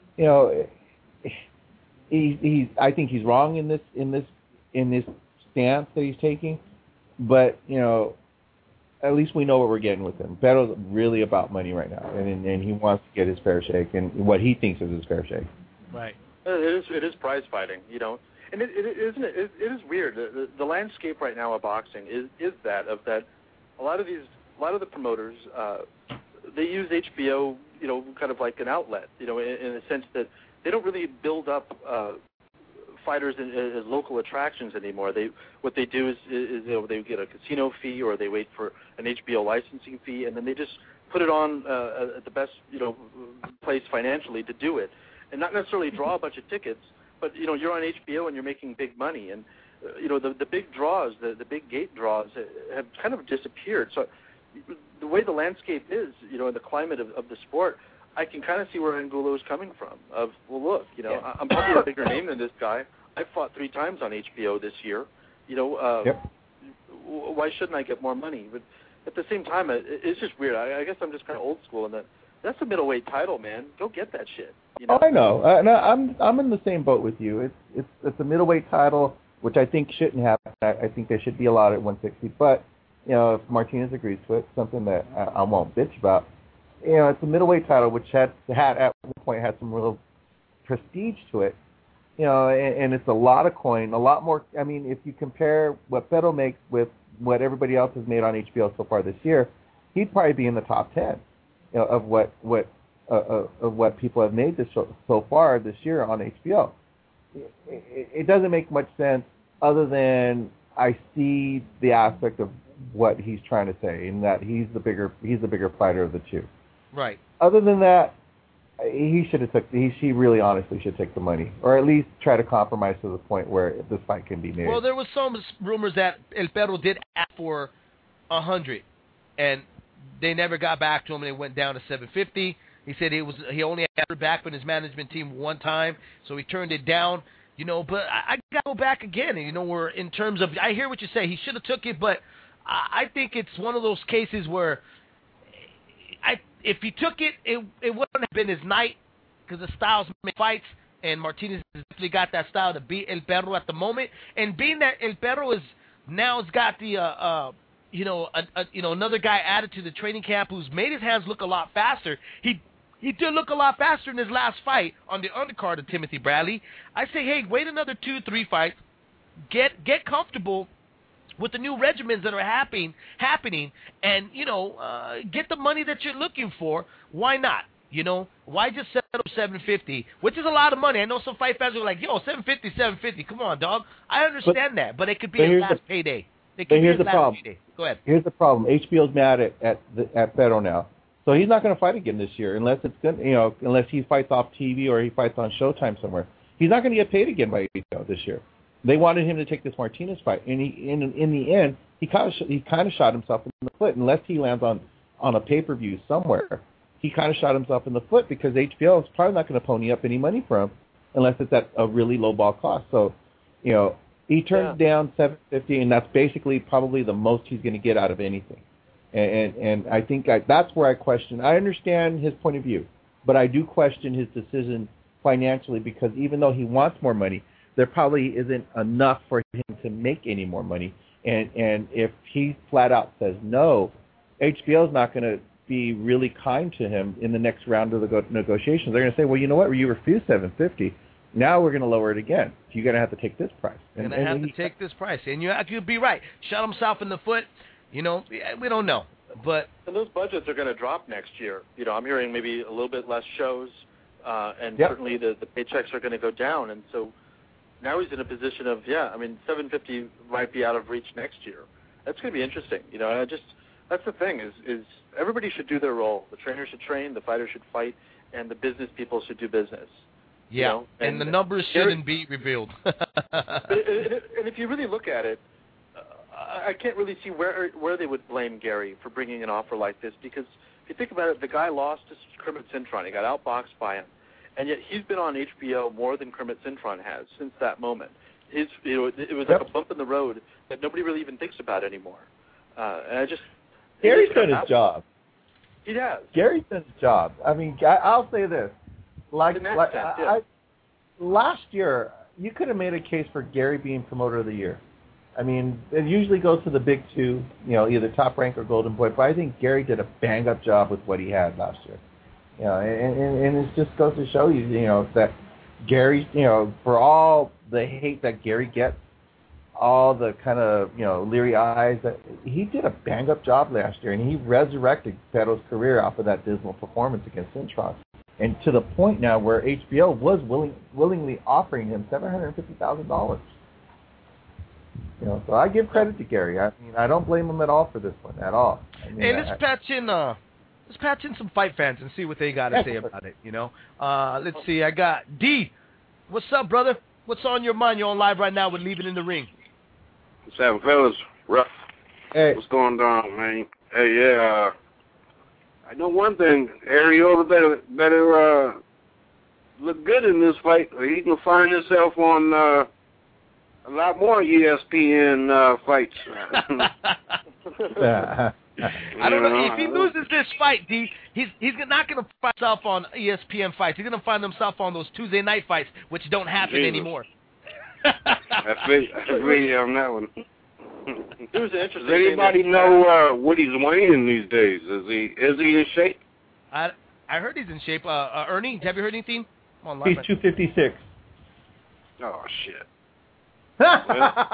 I think he's wrong in this stance that he's taking, but at least we know what we're getting with him. Beto's really about money right now, and he wants to get his fair shake, and what he thinks is his fair shake. Right. It is prize fighting, and it is weird. The landscape right now of boxing is that a lot of the promoters they use HBO, kind of like an outlet, in the sense that they don't really build up fighters as local attractions anymore. What they do is they get a casino fee, or they wait for an HBO licensing fee, and then they just put it on at the best place financially to do it, and not necessarily draw a bunch of tickets, but you're on HBO and you're making big money, and the big draws, the big gate draws have kind of disappeared. So the way the landscape is, in the climate of the sport, I can kind of see where Angulo is coming from. Look, I'm probably a bigger name than this guy. I fought 3 times on HBO this year. Why shouldn't I get more money? But at the same time, it's just weird. I guess I'm just kind of old school in that's a middleweight title, man. Go get that shit. Oh, I know. I'm in the same boat with you. It's a middleweight title, which I think shouldn't happen. I think they should be allowed at 160. But if Martinez agrees to it, something that I won't bitch about. It's a middleweight title, which had at one point had some real prestige to it. And it's a lot of coin, a lot more. I mean, if you compare what Beto makes with what everybody else has made on HBO so far this year, he'd probably be in the top 10 of what people have made so far this year on HBO. It doesn't make much sense other than I see the aspect of what he's trying to say, in that he's the bigger fighter of the two. Right. Other than that, he really honestly should take the money, or at least try to compromise to the point where this fight can be made. Well, there was some rumors that El Perro did ask for 100, and they never got back to him, and they went down to 750. He said he only had it back from his management team one time, so he turned it down. But I got to go back again. We're in terms of, I hear what you say. He should have took it, but I think it's one of those cases where if he took it, it wouldn't have been his night, because the styles make fights, and Martinez has definitely got that style to beat El Perro at the moment. And being that El Perro has got the another guy added to the training camp who's made his hands look a lot faster. He did look a lot faster in his last fight on the undercard of Timothy Bradley. I say, hey, wait another 2-3 fights, get comfortable with the new regimens that are happening, and get the money that you're looking for. Why not? Why just set up 750, which is a lot of money? I know some fight fans are like, yo, 750, come on, dog. I understand that, but it could be his last payday. Here's the problem. Go ahead. Here's the problem. HBO's mad at Beto now, so he's not going to fight again this year unless unless he fights off TV or he fights on Showtime somewhere. He's not going to get paid again by HBO this year. They wanted him to take this Martinez fight, and in the end, he kind of shot himself in the foot. Unless he lands on a pay-per-view somewhere, he kind of shot himself in the foot, because HBO is probably not going to pony up any money for him unless it's at a really low ball cost. So, he turned down $750, and that's basically probably the most he's going to get out of anything. And I think that's where I question. I understand his point of view, but I do question his decision financially, because even though he wants more money, there probably isn't enough for him to make any more money. And if he flat out says no, HBO is not going to be really kind to him in the next round of the negotiations. They're going to say, well, you know what, you refused $750. Now we're going to lower it again. You're going to have to take this price. Take this price. And you'd be right. Shot himself in the foot. We don't know. But and those budgets are going to drop next year. I'm hearing maybe a little bit less shows, and certainly the paychecks are going to go down. And so now he's in a position of $750 might be out of reach next year. That's going to be interesting. That's the thing is everybody should do their role. The trainer should train, the fighter should fight, and the business people should do business. Yeah, and the numbers shouldn't be revealed. and if you really look at it, I can't really see where they would blame Gary for bringing an offer like this, because if you think about it, the guy lost to Kermit Cintron. He got outboxed by him, and yet he's been on HBO more than Kermit Cintron has since that moment. It was like a bump in the road that nobody really even thinks about anymore. And Gary's done his job. He has. Gary's done his job. I mean, I'll say this. Last year, you could have made a case for Gary being Promoter of the Year. I mean, it usually goes to the big two, either Top Rank or Golden Boy. But I think Gary did a bang-up job with what he had last year. And it just goes to show you, that Gary, for all the hate that Gary gets, all the kind of, leery eyes, that he did a bang-up job last year, and he resurrected Perro's career off of that dismal performance against Cintron. And to the point now where HBO was willingly offering him $750,000. So I give credit to Gary. I mean, I don't blame him at all for this one, at all. I mean, hey, let's patch in some fight fans and see what they got to say about it, Let's see, I got D. What's up, brother? What's on your mind? You're on live right now with Leaving in the Ring. What's happening, fellas? Rough. Hey. What's going on, man? Hey, I know one thing. Arreola better look good in this fight, or he can find himself on a lot more ESPN fights. I don't know. If he loses this fight, D, he's not going to find himself on ESPN fights. He's going to find himself on those Tuesday night fights, which don't happen anymore. I feel you on that one. It was interesting. Does anybody know what he's weighing these days? Is he in shape? I heard he's in shape. Ernie, have you heard anything? Come on, he's 256. Oh shit. Best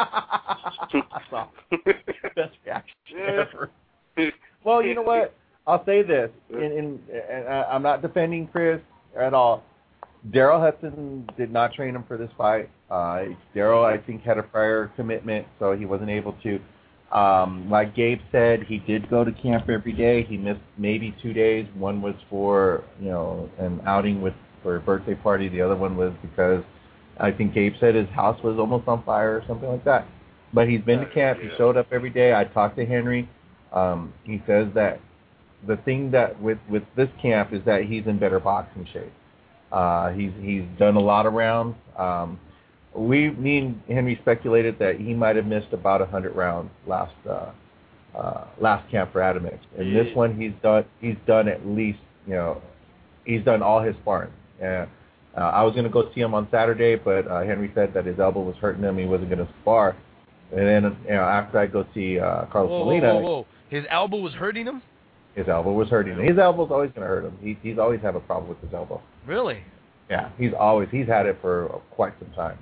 reaction ever. Well, you know what? I'll say this, and I'm not defending Chris at all. Daryl Hudson did not train him for this fight. Daryl, I think, had a prior commitment, so he wasn't able to. Like Gabe said, he did go to camp every day. He missed maybe 2 days. One was for an outing for a birthday party. The other one was because I think Gabe said his house was almost on fire or something like that. But he's been to camp. He showed up every day. I talked to Henry. He says that the thing that with this camp is that he's in better boxing shape. He's done a lot of rounds. Me and Henry speculated that he might have missed about 100 rounds last camp for Adamix. And this one he's done at least, he's done all his sparring. I was going to go see him on Saturday, but Henry said that his elbow was hurting him. He wasn't going to spar. And then, after I go see Carlos Molina. Whoa. His elbow was hurting him? His elbow was hurting him. His elbow's always going to hurt him. He's always had a problem with his elbow. Really? Yeah, he's had it for quite some time.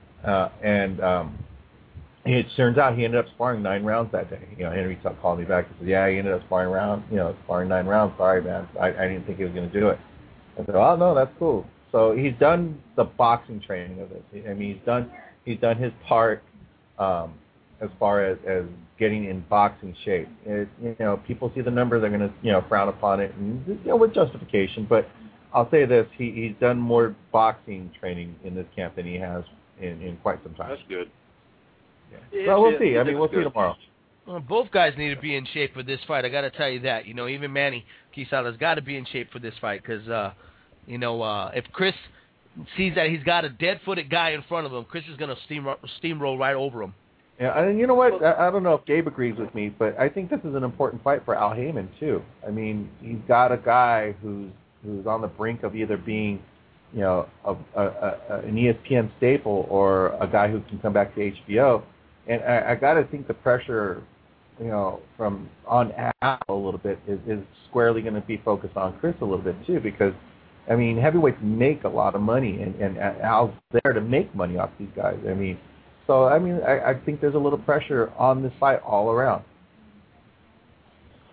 It turns out he ended up sparring 9 rounds that day. Henry called me back and said, yeah, he ended up sparring 9 rounds. Sorry, man. I didn't think he was going to do it. I said, oh, no, that's cool. So he's done the boxing training of this. I mean, he's done his part as far as getting in boxing shape. People see the numbers, they're going to frown upon it, and with justification. But I'll say this: he's done more boxing training in this camp than he has in quite some time. That's good. Yeah. Well, we'll see. I mean, we'll see tomorrow. Well, both guys need to be in shape for this fight. I got to tell you that. Even Manny Quisada's got to be in shape for this fight because, if Chris sees that he's got a dead-footed guy in front of him, Chris is going to steamroll right over him. Yeah, and you know what? I don't know if Gabe agrees with me, but I think this is an important fight for Al Heyman too. I mean, he's got a guy who's on the brink of either being, an ESPN staple or a guy who can come back to HBO. And I got to think the pressure, from on Al a little bit is squarely going to be focused on Chris a little bit too, because I mean, heavyweights make a lot of money, and Al's there to make money off these guys. I mean. So, I mean, I think there's a little pressure on this fight all around.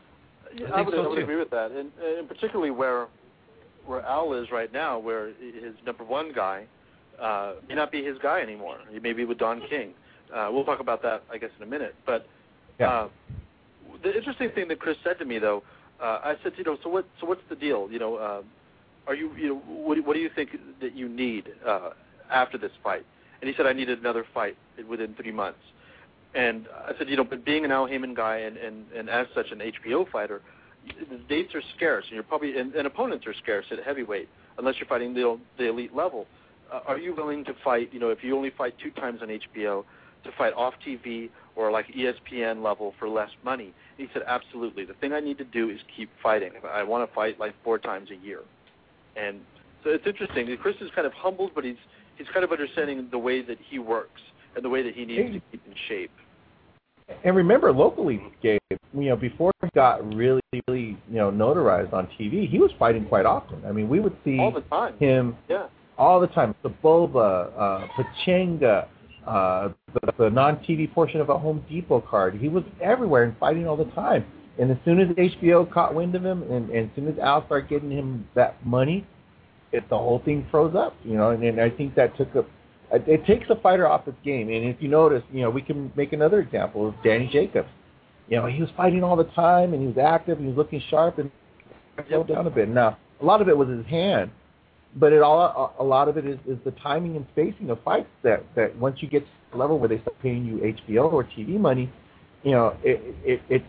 I would agree with that, and particularly where Al is right now, where his number one guy may not be his guy anymore. He may be with Don King. We'll talk about that, I guess, in a minute. But the interesting thing that Chris said to me, though, I said, so what's the deal? Are you, what do you think that you need after this fight? And he said, I needed another fight within 3 months. And I said, but being an Al Haymon guy and as such an HBO fighter, the dates are scarce, and you're probably and opponents are scarce at heavyweight unless you're fighting the elite level. Are you willing to fight? If you only fight 2 times on HBO, to fight off TV or like ESPN level for less money? And he said, absolutely. The thing I need to do is keep fighting. I want to fight like 4 times a year. And so it's interesting. Chris is kind of humbled, but he's kind of understanding the way that he works and the way that he needs to keep in shape. And remember, locally, Gabe, before he got really, really, notarized on TV, he was fighting quite often. I mean, we would see all the time. Him all the time. Saboba, Pachanga, the non-TV portion of a Home Depot card. He was everywhere and fighting all the time. And as soon as HBO caught wind of him, and as soon as Al started getting him that money, the whole thing froze up. And I think that it takes a fighter off his game. And if you notice, we can make another example of Danny Jacobs. He was fighting all the time, and he was active, and he was looking sharp, and slowed down a bit. Now, a lot of it was his hand, but a lot of it is the timing and spacing of fights that once you get to the level where they start paying you HBO or TV money, it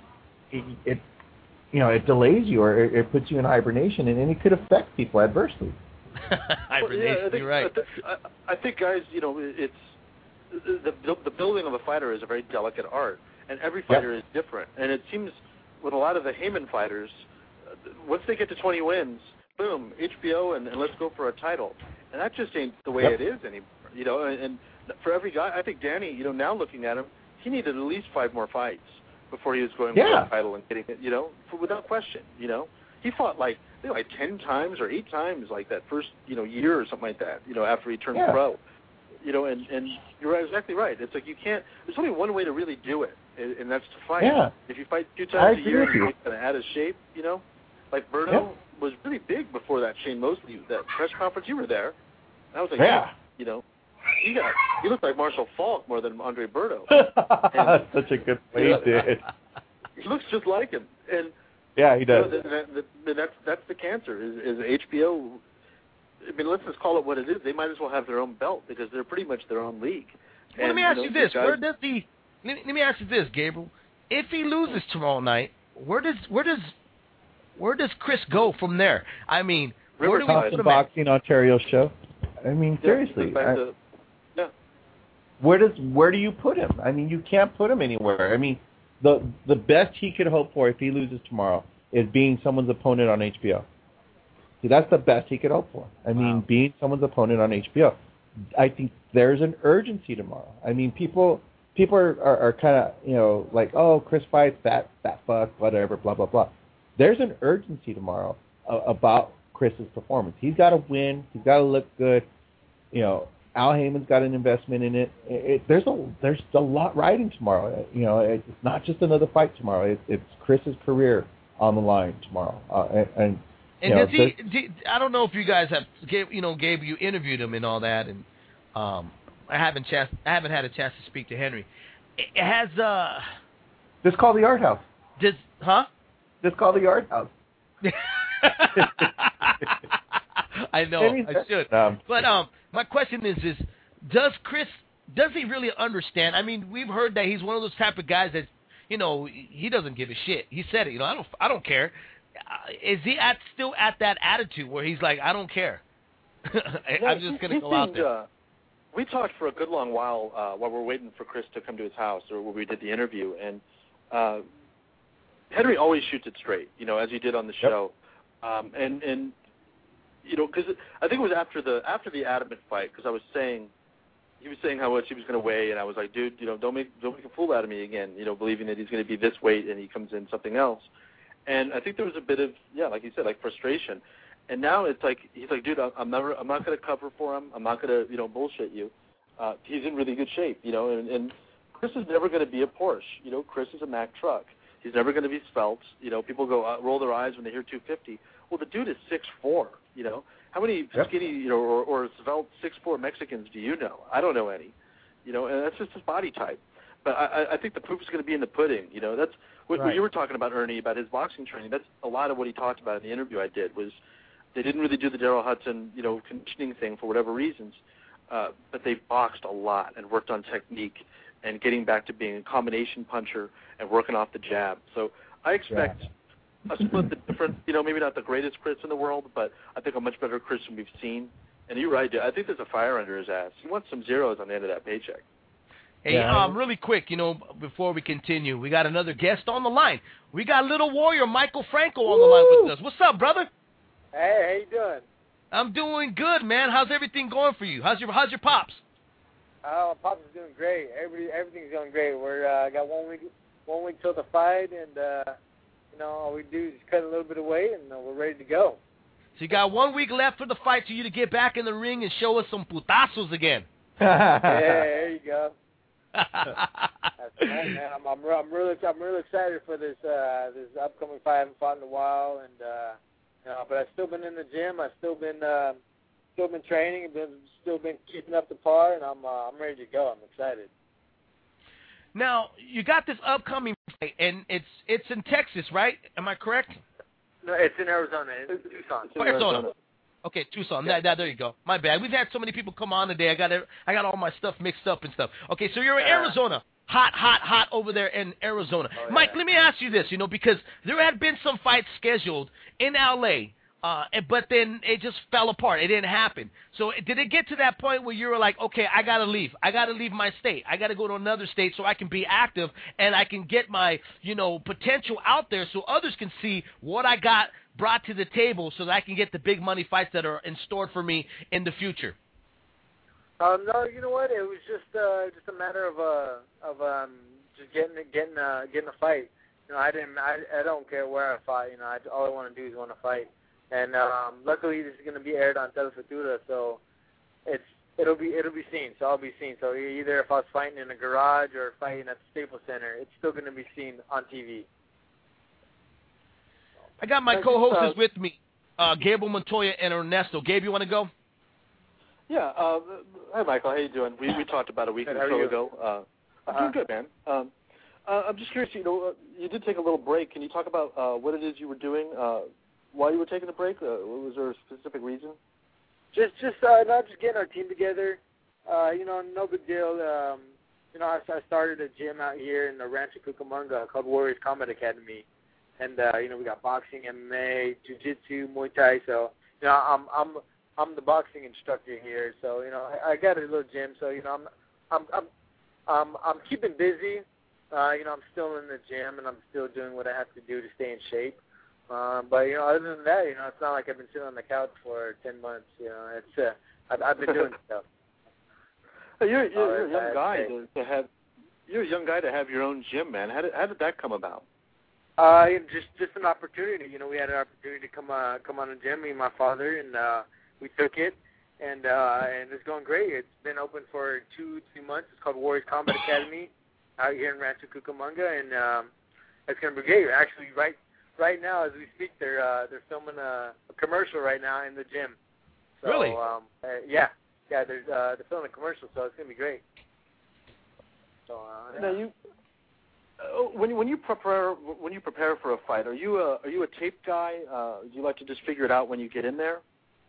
delays you, or it puts you in hibernation, and it could affect people adversely. Hibernation, you're right. I think, guys, it's the building of a fighter is a very delicate art, and every fighter is different. And it seems with a lot of the Haymon fighters, once they get to 20 wins, boom, HBO, and let's go for a title. And that just ain't the way it is anymore. And for every guy, I think Danny, now looking at him, he needed at least 5 more fights before he was going for a title and getting it, without question. He fought like 10 times or 8 times like that first, year or something like that, after he turned pro. And you're exactly right. It's like there's only one way to really do it, and that's to fight. Yeah. If you fight 2 times a year, you're going to add a shape, Like Berto was really big before that Shane Mosley, that press conference. You were there. And I was like, he looked like Marshall Falk more than Andre Berto. That's such a good way he did. He looks just like him. And yeah, he does. That's the cancer. Is HBO? I mean, let's just call it what it is. They might as well have their own belt because they're pretty much their own league. Well, let me ask you this: let me ask you this, Gabriel. If he loses tomorrow night, where does Chris go from there? I mean, where do we put him Boxing Ontario show. I mean, seriously. Where do you put him? I mean, you can't put him anywhere. I mean, the best he could hope for if he loses tomorrow is being someone's opponent on HBO. See, that's the best he could hope for. I mean, being someone's opponent on HBO. I think there's an urgency tomorrow. I mean, people are kind of, like, oh, Chris fights, that fuck, whatever, blah, blah, blah. There's an urgency tomorrow about Chris's performance. He's got to win. He's got to look good. Al Haymon's got an investment in it. There's a lot riding tomorrow. It's not just another fight tomorrow. It's Chris's career on the line tomorrow. And does he? I don't know if you guys have, Gabe, you interviewed him and all that, and I haven't had a chance to speak to Henry. It has Just call the Art House. Just call the Art House. I know, I should. But my question is does he really understand? I mean, we've heard that he's one of those type of guys that, he doesn't give a shit. He said it, I don't care. Is he still at that attitude where he's like, I don't care? I'm just going to go out there. We talked for a good long while we're waiting for Chris to come to his house, or where we did the interview, and Henry always shoots it straight, as he did on the show. And because I think it was after the Adamant fight, because he was saying how much he was going to weigh, and I was like, dude, don't make a fool out of me again, believing that he's going to be this weight and he comes in something else. And I think there was a bit of, like you said, like frustration. And now it's like, he's like, dude, I'm not going to cover for him. I'm not going to, bullshit you. He's in really good shape, and Chris is never going to be a Porsche. Chris is a Mack truck. He's never going to be svelte. You know, people go roll their eyes when they hear 250. Well, the dude is 6'4", you know. How many skinny, you know, or svelte 6'4" Mexicans do you know? I don't know any. You know, and that's just his body type. But I think the proof is going to be in the pudding. You know, that's what you were talking about, Ernie, about his boxing training. That's a lot of what he talked about in the interview I did was they didn't really do the Daryl Hudson, you know, conditioning thing for whatever reasons, but they boxed a lot and worked on technique and getting back to being a combination puncher and working off the jab. So I expect a split that's different, you know, maybe not the greatest Chris in the world, but I think a much better Chris than we've seen. And you're right, dude. I think there's a fire under his ass. He wants some zeros on the end of that paycheck. Hey, really quick, you know, before we continue, we got another guest on the line. We got Little Warrior Michael Franco on the line with us. What's up, brother? Hey, how you doing? I'm doing good, man. How's everything going for you? How's your pops? Oh, pops is doing great. Everything's going great. We're got 1 week till the fight, and you know, all we do is cut a little bit of weight, and we're ready to go. So you got 1 week left for the fight for you to get back in the ring and show us some putazos again. Yeah, there you go. That's right, man. I'm really excited for this upcoming fight. I haven't fought in a while, and you know, but I've still been in the gym. I've still been training, and still been keeping up to par, and I'm ready to go. I'm excited. Now you got this upcoming fight, and it's in Texas, right? Am I correct? No, it's in Arizona. It's Tucson. Arizona. Okay, Tucson. Yeah. There you go. My bad. We've had so many people come on today. I got all my stuff mixed up and stuff. Okay, so you're in Arizona. Hot over there in Arizona. Oh, yeah. Mike, let me ask you this, you know, because there had been some fights scheduled in L.A., but then it just fell apart. It didn't happen. So did it get to that point where you were like, okay, I got to leave. I got to leave my state. I got to go to another state so I can be active and I can get my, you know, potential out there so others can see what I got brought to the table so that I can get the big money fights that are in store for me in the future? No, you know what? It was just a matter of just getting a fight. You know, I don't care where I fight. You know, all I want to do is want to fight. And luckily, this is going to be aired on Telefutura, so it'll be seen. So I'll be seen. So either if I was fighting in a garage or fighting at the Staples Center, it's still going to be seen on TV. I got my co-hosts with me, Gabriel Montoya and Ernesto. Gabe, you want to go? Yeah. Hi, Michael. How you doing? We talked about a week or so ago. I'm doing good, man. I'm just curious. You know, you did take a little break. Can you talk about what it is you were doing while you were taking a break? Was there a specific reason? Just getting our team together. You know, no big deal. You know, I started a gym out here in the Rancho Cucamonga called Warriors Combat Academy. And you know, we got boxing, MMA, jiu-jitsu, Muay Thai. So you know, I'm the boxing instructor here. So you know, I got a little gym. So you know, I'm keeping busy. You know, I'm still in the gym and I'm still doing what I have to do to stay in shape. But you know, other than that, you know, it's not like I've been sitting on the couch for 10 months. You know, it's I've been doing stuff. You're a young guy to have. You're a young guy to have your own gym, man. How did that come about? Just an opportunity. You know, we had an opportunity to come on a gym, me and my father, and we took it, and it's going great. It's been open for 2 months. It's called Warriors Combat Academy out here in Rancho Cucamonga, and it's going to be great. Actually, right now as we speak, they're filming a commercial right now in the gym. So, really? Yeah. They're filming a commercial, so it's going to be great. So now when you prepare for a fight, are you a tape guy? Do you like to just figure it out when you get in there?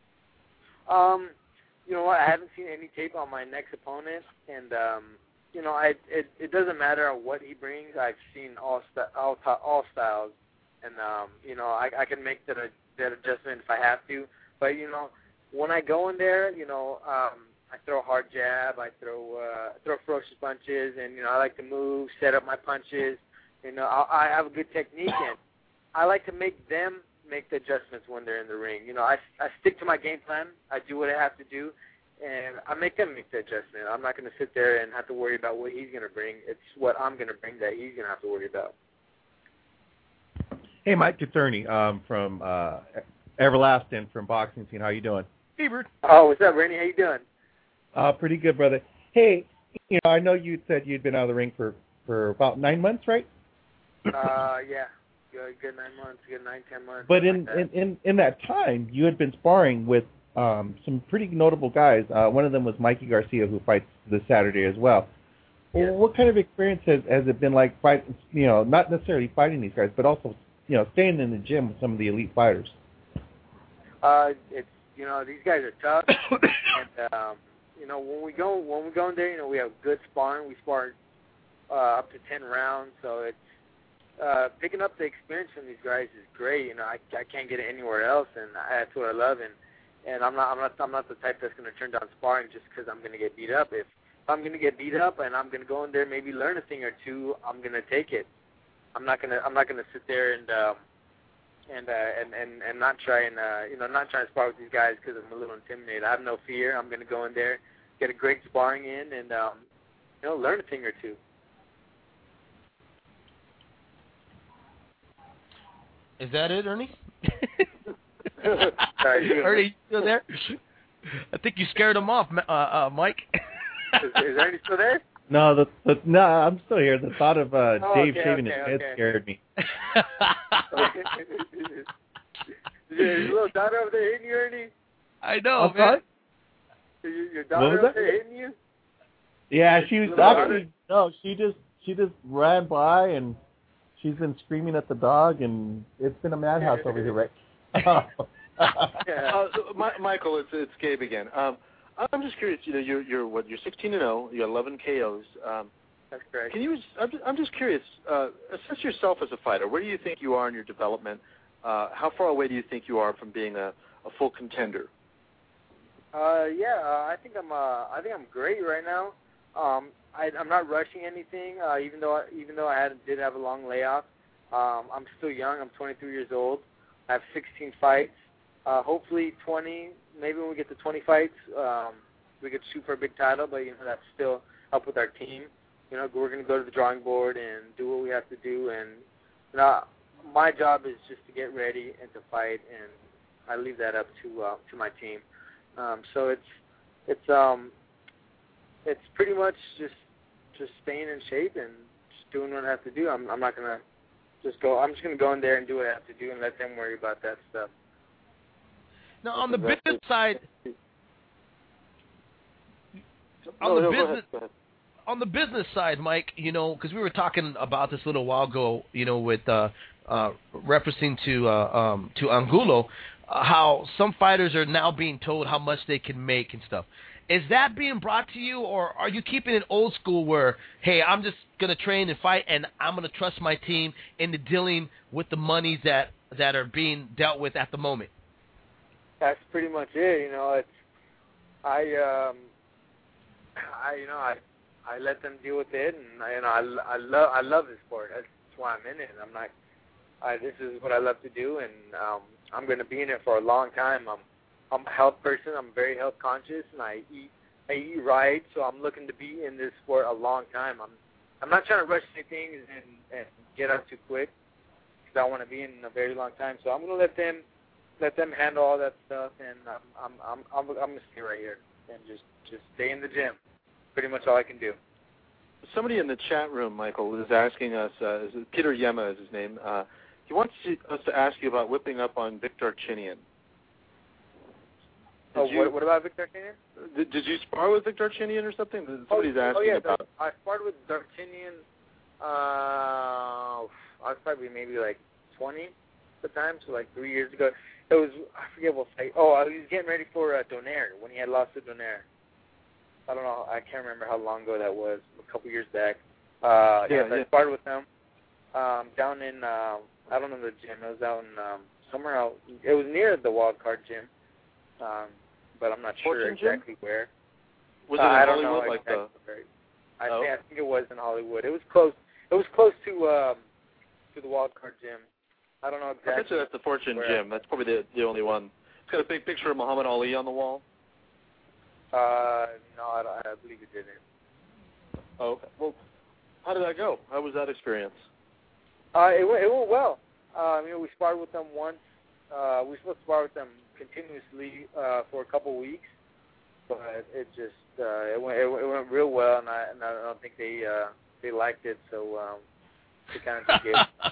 You know what? I haven't seen any tape on my next opponent, and you know, it doesn't matter what he brings. I've seen all styles, and you know, I can make that adjustment if I have to. But you know, when I go in there, you know, I throw a hard jab, I throw ferocious punches, and you know, I like to move, set up my punches. You know, I have a good technique, and I like to make them make the adjustments when they're in the ring. You know, I stick to my game plan. I do what I have to do, and I make them make the adjustment. I'm not going to sit there and have to worry about what he's going to bring. It's what I'm going to bring that he's going to have to worry about. Hey, Mike, it's Ernie from Everlasting from Boxing Scene. How you doing? Hey, Bert. Oh, what's up, Ernie? How you doing? Pretty good, brother. Hey, you know, I know you said you'd been out of the ring for about 9 months, right? Yeah. Good 9 months, good 9-10 months. But in that time, you had been sparring with some pretty notable guys. One of them was Mikey Garcia, who fights this Saturday as well. Yes. Well, what kind of experience has it been like not necessarily fighting these guys, but also, staying in the gym with some of the elite fighters? It's, these guys are tough. And, when we go in there, we have good sparring. We spar up to 10 rounds, so it's, picking up the experience from these guys is great. I can't get it anywhere else, and that's what I love. And I'm not the type that's going to turn down sparring just because I'm going to get beat up. If I'm going to get beat up and I'm going to go in there, maybe learn a thing or two, I'm going to take it. I'm not going to sit there and not try and not try to spar with these guys because I'm a little intimidated. I have no fear. I'm going to go in there, get a great sparring in, and learn a thing or two. Is that it, Ernie? Sorry, Ernie, you still there? I think you scared him off, Mike. Is Ernie still there? No, no, I'm still here. The thought of Dave shaving his head scared me. Is your little daughter over there hitting you, Ernie? I know, I'm sorry? Is your daughter over there hitting you? Yeah, she was actually she just ran by and she's been screaming at the dog, and it's been a madhouse over here, right? Michael, it's Gabe again. I'm just curious. You're 16-0. You got 11 KOs. That's correct. I'm just curious. Assess yourself as a fighter. Where do you think you are in your development? How far away do you think you are from being a full contender? I think I'm great right now. I'm not rushing anything, even though I did have a long layoff. I'm still young. I'm 23 years old. I have 16 fights. Hopefully 20. Maybe when we get to 20 fights, we could shoot for a big title. But that's still up with our team. We're going to go to the drawing board and do what we have to do. And my job is just to get ready and to fight, and I leave that up to my team. So it's pretty much just staying in shape and just doing what I have to do. I'm not gonna just go. I'm just gonna go in there and do what I have to do and let them worry about that stuff. Now, on the business side, on the business side, Mike, because we were talking about this a little while ago, with referencing to Angulo, how some fighters are now being told how much they can make and stuff. Is that being brought to you, or are you keeping it old school where, hey, I'm just going to train and fight, and I'm going to trust my team into dealing with the monies that are being dealt with at the moment? That's pretty much it. I let them deal with it, and I love this sport. That's why I'm in it. This is what I love to do, and I'm going to be in it for a long time. I'm a health person. I'm very health conscious, and I eat right. So I'm looking to be in this sport a long time. I'm not trying to rush anything and get out too quick, because I want to be in a very long time. So I'm going to let them handle all that stuff, and I'm going to stay right here and just stay in the gym. Pretty much all I can do. Somebody in the chat room, Michael, is asking us. Peter Yema is his name. He wants us to ask you about whipping up on Victor Chinian. What about Victor Chinian? Did you spar with Victor Chinian or something? Somebody's asking about. I sparred with Darchinian. I was probably maybe like 20 at the time, so like 3 years ago. It was, I forget what fight. Oh, he was getting ready for Donaire when he had lost to Donaire. I don't know. I can't remember how long ago that was. A couple years back. I sparred with him down in I don't know the gym. It was out in somewhere out. It was near the Wild Card gym, but I'm not sure exactly where. Was it in I don't Hollywood? know exactly I think it was in Hollywood. It was close. It was close to the Wild Card gym. I don't know exactly. I bet you that's the Fortune Gym. That's probably the only one. It's got a big picture of Muhammad Ali on the wall. No, I believe it didn't. Oh, okay. Well, how did that go? How was that experience? It went well. We sparred with them once. We were supposed to spar with them continuously for a couple weeks, but it just it went real well, and I don't think they liked it. So to kind of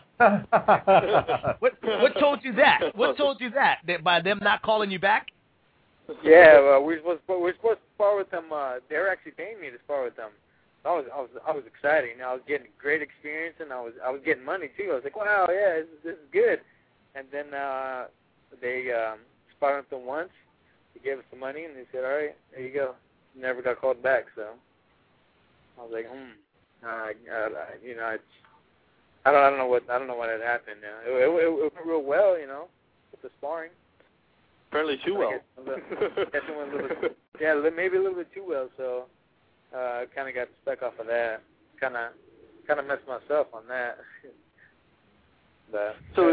get. What told you that? What told you that? That by them not calling you back? Yeah, we're supposed to spar with them. They were actually paying me to spar with them. I was excited. You know, I was getting great experience, and I was getting money too. I was like, wow, yeah, this is good. And then they sparred with them once. They gave us the money, and they said, all right, there you go. Never got called back. So I was like, you know, I don't know what had happened. It went real well, you know, with the sparring. Apparently too well. Yeah, maybe a little bit too well. So I kind of got stuck off of that. Kind of messed myself on that. But so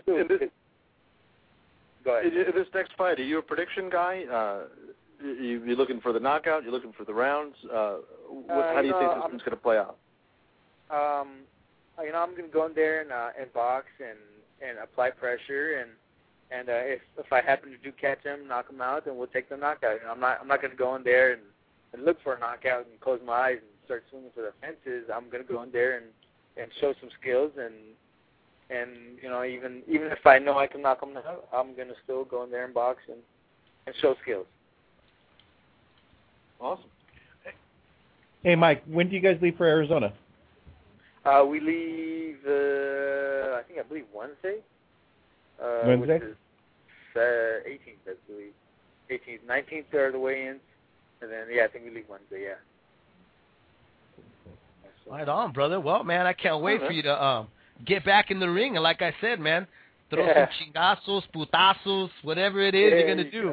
go ahead. In this next fight, are you a prediction guy? You looking for the knockout? You looking for the rounds? How do you think this one's going to play out? You know, I'm going to go in there and box and apply pressure and if I happen to catch him, knock him out, then we'll take the knockout. You know, I'm not going to go in there and look for a knockout and close my eyes and start swinging for the fences. I'm going to go in there and show some skills and you know, even if I know I can knock him out, I'm going to still go in there and box and show skills. Awesome. Hey, Mike, when do you guys leave for Arizona? We leave, I believe Wednesday. Wednesday? Which is 18th, I believe. 18th, 19th are the weigh-ins, and then I think we leave Wednesday. Yeah. Right on, brother. Well, man, I can't wait for you to get back in the ring, and like I said, man, throw some chingazos, putazos, whatever it is you're gonna do.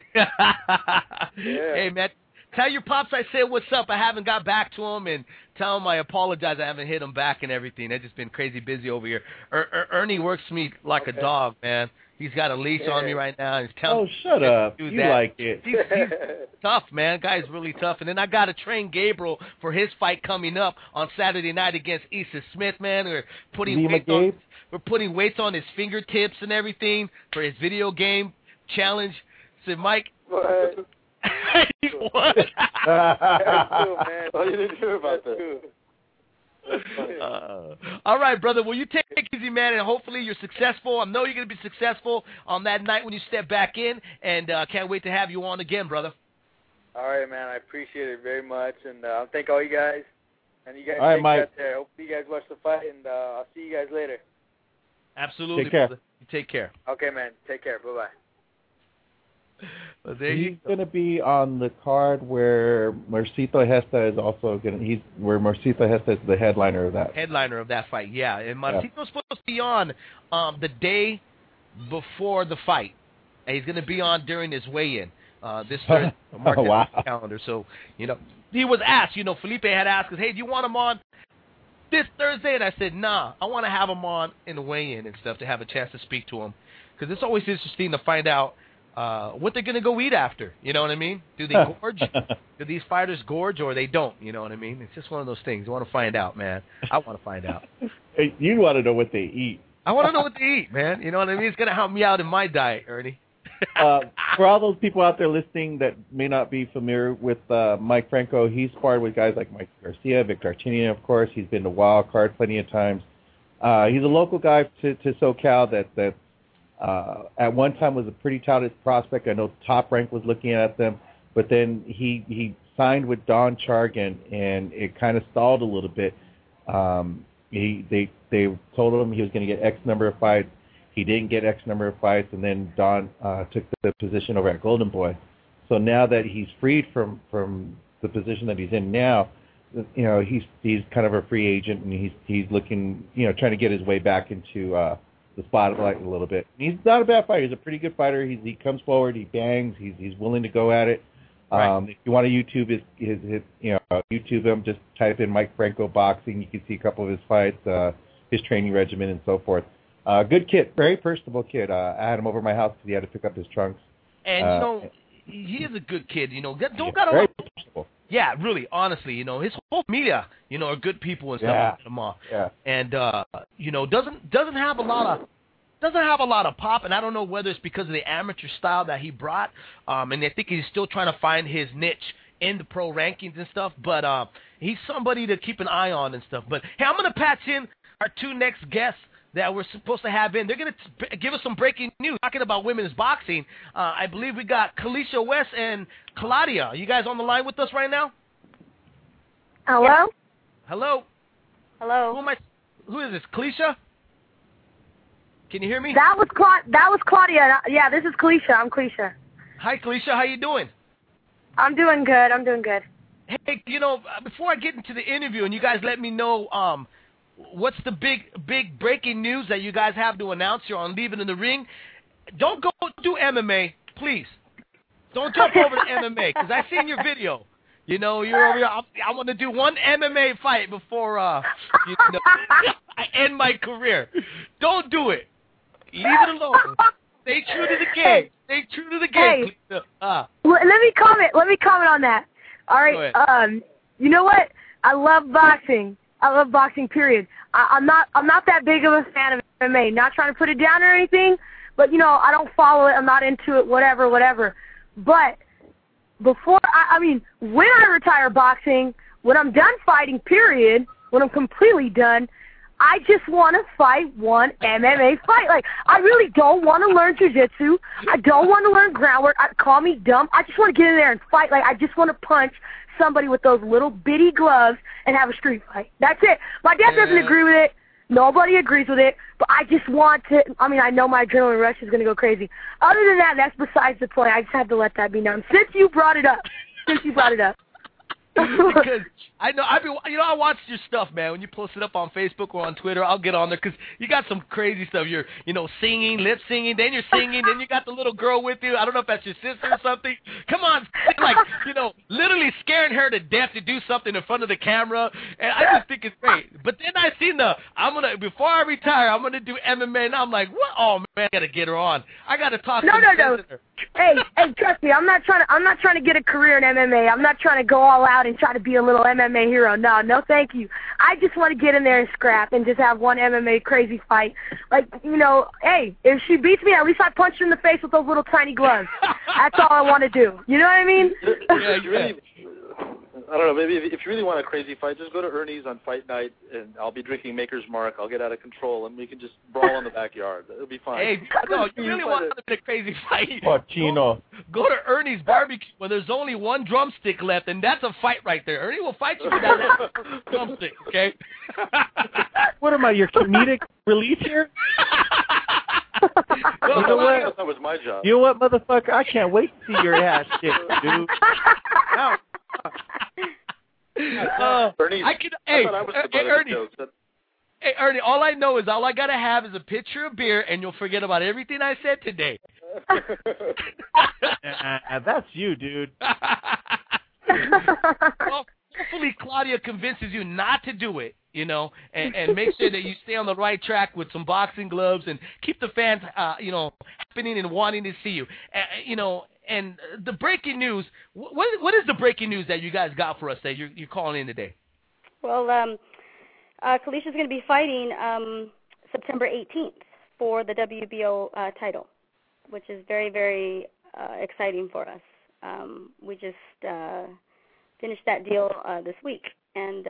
Hey, man. Tell your pops I said what's up. I haven't got back to him, and tell him I apologize. I haven't hit him back and everything. I've just been crazy busy over here. Ernie works me like a dog, man. He's got a leash on me right now. He's telling me shut up. do You that. like it. He's tough, man. Guy's really tough. And then I got to train Gabriel for his fight coming up on Saturday night against Issa Smith, man. We're putting weights on his fingertips and everything for his video game challenge. So, Mike. What? What? That's cool, man. Oh, you didn't hear about that. All right, brother. Well, you take it easy, man, and hopefully you're successful. I know you're going to be successful on that night when you step back in, and can't wait to have you on again, brother. All right, man. I appreciate it very much, and thank all you guys. And you guys all right, take Mike. out there. Hopefully you guys watch the fight, and I'll see you guys later. Absolutely, take care. brother. You take care. Okay, man. Take care. Bye-bye. Well, he's going to be on the card where Marcito Hesta is also going to. Where Marcito Hesta is the headliner of that. Headliner of that fight, yeah. And Marcito's supposed to be on the day before the fight. And he's going to be on during his weigh-in this Thursday. Mark that on the calendar. So, you know, he was asked. You know, Felipe had asked us, "Hey, do you want him on this Thursday?" And I said, "Nah, I want to have him on in the weigh-in and stuff to have a chance to speak to him, because it's always interesting to find out." What they're going to go eat after, you know what I mean? Do they gorge? Do these fighters gorge or they don't, you know what I mean? It's just one of those things. You want to find out, man. I want to find out. Hey, you want to know what they eat. I want to know what they eat, man. You know what I mean? It's going to help me out in my diet, Ernie. For all those people out there listening that may not be familiar with Mike Franco, he's sparred with guys like Mike Garcia, Victor Archinian, of course. He's been to Wild Card plenty of times. He's a local guy to SoCal that at one time was a pretty touted prospect. I know Top Rank was looking at them, but then he signed with Don Chargan, and it kind of stalled a little bit. They told him he was going to get X number of fights. He didn't get X number of fights, and then Don took the position over at Golden Boy. So now that he's freed from the position that he's in now, you know, he's kind of a free agent, and he's looking, you know, trying to get his way back into the spotlight a little bit. He's not a bad fighter. He's a pretty good fighter. He comes forward. He bangs. He's willing to go at it. Right. If you want to YouTube his YouTube him, just type in Mike Franco boxing. You can see a couple of his fights, his training regimen, and so forth. Good kid, very personable kid. I had him over my house because he had to pick up his trunks. And you know, he is a good kid. You know, don't got a very lot. personable. Yeah, really, honestly, you know, his whole media, you know, are good people and stuff. Yeah. And you know, doesn't have a lot of pop, and I don't know whether it's because of the amateur style that he brought, and I think he's still trying to find his niche in the pro rankings and stuff. But he's somebody to keep an eye on and stuff. But hey, I'm gonna patch in our two next guests that we're supposed to have in. They're going to give us some breaking news talking about women's boxing. I believe we got Kalisha West and Claudia. Are you guys on the line with us right now? Hello? Hello? Hello? Who is this, Kalisha? Can you hear me? That was Claudia. Yeah, this is Kalisha. I'm Kalisha. Hi, Kalisha. How you doing? I'm doing good. Hey, before I get into the interview and you guys let me know what's the big breaking news that you guys have to announce here on Leaving in the Ring, don't go do MMA, please. Don't jump over to MMA because I seen your video. You're over here. I want to do one MMA fight before I end my career. Don't do it. Leave it alone. Stay true to the game. Stay true to the game. Hey, let me comment on that. All right. You know what? I love boxing. Period. I'm not that big of a fan of MMA. Not trying to put it down or anything, but I don't follow it. I'm not into it. Whatever. But before when I retire boxing, when I'm done fighting, period, when I'm completely done, I just want to fight one MMA fight. Like, I really don't want to learn jiu-jitsu. I don't want to learn groundwork. Call me dumb. I just want to get in there and fight. Like, I just want to punch somebody with those little bitty gloves and have a street fight. That's it. My dad doesn't agree with it. Nobody agrees with it. But I just want to. I know my adrenaline rush is going to go crazy. Other than that, that's besides the point. I just had to let that be known. Since you brought it up. Because I know I watch your stuff, man. When you post it up on Facebook or on Twitter, I'll get on there because you got some crazy stuff. You're singing, lip singing, then you're singing, then you got the little girl with you. I don't know if that's your sister or something. Come on, like literally scaring her to death to do something in front of the camera, and I just think it's great. But then I seen before I retire, I'm gonna do MMA, and I'm like, what? Oh man, I gotta get her on. I gotta talk to her. Hey, trust me, I'm not trying to get a career in MMA. I'm not trying to go all out and try to be a little MMA hero. No, thank you. I just want to get in there and scrap and just have one MMA crazy fight. Like, hey, if she beats me, at least I punch her in the face with those little tiny gloves. That's all I want to do. You know what I mean? Yeah, I don't know, maybe if you really want a crazy fight, just go to Ernie's on fight night, and I'll be drinking Maker's Mark. I'll get out of control, and we can just brawl in the backyard. It'll be fine. Hey, no, you really want a crazy fight? Chino. Go to Ernie's barbecue when there's only one drumstick left, and that's a fight right there. Ernie will fight you with that drumstick, okay? What am I, your comedic relief here? Well, you know what? That was my job. You know what, motherfucker? I can't wait to see your ass kick, dude. Now. Ernie, Hey, Ernie, all I know is all I got to have is a pitcher of beer, and you'll forget about everything I said today. That's you, dude. Well, hopefully Claudia convinces you not to do it, and make sure that you stay on the right track with some boxing gloves and keep the fans, happening and wanting to see you. And the breaking news, what is the breaking news that you guys got for us that you're calling in today? Well, Kalisha's going to be fighting September 18th for the WBO title, which is very, very exciting for us. We just finished that deal this week, and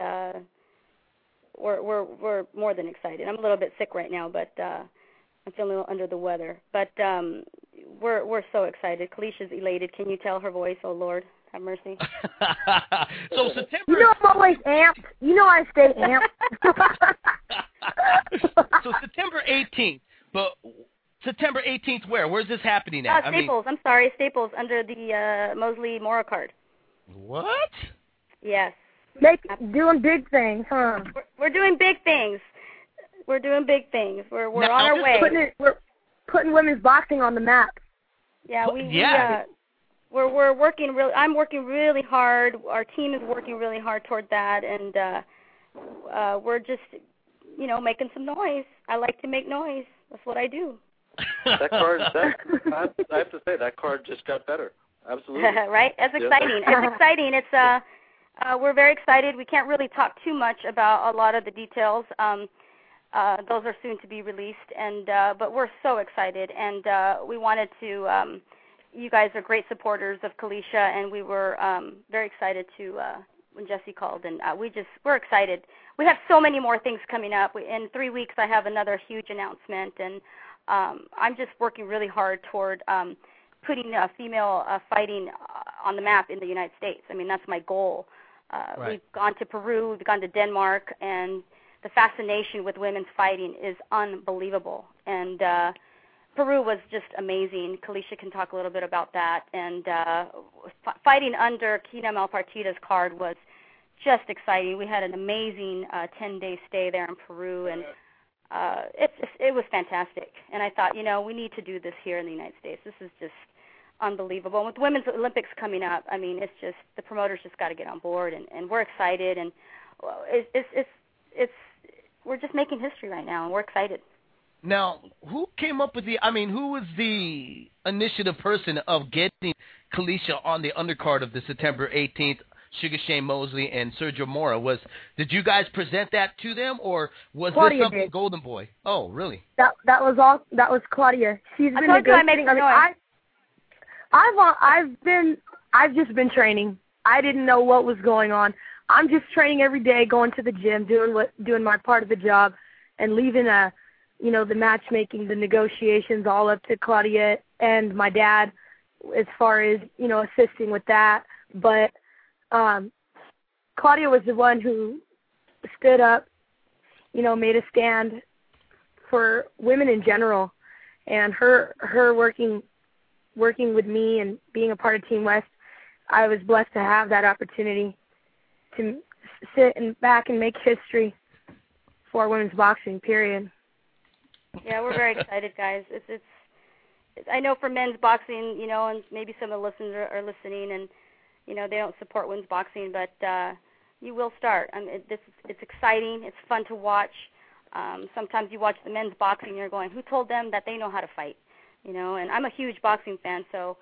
we're more than excited. I'm a little bit sick right now, but I'm feeling a little under the weather. But we're so excited. Kalisha's elated. Can you tell her voice? Oh Lord, have mercy. So September. I'm always amped. I stay amped. So September 18th, but September 18th where? Where's this happening at? Staples. Staples under the Mosley Mora card. What? Yes. Doing big things, huh? We're doing big things. We're doing big things. We're on our way. We're putting women's boxing on the map. Yeah, we're working really. I'm working really hard. Our team is working really hard toward that, and we're just, making some noise. I like to make noise. That's what I do. That card, I have to say, that card just got better. Absolutely. Right? It's exciting. It's exciting. It's we're very excited. We can't really talk too much about a lot of the details. Those are soon to be released, and but we're so excited, and we wanted to. You guys are great supporters of Kalisha, and we were very excited to when Jesse called, and we're excited. We have so many more things coming up. In 3 weeks, I have another huge announcement, and I'm just working really hard toward putting female fighting on the map in the United States. I mean, that's my goal. Right. We've gone to Peru, we've gone to Denmark, and the fascination with women's fighting is unbelievable. And Peru was just amazing. Kalisha can talk a little bit about that. And fighting under Kina Malpartida's card was just exciting. We had an amazing 10-day stay there in Peru, and it was fantastic. And I thought, we need to do this here in the United States. This is just unbelievable. And with Women's Olympics coming up, I mean, it's just the promoters just got to get on board, and we're excited, and we're just making history right now, and we're excited. Now, who came up with who was the initiative person of getting Kalisha on the undercard of the September 18th, Sugar Shane Mosley and Sergio Mora? Did you guys present that to them, or was Claudia this something did. Golden Boy? Oh, really? That was Claudia. She's been negotiating. I've just been training. I didn't know what was going on. I'm just training every day, going to the gym, doing my part of the job, and leaving the matchmaking, the negotiations, all up to Claudia and my dad, as far as assisting with that. But Claudia was the one who stood up, made a stand for women in general, and her working with me and being a part of Team West. I was blessed to have that opportunity to sit back and make history for women's boxing, period. Yeah, we're very excited, guys. It's I know for men's boxing, and maybe some of the listeners are listening, and they don't support women's boxing, but you will start. It's exciting. It's fun to watch. Sometimes you watch the men's boxing, and you're going, who told them that they know how to fight? And I'm a huge boxing fan, so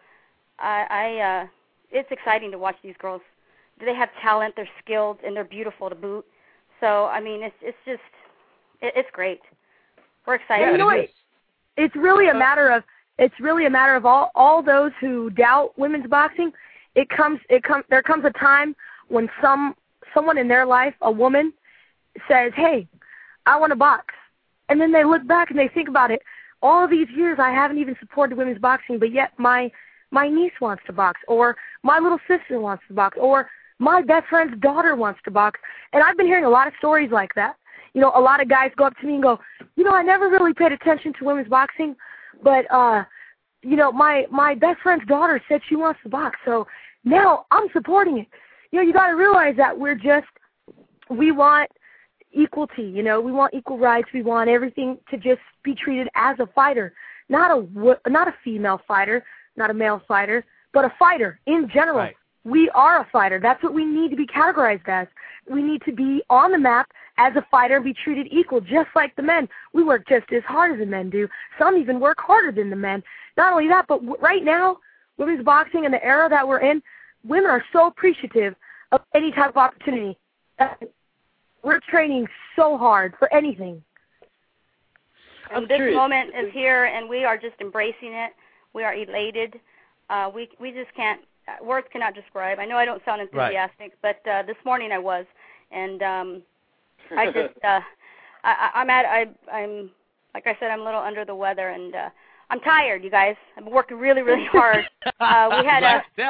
it's exciting to watch these girls. They have talent, they're skilled, and they're beautiful to boot. So it's great. We're excited. Yeah, it's really a matter of all those who doubt women's boxing. There comes a time when someone in their life, a woman, says, "Hey, I want to box," and then they look back and they think about it. All these years, I haven't even supported women's boxing, but yet my niece wants to box, or my little sister wants to box, or my best friend's daughter wants to box. And I've been hearing a lot of stories like that. A lot of guys go up to me and go, I never really paid attention to women's boxing, but, my best friend's daughter said she wants to box, so now I'm supporting it. You got to realize that we want equality, we want equal rights. We want everything to just be treated as a fighter, not a female fighter, not a male fighter, but a fighter in general. Right. We are a fighter. That's what we need to be categorized as. We need to be on the map as a fighter and be treated equal, just like the men. We work just as hard as the men do. Some even work harder than the men. Not only that, but right now, women's boxing in the era that we're in, women are so appreciative of any type of opportunity. We're training so hard for anything. And this moment is here, and we are just embracing it. We are elated. We just can't. Words cannot describe. I know I don't sound enthusiastic, but this morning I was, and I just I'm like I said, I'm a little under the weather, and I'm tired, you guys. I'm working really, really hard. We had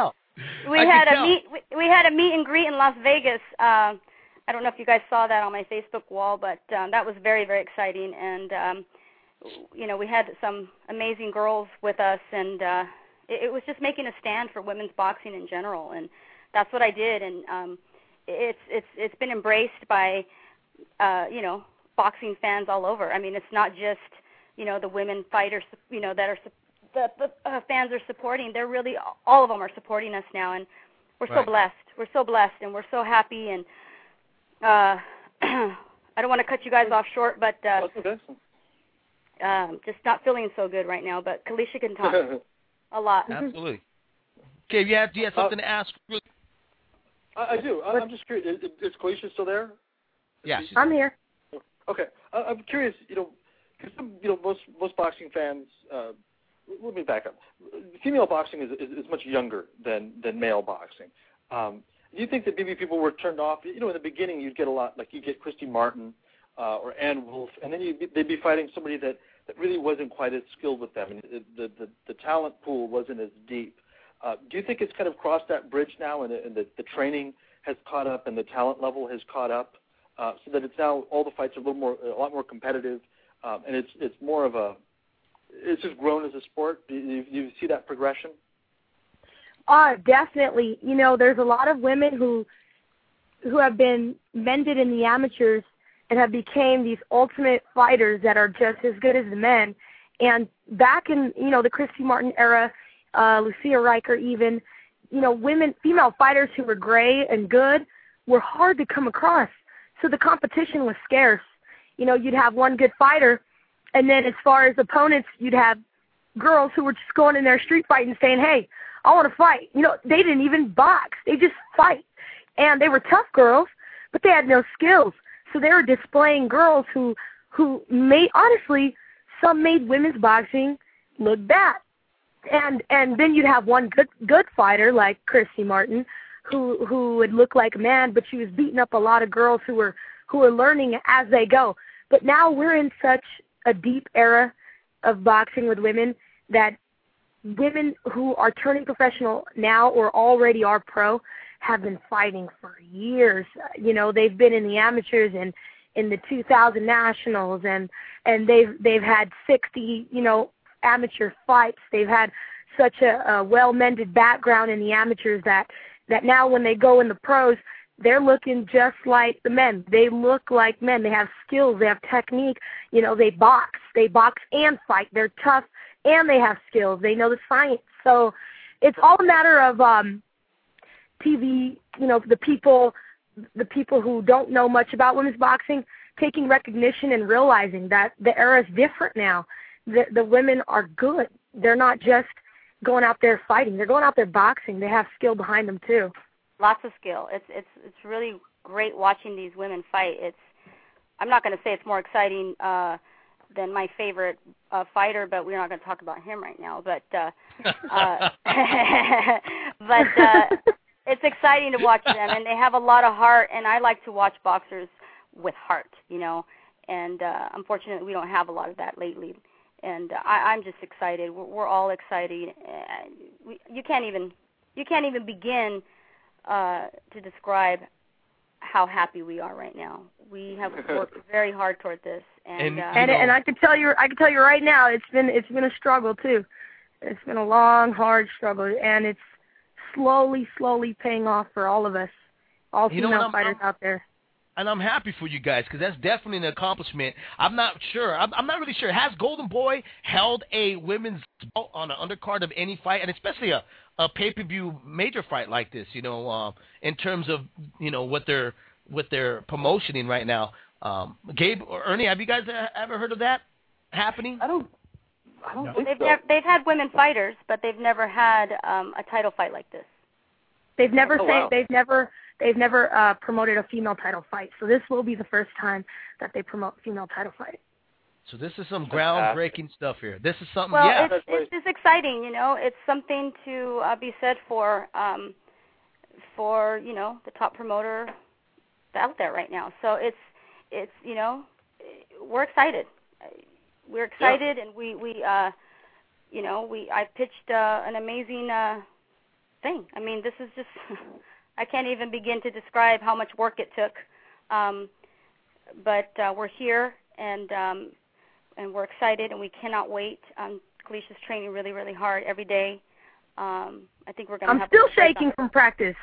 a meet and greet in Las Vegas. I don't know if you guys saw that on my Facebook wall, but that was very, very exciting, and we had some amazing girls with us, and it was just making a stand for women's boxing in general, and that's what I did, and it's been embraced by boxing fans all over. I mean, it's not just the women fighters that are the fans are supporting. They're really, all of them are supporting us now, and we're so blessed. We're so blessed, and we're so happy, and I don't want to cut you guys off short, but just not feeling so good right now. But Kalisha can talk a lot. Absolutely. Okay, do you have something to ask? I do. I'm just curious. Is Kalisha still there? Yeah, I'm here. Okay. I'm curious, because most boxing fans, let me back up. Female boxing is much younger than male boxing. do you think that maybe people were turned off? You know, in the beginning, you'd get a lot, like you get Christy Martin or Ann Wolfe, and then they'd be fighting somebody that really wasn't quite as skilled with them, and the talent pool wasn't as deep. Do you think it's kind of crossed that bridge now, and the training has caught up, and the talent level has caught up, so that it's now all the fights are a lot more competitive, and it's more of it's just grown as a sport? Do you see that progression? Definitely. You know, there's a lot of women who have been mended in the amateurs and have became these ultimate fighters that are just as good as the men. And back in, you know, the Christy Martin era, Lucia Riker even, you know, female fighters who were gray and good were hard to come across. So the competition was scarce. You know, you'd have one good fighter, and then as far as opponents, you'd have girls who were just going in there street fighting saying, hey, I want to fight. You know, they didn't even box. They just fight. And they were tough girls, but they had no skills. So they were displaying girls who made, honestly, some made women's boxing look bad. And then you'd have one good fighter like Christy Martin who would look like a man, but she was beating up a lot of girls who were learning as they go. But now we're in such a deep era of boxing with women that women who are turning professional now or already are pro have been fighting for years. You know, they've been in the amateurs and in the 2000 nationals, and they've had 60, you know, amateur fights. They've had such a well-mended background in the amateurs that now when they go in the pros, they're looking just like the men. They look like men. They have skills. They have technique. You know, they box and fight. They're tough and they have skills. They know the science. So it's all a matter of TV, you know, the people who don't know much about women's boxing taking recognition and realizing that the era is different now. The women are good. They're not just going out there fighting. They're going out there boxing. They have skill behind them too. Lots of skill. It's really great watching these women fight. I'm not going to say it's more exciting than my favorite fighter, but we're not going to talk about him right now. But it's exciting to watch them, and they have a lot of heart. And I like to watch boxers with heart, you know. And unfortunately, we don't have a lot of that lately. And I'm just excited. We're all excited. You can't even begin to describe how happy we are right now. We have worked very hard toward this, and I can tell you right now, it's been a struggle too. It's been a long, hard struggle, and it's slowly paying off for all of us, all female fighters out there. And I'm happy for you guys because that's definitely an accomplishment. I'm not sure. I'm not really sure. Has Golden Boy held a women's belt on an undercard of any fight, and especially a pay-per-view major fight like this? You know, in terms of what they're promotioning right now. Gabe or Ernie, have you guys ever heard of that happening? I don't think so. They've had women fighters, but they've never had a title fight like this. They've never They've never promoted a female title fight, so this will be the first time that they promote female title fight. So this is some groundbreaking stuff here. This is something. Well, yeah, it's just exciting, you know. It's something to be said for the top promoter out there right now. So it's we're excited. We're excited, and I pitched an amazing thing. I mean, this is just. I can't even begin to describe how much work it took, but we're here, and we're excited, and we cannot wait. Kalicia's training really, really hard every day. I think we're going to have. I'm still shaking from practice.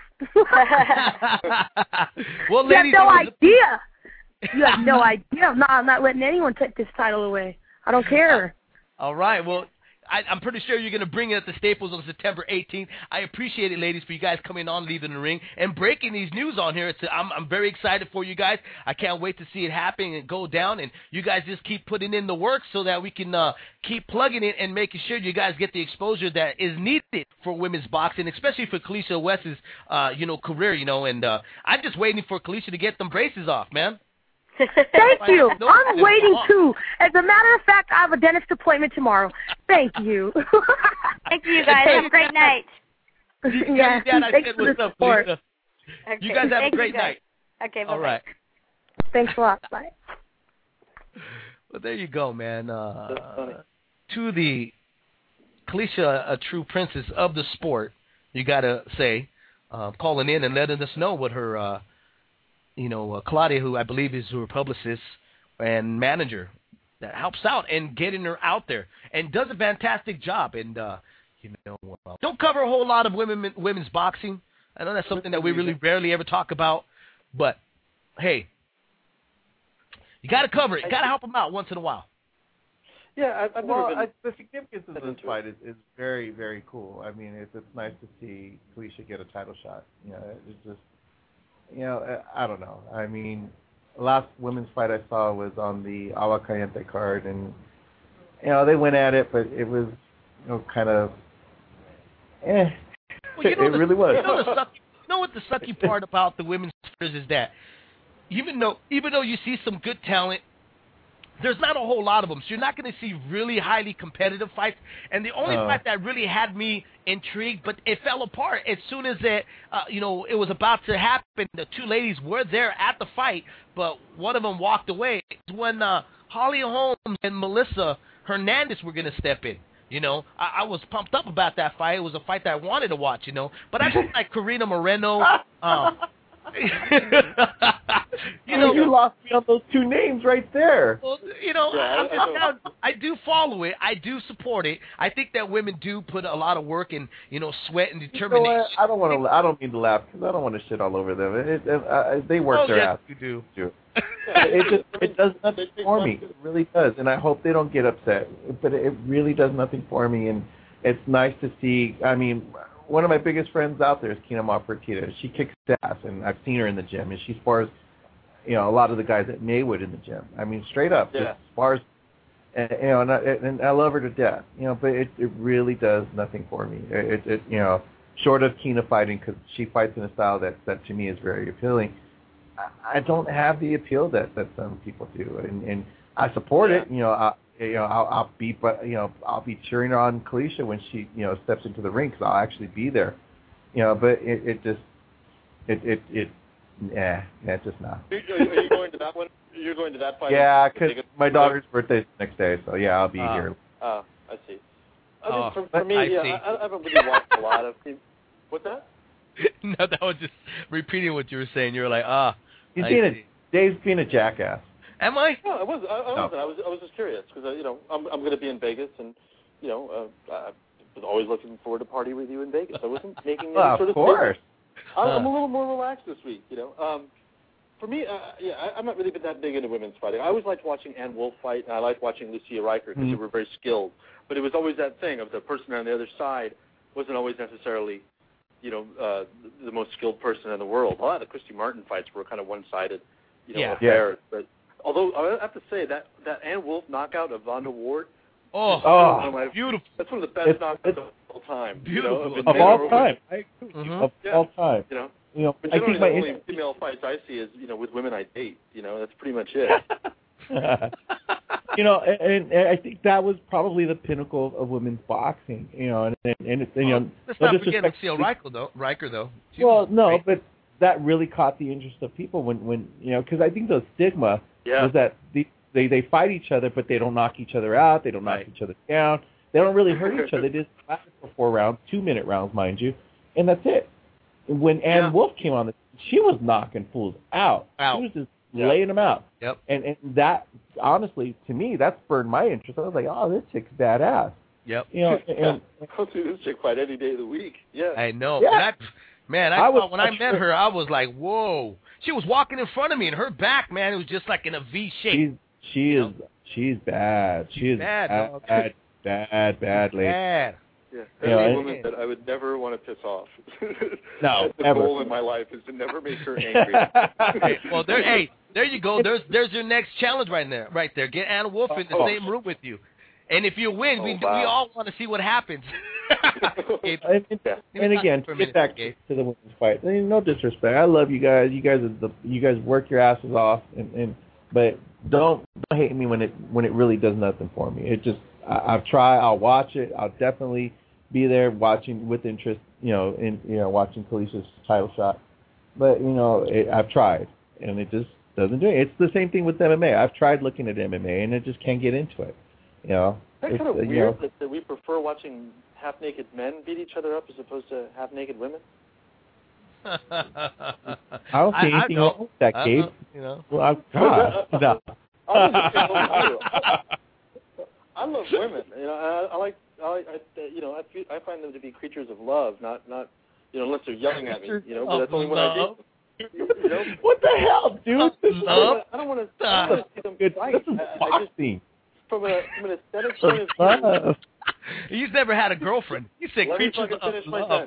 Well, you have no idea. You have no idea. I'm not letting anyone take this title away. I don't care. All right. Well. I'm pretty sure you're going to bring it at the Staples on September 18th. I appreciate it, ladies, for you guys coming on Leaving the Ring and breaking these news on here. I'm very excited for you guys. I can't wait to see it happen and go down. And you guys just keep putting in the work so that we can keep plugging it and making sure you guys get the exposure that is needed for women's boxing, especially for Kalicia West's career. And I'm just waiting for Kalicia to get them braces off, man. Thank you. I'm waiting too. As a matter of fact, I have a dentist appointment tomorrow. Thank you. Thank you, guys. Have a great night. Yeah. Thanks for the support. Okay. You guys have Thank a great you guys. night. Okay, bye-bye. All right. Thanks a lot. Bye. Well, there you go, man. That's funny. To the Kalisha, a true princess of the sport, you got to say, calling in and letting us know what her, Claudia, who I believe is her publicist and manager, that helps out and getting her out there and does a fantastic job. And, don't cover a whole lot of women's boxing. I know that's something that we really rarely ever talk about. But, hey, you got to cover it. You got to help them out once in a while. Yeah, I've never been. The significance of this fight is very, very cool. I mean, it's nice to see Kalisha get a title shot. It's just, I don't know. I mean, the last women's fight I saw was on the Agua Caliente card, and they went at it, but it was, kind of, Well, it really was. You know what the sucky part about the women's fighters is that even though you see some good talent, there's not a whole lot of them, so you're not going to see really highly competitive fights. And the only fight that really had me intrigued, but it fell apart as soon as it was about to happen. The two ladies were there at the fight, but one of them walked away. It's when Holly Holm and Melissa Hernandez were going to step in. I was pumped up about that fight. It was a fight that I wanted to watch, but I just like Karina Moreno. You lost me on those two names right there. Well, I do follow it. I do support it. I think that women do put a lot of work and sweat and determination. I don't mean to laugh because I don't want to shit all over them. They work their ass. You do. It does nothing for me. It really does, and I hope they don't get upset. But it really does nothing for me, and it's nice to see. I mean, one of my biggest friends out there is Kina Fertitta. She kicks ass, and I've seen her in the gym, and she spars, a lot of the guys at Maywood in the gym. I mean, straight up, just spars, and I love her to death. But it really does nothing for me. Short of Kina fighting, because she fights in a style that to me is very appealing. I don't have the appeal that some people do, and I support it. I'll be cheering on Kalisha when she steps into the ring because I'll actually be there. But it's just not. Are you going to that one? You're going to that fight? Yeah, because my daughter's birthday's the next day, so yeah, I'll be here. I see. I mean, for me, I haven't really watched a lot of. What's that? No, that was just repeating what you were saying. You were like, Dave's being a jackass. Am I? No, I wasn't. I was just curious because I'm going to be in Vegas, and I was always looking forward to party with you in Vegas. I wasn't making any sort of. Of course. I'm a little more relaxed this week. For me, I'm not really been that big into women's fighting. I always liked watching Ann Wolfe fight, and I liked watching Lucia Riker because they were very skilled. But it was always that thing of the person on the other side wasn't always necessarily, the most skilled person in the world. A lot of the Christy Martin fights were kind of one-sided, affairs. But although I have to say that Ann Wolfe knockout of Vonda Ward, beautiful. That's one of the best knockouts of all time. Beautiful. Of all time. I agree. Of all time. But I think the only female fights I see is, with women I date. That's pretty much it. And I think that was probably the pinnacle of women's boxing. And it's let's not forget Lucille Riker though. Well, no, great. But that really caught the interest of people when because I think the stigma was that they fight each other, but they don't knock each other out. They don't knock each other down. They don't really hurt each other. They just fight for 4 rounds, 2-minute rounds, mind you, and that's it. When Ann Wolfe came on, she was knocking fools out. She was just laying them out. Yep. And that, honestly, to me, that spurred my interest. I was like, oh, this chick's badass. Yep. I'll see this chick fight any day of the week. Yeah. I know. Yeah. When I met her, I was like, whoa. She was walking in front of me, and her back, man, it was just like in a V shape. She's bad. She is bad lady. Bad. Yeah, any woman that I would never want to piss off. No, the goal in my life is to never make her angry. Well, there you go. There's your next challenge right there. Get Ann Wolfe in the same room with you, and if you win, we all want to see what happens. And again, to get back to the women's fight. I mean, no disrespect. I love you guys. You guys work your asses off, but don't hate me when it really does nothing for me. It just I've tried. I'll watch it. I'll definitely be there watching with interest. Watching Kalisha's title shot. but I've tried, and it just doesn't do it. It's the same thing with MMA. I've tried looking at MMA, and I just can't get into it. That's kind of weird that we prefer watching half-naked men beat each other up as opposed to half-naked women. I don't see anything wrong with that, Gabe. Well, God, no. I love women. I find them to be creatures of love, not unless they're yelling at me. But that's only when I do. What the hell, dude? I don't want to see them fight. This is boxing. From an aesthetic point of view. He's never had a girlfriend. You said creatures of love.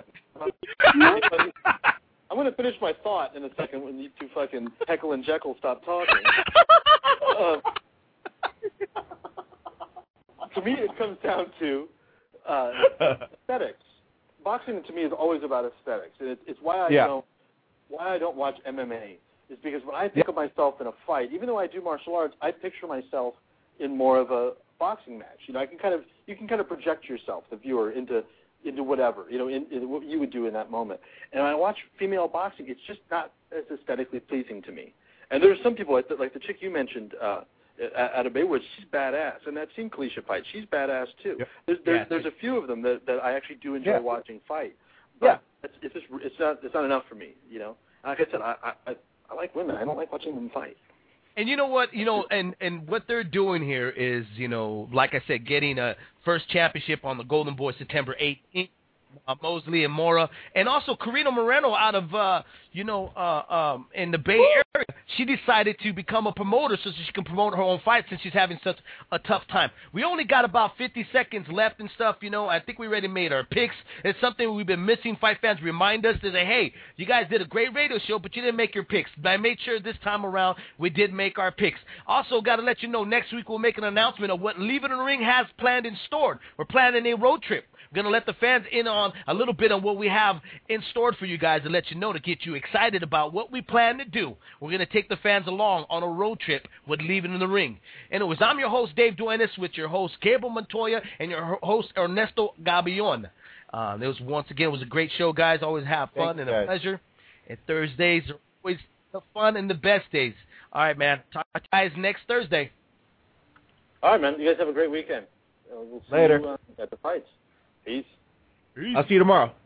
I'm going to finish my thought in a second when you two fucking Heckle and Jekyll stop talking. To me, it comes down to aesthetics. Boxing, to me, is always about aesthetics. And it's why I don't watch MMA. Is because when I think of myself in a fight, even though I do martial arts, I picture myself in more of a boxing match. You can kind of project yourself, the viewer, into whatever, in what you would do in that moment. And when I watch female boxing, it's just not as aesthetically pleasing to me. And there's some people, like the chick you mentioned, out of Baywood, she's badass. And that scene Kalisha fight, she's badass too. Yep. There's a few of them that I actually do enjoy watching fight. But it's not enough for me, Like I said, I like women. I don't like watching them fight. And you know what, and what they're doing here is, like I said, getting a first championship on the Golden Boy September 18th. Mosley and Mora, and also Karina Moreno out of, in the Bay Area. She decided to become a promoter so she can promote her own fight since she's having such a tough time. We only got about 50 seconds left and stuff, I think we already made our picks. It's something we've been missing. Fight fans remind us to say, hey, you guys did a great radio show, but you didn't make your picks. But I made sure this time around we did make our picks. Also, got to let you know, next week we'll make an announcement of what Leave It in the Ring has planned and stored. We're planning a road trip. We're going to let the fans in on a little bit on what we have in store for you guys to let you know, to get you excited about what we plan to do. We're going to take the fans along on a road trip with Leave It in the Ring. Anyways, I'm your host, Dave Duenas, with your host, Gabriel Montoya, and your host, Ernesto Gabion. It was a great show, guys. Always have fun and a pleasure. And Thursdays are always the fun and the best days. All right, man. Talk to you guys next Thursday. All right, man. You guys have a great weekend. We'll see Later. You at the fights. Peace. I'll see you tomorrow.